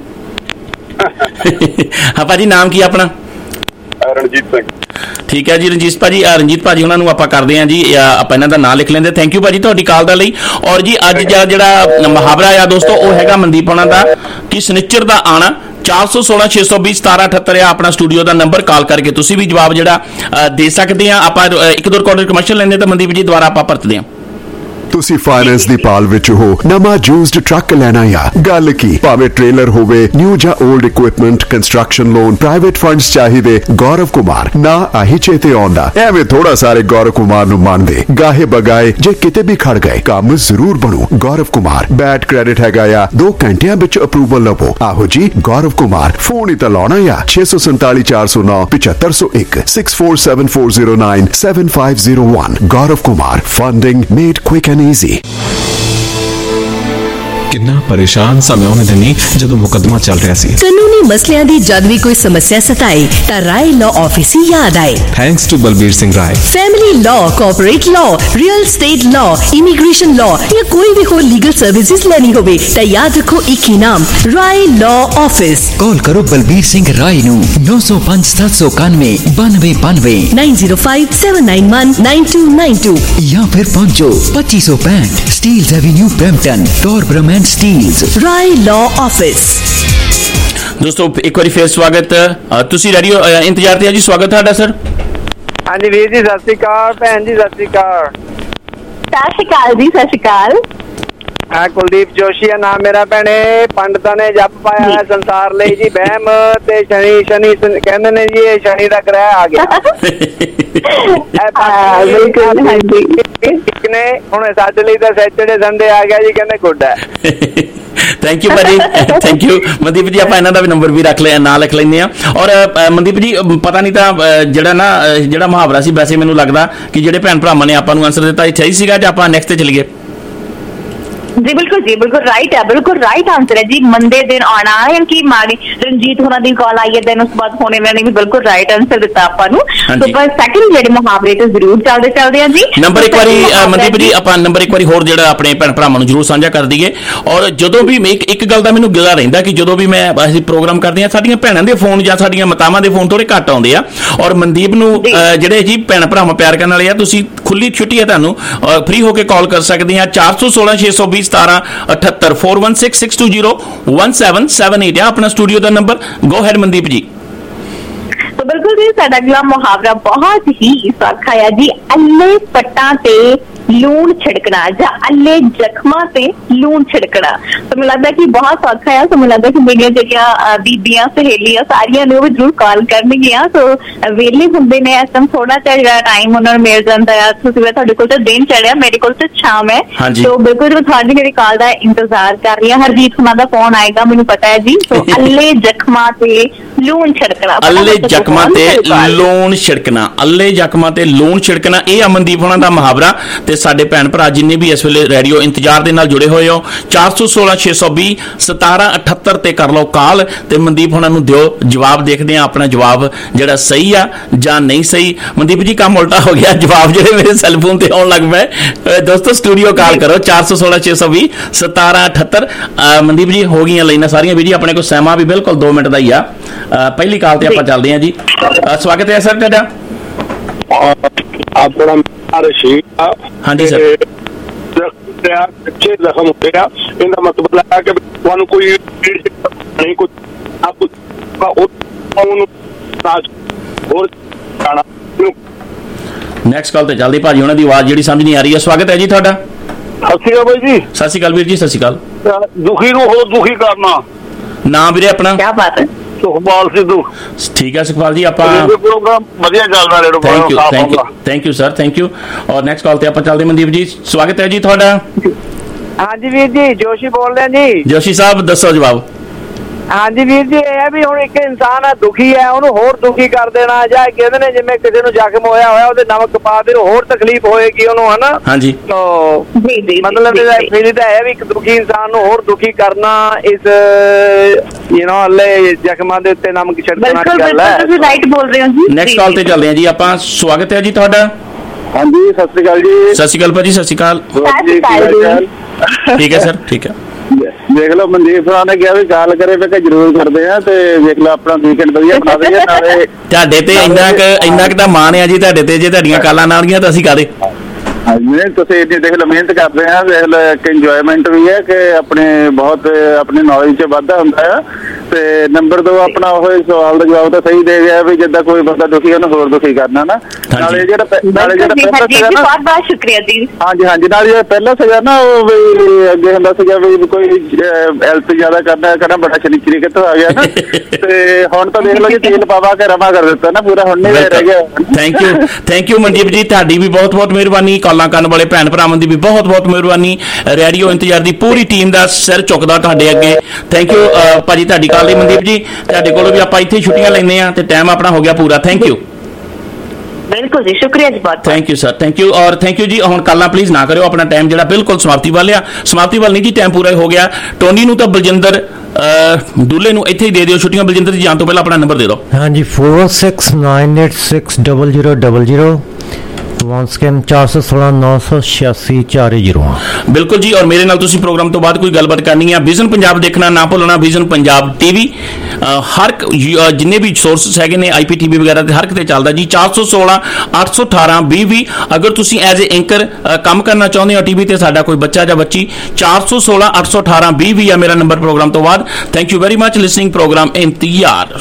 ਹਾਂ ਭਾਜੀ, ਨਾਮ ਕੀ ਆਪਣਾ? ਰਣਜੀਤ ਸਿੰਘ। ਠੀਕ ਹੈ ਜੀ ਰਣਜੀਤ ਰਣਜੀਤ ਭਾਜੀ ਉਹਨਾਂ ਨੂੰ ਆਪਾਂ ਕਰਦੇ ਹਾਂ ਜੀ, ਆਪਾਂ ਇਹਨਾਂ ਦਾ ਨਾਮ ਲਿਖ ਲੈਂਦੇ। ਥੈਂਕ ਯੂ ਭਾਜੀ ਤੁਹਾਡੀ ਕਾਲ ਦਾ ਲਈ। ਔਰ ਜੀ ਅੱਜ ਜਿਹੜਾ ਮੁਹਾਵਰਾ ਆ ਦੋਸਤੋ ਉਹ ਹੈਗਾ ਮਨਦੀਪ ਹੋਣਾ ਦਾ ਕਿ ਸ਼ਨੀਚਰ ਦਾ ਆਣਾ। 416 620 1778 ਆ ਆਪਣਾ ਸਟੂਡੀਓ ਦਾ ਨੰਬਰ। ਕਾਲ ਕਰਕੇ ਤੁਸੀਂ ਵੀ ਜਵਾਬ ਜਿਹੜਾ ਦੇ ਸਕਦੇ ਆ। ਆਪਾਂ 1-2 ਰਿਕਾਰਡਰ ਕਮਰਸ਼ੀਅਲ ਲੈਂਦੇ ਤਾਂ ਮਨਦੀਪ ਜੀ ਦੁਬਾਰਾ ਆਪਾਂ ਪਰਤਦੇ ਹਾਂ। ਤੁਸੀਂ ਫਾਈਨੈਂਸ ਦੀ ਪਾਲ ਵਿੱਚ ਹੋ, ਨਵਾਂ ਯੂਜ਼ਡ ਟਰੱਕ ਲੈਣਾ ਆ, ਗੱਲ ਕੀ ਭਾਵੇਂ ਟ੍ਰੇਲਰ ਹੋਵੇ, ਨਿਊ ਜਾਂ old equipment, construction loan, private funds ਚਾਹੀਦੇ, ਗੌਰਵ ਕੁਮਾਰ ਨਾ ਆਹੀ ਚੇਤੇ ਆਉਂਦਾ। ਐਵੇਂ ਥੋੜਾ ਸਾਰੇ ਗੌਰਵ ਕੁਮਾਰ ਨੂੰ ਮੰਨਦੇ, ਗਾਹੇ ਬਗਾਏ ਜੇ ਕਿਤੇ ਵੀ ਖੜ ਗਏ ਕੰਮ ਜ਼ਰੂਰ ਬਣੂ। ਗੌਰਵ ਕੁਮਾਰ ਬੈਡ ਕ੍ਰੈਡਿਟ ਹੈਗਾ ਆ, 2 ਘੰਟਿਆਂ ਵਿੱਚ ਅਪਰੂਵਲ ਲਵੋ। ਆਹੋ ਜੀ ਗੌਰਵ ਕੁਮਾਰ, ਫੋਨ ਹੀ ਤਾਂ ਲਾਉਣਾ ਆ 647 409 7501 647409 7501। Gaurav Kumar, funding made quick and easy। ਕਿੰਨਾ ਪਰੇਸ਼ਾਨ ਸਮੇਂ ਉਹਨੇ ਦਿਨੀ ਜਦੋਂ ਮੁਕੱਦਮਾ ਚੱਲ ਰਿਹਾ ਸੀ। ਕਾਨੂੰਨੀ ਮਸਲਿਆਂ ਦੀ ਜਦ ਵੀ ਕੋਈ ਸਮੱਸਿਆ ਸਤਾਏ ਤਾਂ ਰਾਏ ਲਾਅ ਆਫਿਸ ਹੀ ਯਾਦ ਆਏ। Thanks to Balbir Singh Rai. Family law, corporate law, real estate law, immigration law ਜਾਂ ਕੋਈ ਵੀ ਹੋਰ ਲੀਗਲ ਸਰਵਿਸਿਜ਼ ਲੈਣੀ ਹੋਵੇ ਤਾਂ ਯਾਦ ਰੱਖੋ ਇੱਕ ਹੀ ਨਾਮ, ਰਾਏ ਲਾਅ ਆਫਿਸ। ਕਾਲ ਕਰੋ ਬਲਬੀਰ ਸਿੰਘ ਰਾਏ ਨੂੰ 905 791 9292 905 791 9292 ਜਾਂ ਫਿਰ ਪਹੁੰਚੋ 2565 Steeles Avenue Brampton, Torbram and Steeles. Rai law office. ਦੋਸਤੋ ਇੱਕ ਵਾਰੀ ਫੇਰ ਸਵਾਗਤ, ਤੁਸੀਂ ਰੇਡੀਓ ਇੰਤਜ਼ਾਰ ਤੇ ਆ ਜੀ, ਸਵਾਗਤ ਤੁਹਾਡਾ ਸਰ। ਹਾਂਜੀ ਵੀਰ ਜੀ ਸਤਿ ਸ਼੍ਰੀ ਅਕਾਲ, ਭੈਣ ਜੀ ਸਤਿ ਸ਼੍ਰੀ ਅਕਾਲ। ਸਤਿ ਸ਼੍ਰੀ ਅਕਾਲ ਜੀ, ਸਤਿ ਸ਼੍ਰੀ ਅਕਾਲ। ਹਾਂ ਕੁਲਦੀਪ ਜੋਸ਼ੀ ਆ ਨਾਮ ਮੇਰਾ ਭੈਣੇ। ਪੰਡਤਾਂ ਨੇ ਜਪ ਪਾਇਆ ਹੈ ਸੰਸਾਰ ਲਈ ਜੀ ਵਹਿਮ ਤੇ ਸ਼ਨੀ ਕਹਿੰਦੇ ਨੇ ਜੀ ਇਹ ਸ਼ਨੀ ਦਾ ਗ੍ਰਹਿ ਆ ਗਿਆ। ਨੇ ਹੁਣ ਸਾਡੇ ਲਈ ਤਾਂ ਸੈਚਰਡੇ ਸੰਡੇ ਆ ਗਿਆ ਜੀ, ਕਹਿੰਦੇ ਗੁੱਡ ਹੈ। ਥੈਂਕ ਯੂ ਭਾਜੀ, ਥੈਂਕ ਯੂ ਮਨਦੀਪ ਜੀ। ਆਪਾਂ ਇਹਨਾਂ ਦਾ ਵੀ ਨੰਬਰ ਵੀ ਰੱਖ ਲਿਆ, ਨਾਲ ਲਿਖ ਲੈਂਦੇ ਆ। ਔਰ ਮਨਦੀਪ ਜੀ ਪਤਾ ਨਹੀਂ ਤਾਂ ਜਿਹੜਾ ਮੁਹਾਵਰਾ ਸੀ, ਵੈਸੇ ਮੈਨੂੰ ਲੱਗਦਾ ਕਿ ਜਿਹੜੇ ਭੈਣ ਭਰਾਵਾਂ ਨੇ ਆਪਾਂ ਨੂੰ ਆਨਸਰ ਦਿੱਤਾ ਇਹ ਸਹੀ ਸੀਗਾ, ਜਾਂ ਆਪਾਂ ਨੈਕਸਟ ਤੇ ਚਲੀਏ? जी बिल्कुल राइट है, बिल्कुल राइट आंसर है जी। मंदे दिन आना है कि माड़ी रंजीत होना दी कॉल आई है, देन उस बाद होने वाले भी बिल्कुल राइट आंसर दिता ਆਪਾਂ ਨੂੰ। तो पर सेकंड ਜਿਹੜੇ ਮੁਹਾਵਰੇ ਤੇ ਜ਼ਰੂਰ ਚੱਲਦੇ ਆ ਜੀ। ਨੰਬਰ ਇੱਕ ਵਾਰੀ ਮਨਦੀਪ ਜੀ ਆਪਾਂ ਨੰਬਰ ਇੱਕ ਵਾਰੀ ਹੋਰ ਜਿਹੜਾ ਆਪਣੇ ਭੈਣ ਭਰਾਵਾਂ ਨੂੰ ਜ਼ਰੂਰ ਸਾਂਝਾ ਕਰ ਦਈਏ। ਔਰ ਜਦੋਂ ਵੀ ਇੱਕ ਗੱਲ ਦਾ ਮੈਨੂੰ ਗਿਲਾ ਰਹਿੰਦਾ ਕਿ ਜਦੋਂ ਵੀ ਮੈਂ ਅਸੀਂ ਪ੍ਰੋਗਰਾਮ ਕਰਦੇ ਆ, ਸਾਡੀਆਂ ਭੈਣਾਂ ਦੇ ਫੋਨ ਜਾਂ ਸਾਡੀਆਂ ਮਾਤਾਵਾਂ ਦੇ ਫੋਨ ਥੋੜੇ ਘੱਟ ਆਉਂਦੇ ਆ। ਔਰ ਮਨਦੀਪ ਨੂੰ ਜਿਹੜੇ ਜੀ ਭੈਣ ਭਰਾਵਾਂ ਪਿਆਰ ਕਰਨ ਵਾਲੇ ਆ, ਤੁਸੀਂ ਖੁੱਲੀ ਛੁੱਟੀ ਹੈ ਤੁਹਾਨੂੰ, ਫ੍ਰੀ ਹੋ ਕੇ ਕਾਲ ਕਰ ਸਕਦੇ ਆ। 416 620 1778 4162017778 ਹੈ ਆਪਣਾ ਸਟੂਡੀਓ ਦਾ number. Go ahead Mandeep ji. तो बिल्कुल जी साडा अगला मुहावरा बहुत ही सौखा है जी। अल्ले पट्टां ते लूण छिड़कना या अल्ले जख्मां ते लूण छिड़कना। तो मुझे लगता है कि बहुत सौखा है। तो मुझे लगता है कि मेरिया जेह्ड़ियां बीबियां सहेलियां सारियां ने वो जरूर कॉल करनगियां। तो वेले हुंदे ने इस टाइम थोड़ा जिहा टाइम उन्हां नूं मिल जांदा है। तुसीं तुहाडे कोल तां दिन चढ़िया, मेरे कोल तां शाम है। तो बिल्कुल मैं तुहाडी जेह्ड़ी कॉल दा इंतजार कर रही हां। हरजीत हुणां दा फोन आएगा मैनूं पता है जी। तो अल्ले जख्मां ते लूण छिड़कना, अल्ले जख्मां ते लूण छिड़कना, अल्ले जख्मां ते लूण छिड़कना, ਇਹ ਅਮਨਦੀਪ ਹੋਣਾ ਦਾ ਮੁਹਾਵਰਾ। ਤੇ ਸਾਡੇ ਭੈਣ ਭਰਾ ਜਿੰਨੇ ਵੀ ਇਸ ਵੇਲੇ ਰੇਡੀਓ ਇੰਤਜ਼ਾਰ ਦੇ ਨਾਲ ਜੁੜੇ ਹੋਏ ਹੋ, 416 620 1778 ਤੇ ਕਰ ਲਓ ਕਾਲ ਤੇ ਮਨਦੀਪ ਹੋਣਾ ਨੂੰ ਦਿਓ ਜਵਾਬ। ਦੇਖਦੇ ਆ ਆਪਣਾ ਜਵਾਬ ਜਿਹੜਾ ਸਹੀ ਆ ਜਾਂ ਨਹੀਂ ਸਹੀ। ਮਨਦੀਪ ਜੀ ਕੰਮ ਉਲਟਾ ਹੋ ਗਿਆ, ਜਵਾਬ ਜਿਹੜੇ ਮੇਰੇ ਸੈੱਲਫੋਨ ਤੇ ਆਉਣ ਲੱਗ ਪਏ। ਦੋਸਤੋ ਸਟੂਡੀਓ ਕਾਲ ਕਰੋ 416 620 1778। ਮਨਦੀਪ ਜੀ ਹੋ ਗਈਆਂ ਲਾਈਨਾਂ ਸਾਰੀਆਂ ਵੀ ਜੀ, ਆਪਣੇ ਕੋਲ ਸਮਾਂ ਵੀ ਬਿਲਕੁਲ 2 ਮਿੰਟ ਦਾ ਹੀ ਆ। ਪਹਿਲੀ ਕਾਲ ਤੇ ਆਪਾਂ ਚੱਲਦੇ ਆ ਜੀ। ਸਵਾਗਤ ਹੈ ਸਰ ਤੁਹਾਡਾ। ਆਪਣਾ ਰਸ਼ੀਦ। ਹਾਂਜੀ ਸਰ। ਅੱਛੇ ਜ਼ਖਮ ਹੁੰਦੇ ਆ, ਇਹਦਾ ਮਤਲਬ ਹੈ ਕਿ ਤੁਹਾਨੂੰ ਕੋਈ ਨਹੀਂ, ਕੁਝ ਆਪ ਉਹਨੂੰ ਹੋਰ ਖਾਣਾ। ਨੈਕਸਟ ਕਾਲ ਤੇ ਜਲਦੀ ਭਾਜੀ ਉਹਨਾਂ ਦੀ ਆਵਾਜ਼ ਜਿਹੜੀ ਸਮਝ ਨਹੀਂ ਆ ਰਹੀ ਹੈ। ਸਵਾਗਤ ਹੈ ਜੀ ਤੁਹਾਡਾ। ਸਤਿ ਸ਼੍ਰੀ ਅਕਾਲ ਬਾਈ ਜੀ। ਸਤਿ ਸ਼੍ਰੀ ਅਕਾਲ ਵੀਰ ਜੀ। ਸਤਿ ਸ਼੍ਰੀ ਅਕਾਲ। ਦੁਖੀ ਨੂੰ ਹੋਰ ਦੁਖੀ ਕਰਨਾ। ਨਾਮ ਵੀਰੇ ਆਪਣਾ? ਕੀ ਬਾਤ ਹੈ। ਸੁਖਪਾਲ ਸਿੱਧੂ। ਠੀਕ ਹੈ ਸੁਖਪਾਲ ਜੀ। ਆਪਾਂ ਪ੍ਰੋਗਰਾਮ ਵਧੀਆ ਚੱਲਦਾ radio. Thank you sir, thank you. ਔਰ ਨੈਕਸਟ ਕਾਲ ਤੇ ਆਪਾਂ ਚੱਲਦੇ ਮਨਦੀਪ ਜੀ। ਸਵਾਗਤ ਹੈ ਜੀ ਤੁਹਾਡਾ। ਹਾਂਜੀ ਵੀਰ ਜੀ, ਜੋਸ਼ੀ ਬੋਲ ਰਹੇ ਜੀ। ਜੋਸ਼ੀ ਸਾਹਿਬ ਦੱਸੋ ਜਵਾਬ। ਹਾਂਜੀ ਵੀਰ ਜੀ, ਇਹ ਹੈ ਵੀ ਹੁਣ ਇੱਕ ਇਨਸਾਨ ਆ ਦੁਖੀ ਹੈ, ਉਹਨੂੰ ਹੋਰ ਦੁਖੀ ਕਰ ਦੇਣਾ, ਜਾਂ ਕਹਿੰਦੇ ਨੇ ਜਿਵੇਂ ਕਿਸੇ ਨੂੰ ਜ਼ਖਮ ਹੋਇਆ ਉਹਦੇ ਨਮਕ ਪਾ ਦੇ ਹੋਰ ਤਕਲੀਫ ਹੋਏਗੀ ਉਹਨੂੰ, ਹਨਾ। ਹਾਂਜੀ। ਮਤਲਬ ਫੀਲ ਤਾਂ ਹੈ ਵੀ ਇੱਕ ਦੁਖੀ ਇਨਸਾਨ ਨੂੰ ਹੋਰ ਦੁਖੀ ਕਰਨਾ, ਇਸ ਅੱਲੇ ਜ਼ਖਮਾਂ ਦੇ ਉੱਤੇ ਨਮਕ ਛਿੜਕਣਾ ਦੀ ਗੱਲ ਹੈ। ਤੁਸੀਂ ਰਾਈਟ ਬੋਲ ਰਹੇ ਹੋ ਜੀ। ਨੈਕਸਟ ਕਾਲ ਤੇ ਚੱਲਦੇ ਹਾਂ ਜੀ ਆਪਾਂ। ਸਵਾਗਤ ਹੈ ਜੀ ਤੁਹਾਡਾ। ਹਾਂਜੀ ਸਤਿ ਸ਼੍ਰੀ ਅਕਾਲ ਜੀ। ਸਤਿ ਸ਼੍ਰੀ ਅਕਾਲ ਭਾਜੀ। ਸਤਿ ਸ਼੍ਰੀ ਅਕਾਲ। ਠੀਕ ਹੈ ਸਰ, ਠੀਕ ਹੈ। ਦੇਖ ਲਓ ਮਨਦੀਪ ਸਾਹਿਬ ਨੇ ਕਿਹਾ ਵੀ ਕਾਲ ਕਰੇ, ਮੈਂ ਕਿਹਾ ਜ਼ਰੂਰ ਕਰਦੇ ਆ। ਤੇ ਦੇਖ ਲਓ ਆਪਣਾ ਵੀਕਐਂਡ ਵਧੀਆ ਬਣਾ ਦਈਏ। ਨਾਲੇ ਤੁਹਾਡੇ ਤੇ ਇੰਨਾ ਕੁ ਤਾਂ ਮਾਣ ਆ ਜੀ ਤੁਹਾਡੇ ਤੇ, ਜੇ ਤੁਹਾਡੀਆਂ ਕਾਲਾਂ ਨਾ ਆਉਣਗੀਆਂ ਤਾਂ ਅਸੀਂ ਕਾਹਦੇ। ਨਹੀਂ ਤੁਸੀਂ ਦੇਖ ਲਓ ਮਿਹਨਤ ਕਰਦੇ ਆ, ਦੇਖ ਲਓ ਇੱਕ ਇੰਜੋਇਮੈਂਟ ਵੀ ਹੈ ਕਿ ਆਪਣੇ ਬਹੁਤ ਆਪਣੀ ਨੌਲੇਜ 'ਚ ਵਾਧਾ ਹੁੰਦਾ ਆ। ਤੇ ਨੰਬਰ 2 ਆਪਣਾ ਉਹ ਸਵਾਲ ਦਾ ਜਵਾਬ ਤਾਂ ਸਹੀ ਦੇ ਗਿਆ ਵੀ ਜਿੱਦਾਂ ਕੋਈ ਬੰਦਾ ਦੁਖੀ ਉਹਨੂੰ ਹੋਰ ਦੁਖੀ ਕਰਨਾ ਨਾ। ਨਾਲੇ ਜਿਹੜਾ ਪਹਿਲਾਂ ਸੀਗਾ ਨਾ। ਬਹੁਤ ਬਹੁਤ ਸ਼ੁਕਰੀਆ ਜੀ। ਹਾਂਜੀ ਹਾਂਜੀ। ਨਾਲ ਜਿਹੜਾ ਪਹਿਲਾਂ ਸੀਗਾ ਨਾ ਉਹ ਵੀ ਅੱਗੇ ਹੁੰਦਾ ਸੀਗਾ ਵੀ ਕੋਈ ਹੈਲਪ ਜ਼ਿਆਦਾ ਕਰਨਾ ਬੜਾ ਸ਼ਨੀਚਰੀ ਕਿੱਥੋਂ ਆ ਗਿਆ ਨਾ। ਤੇ ਹੁਣ ਤਾਂ ਦੇਖ ਲਓ ਜੀ ਤੇਲ ਪਾਵਾ ਕੇ ਰਵਾ ਕਰ ਦਿੱਤਾ ਨਾ ਪੂਰਾ, ਹੁਣ ਨਹੀਂ ਰਹਿ ਗਿਆ। ਥੈਂਕ ਯੂ ਮਨਦੀਪ ਜੀ, ਤੁਹਾਡੀ ਵੀ ਬਹੁਤ ਬਹੁਤ ਮਿਹਰਬਾਨੀ। ਕਾਲਾਂ ਕਰਨ ਵਾਲੇ ਭੈਣ ਭਰਾਵਾਂ ਦੀ ਵੀ ਬਹੁਤ ਬਹੁਤ ਮਿਹਰਬਾਨੀ। ਰੇਡੀਓ ਇੰਤਜ਼ਾਰ ਦੀ ਪੂਰੀ ਟੀਮ ਦਾ ਸਿਰ ਝੁਕਦਾ ਤੁਹਾਡੇ ਅੱਗੇ। ਥੈਂਕ ਯੂ ਭਾਜੀ ਤੁਹਾਡੀ ਕਾਲ ਲਈ। ਮਨਦੀਪ ਜੀ ਤੁਹਾਡੇ ਕੋਲੋਂ ਵੀ ਆਪਾਂ ਇੱਥੇ ਛੁੱਟੀਆਂ ਲੈਂਦੇ ਆ ਤੇ ਟਾਈਮ ਆਪਣਾ ਹੋ ਗਿਆ ਪੂਰਾ। Thank you. ਬਿਲਕੁਲ ਜੀ, ਸ਼ੁਕਰੀਆ ਜੀ ਬਹੁਤ। Thank you sir, thank you. ਔਰ ਥੈਂਕ ਯੂ ਜੀ। ਹੁਣ ਕਾਲਾਂ ਪਲੀਜ਼ ਨਾ ਕਰਿਓ, ਆਪਣਾ ਟਾਈਮ ਜਿਹੜਾ ਬਿਲਕੁਲ ਸਮਾਪਤੀ ਵੱਲ ਆ। ਸਮਾਪਤੀ ਵੱਲ ਨਹੀਂ ਜੀ, ਟਾਈਮ ਪੂਰਾ ਹੋ ਗਿਆ। ਟੋਨੀ ਨੂੰ ਤਾਂ ਬਲਜਿੰਦਰ ਦੁੱਲੇ ਨੂੰ ਇੱਥੇ ਹੀ ਦੇ ਦਿਓ ਛੁੱਟੀਆਂ। ਬਲਜਿੰਦਰ ਜੀ ਜਾਣ ਤੋਂ ਪਹਿਲਾਂ ਆਪਣਾ ਨੰਬਰ ਦੇ ਦਿਓ। ਹਾਂਜੀ 4698600000 वंस अगेन 416 986 401। बिल्कुल जी। और मेरे नाल तुसी प्रोग्राम तो बाद कोई गलबात करनी है, विजन पंजाब देखना ना भुलना, विजन पंजाब टीवी हर जिन्ने भी सोर्सेस है ने IPTV वगैरह ते हर किते चलदा जी। 416 818 20 अगर तुसी एज ए एंकर काम करना चाਹੁੰਦੇ हो टीवी ते साडा कोई बच्चा या बच्ची 416 818 20 या मेरा नंबर प्रोग्राम तो बाद। Thank you very much listening programme इम्तियार।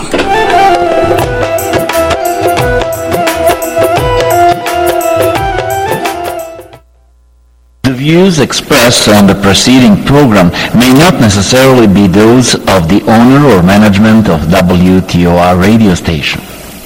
The views expressed on the preceding program may not necessarily be those of the owner or management of WTOR radio station.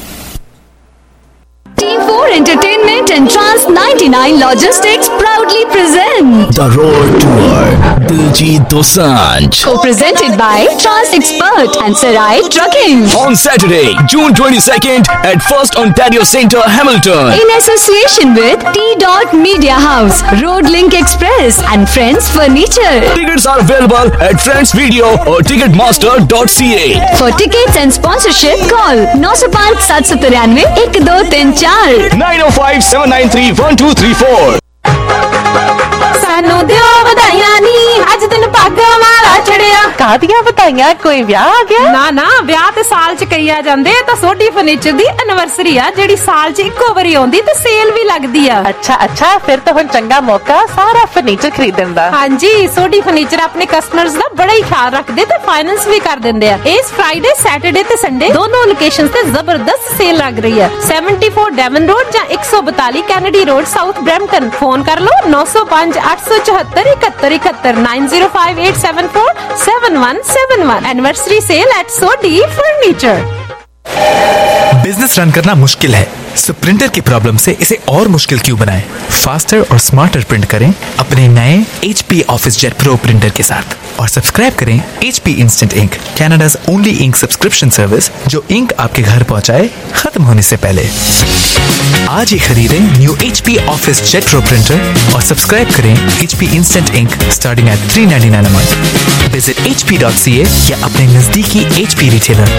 Team 4 Entertainment and Trans 99 Logistics proudly present The Road Tour, Diljit Dosanjh. Co-presented by Trans Expert and Sarai Trucking. On Saturday, June 22nd at First Ontario Centre, Hamilton. In association with T. Media House, Roadlink Express and Friends Furniture. Tickets are available at Friends Video or Ticketmaster.ca. For tickets and sponsorship, call 905 793 1234 905 793 1234. सानू दियो ਵਧਾਈਆਂ ਨੀ ਅੱਜ ਦਿਨ ਪੱਗ ਵਾਲਾ ਚੜਿਆ। ਕਾਹਦੀਆਂ ਵਧਾਈਆਂ, ਕੋਈ ਵਿਆਹ ਆ ਗਿਆ? ਨਾ ਨਾ, ਵਿਆਹ ਤੇ ਸਾਲ ਚ ਕਈ ਆ ਜਾਂਦੇ, ਤਾਂ ਸੋਢੀ ਫਰਨੀਚਰ ਦੀ ਐਨਵਰਸਰੀ ਆ ਜਿਹੜੀ ਸਾਲ ਚ ਇੱਕੋ ਵਾਰੀ ਆਉਂਦੀ ਤੇ ਸੇਲ ਵੀ ਲੱਗਦੀ ਆ। ਅੱਛਾ, ਫਿਰ ਤਾਂ ਹੁਣ ਚੰਗਾ ਮੌਕਾ ਸਾਰਾ ਫਰਨੀਚਰ ਖਰੀਦਣ ਦਾ। ਹਾਂਜੀ, ਸੋਢੀ ਫਰਨੀਚਰ ਆਪਣੇ ਕਸਟਮਰਸ ਦਾ ਬੜਾ ਹੀ ਖਿਆਲ ਰੱਖਦੇ ਤੇ ਫਾਈਨੈਂਸ ਵੀ ਕਰ ਦਿੰਦੇ ਆ। ਇਸ ਫਰਾਈਡੇ, ਸੈਟਰਡੇ ਤੇ ਸੰਡੇ ਦੋਨੋਂ ਲੋਕੇਸ਼ਨਸ ਤੇ ਜ਼ਬਰਦਸਤ ਸੇਲ ਲੱਗ ਰਹੀ ਹੈ। 74 ਡੈਵਨ ਰੋਡ ਜਾਂ 142 Kennedy Road, south Brampton. Phone ਕਰ ਲਓ 905 874 7171 905 874 7171। Anniversary sale at Sodhi Furniture. Business run करना मुश्किल है, सो प्रिंटर की प्रॉब्लम से इसे और मुश्किल क्यों बनाएं? फास्टर और स्मार्टर प्रिंट करें अपने नए HP Office Jet Pro printer के साथ और सब्सक्राइब करें HP Instant Ink, Canada's only ink subscription service जो इंक आपके घर पहुंचाए खत्म होने से पहले। आज ही खरीदें new HP Office Jet Pro printer और सब्सक्राइब करें HP Instant Ink starting at $399 a month। Visit HP.ca या अपने नजदीकी HP retailer.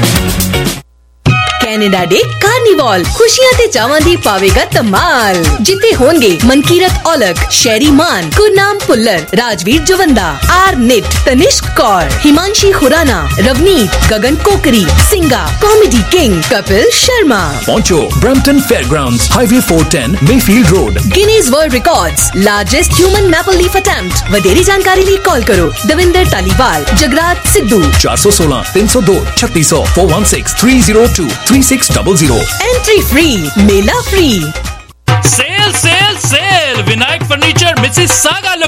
Canada Day Carnival खुशियां ते चावां दी पावेगा धमाल। जिते होंगे Mankirat Aulakh, Sherry Maan, Gurnam Bhullar, Rajvir Jawanda, R Nait, Tanishq Kaur, Himanshi Khurana, Ravneet, Gagan Kokri, Singga, comedy king, Kapil Sharma. पहुंचो Brampton Fairgrounds, Highway 410, Mayfield Road. Guinness World Records largest human maple leaf attempt. वधेरी जानकारी लिए कॉल करो दविंदर टालीवाल, जगरात सिद्धू। 416 302 3600 416 302 3600। एंट्री फ्री, मेला free. Sale sale sale Vinayak Furniture Mrs saga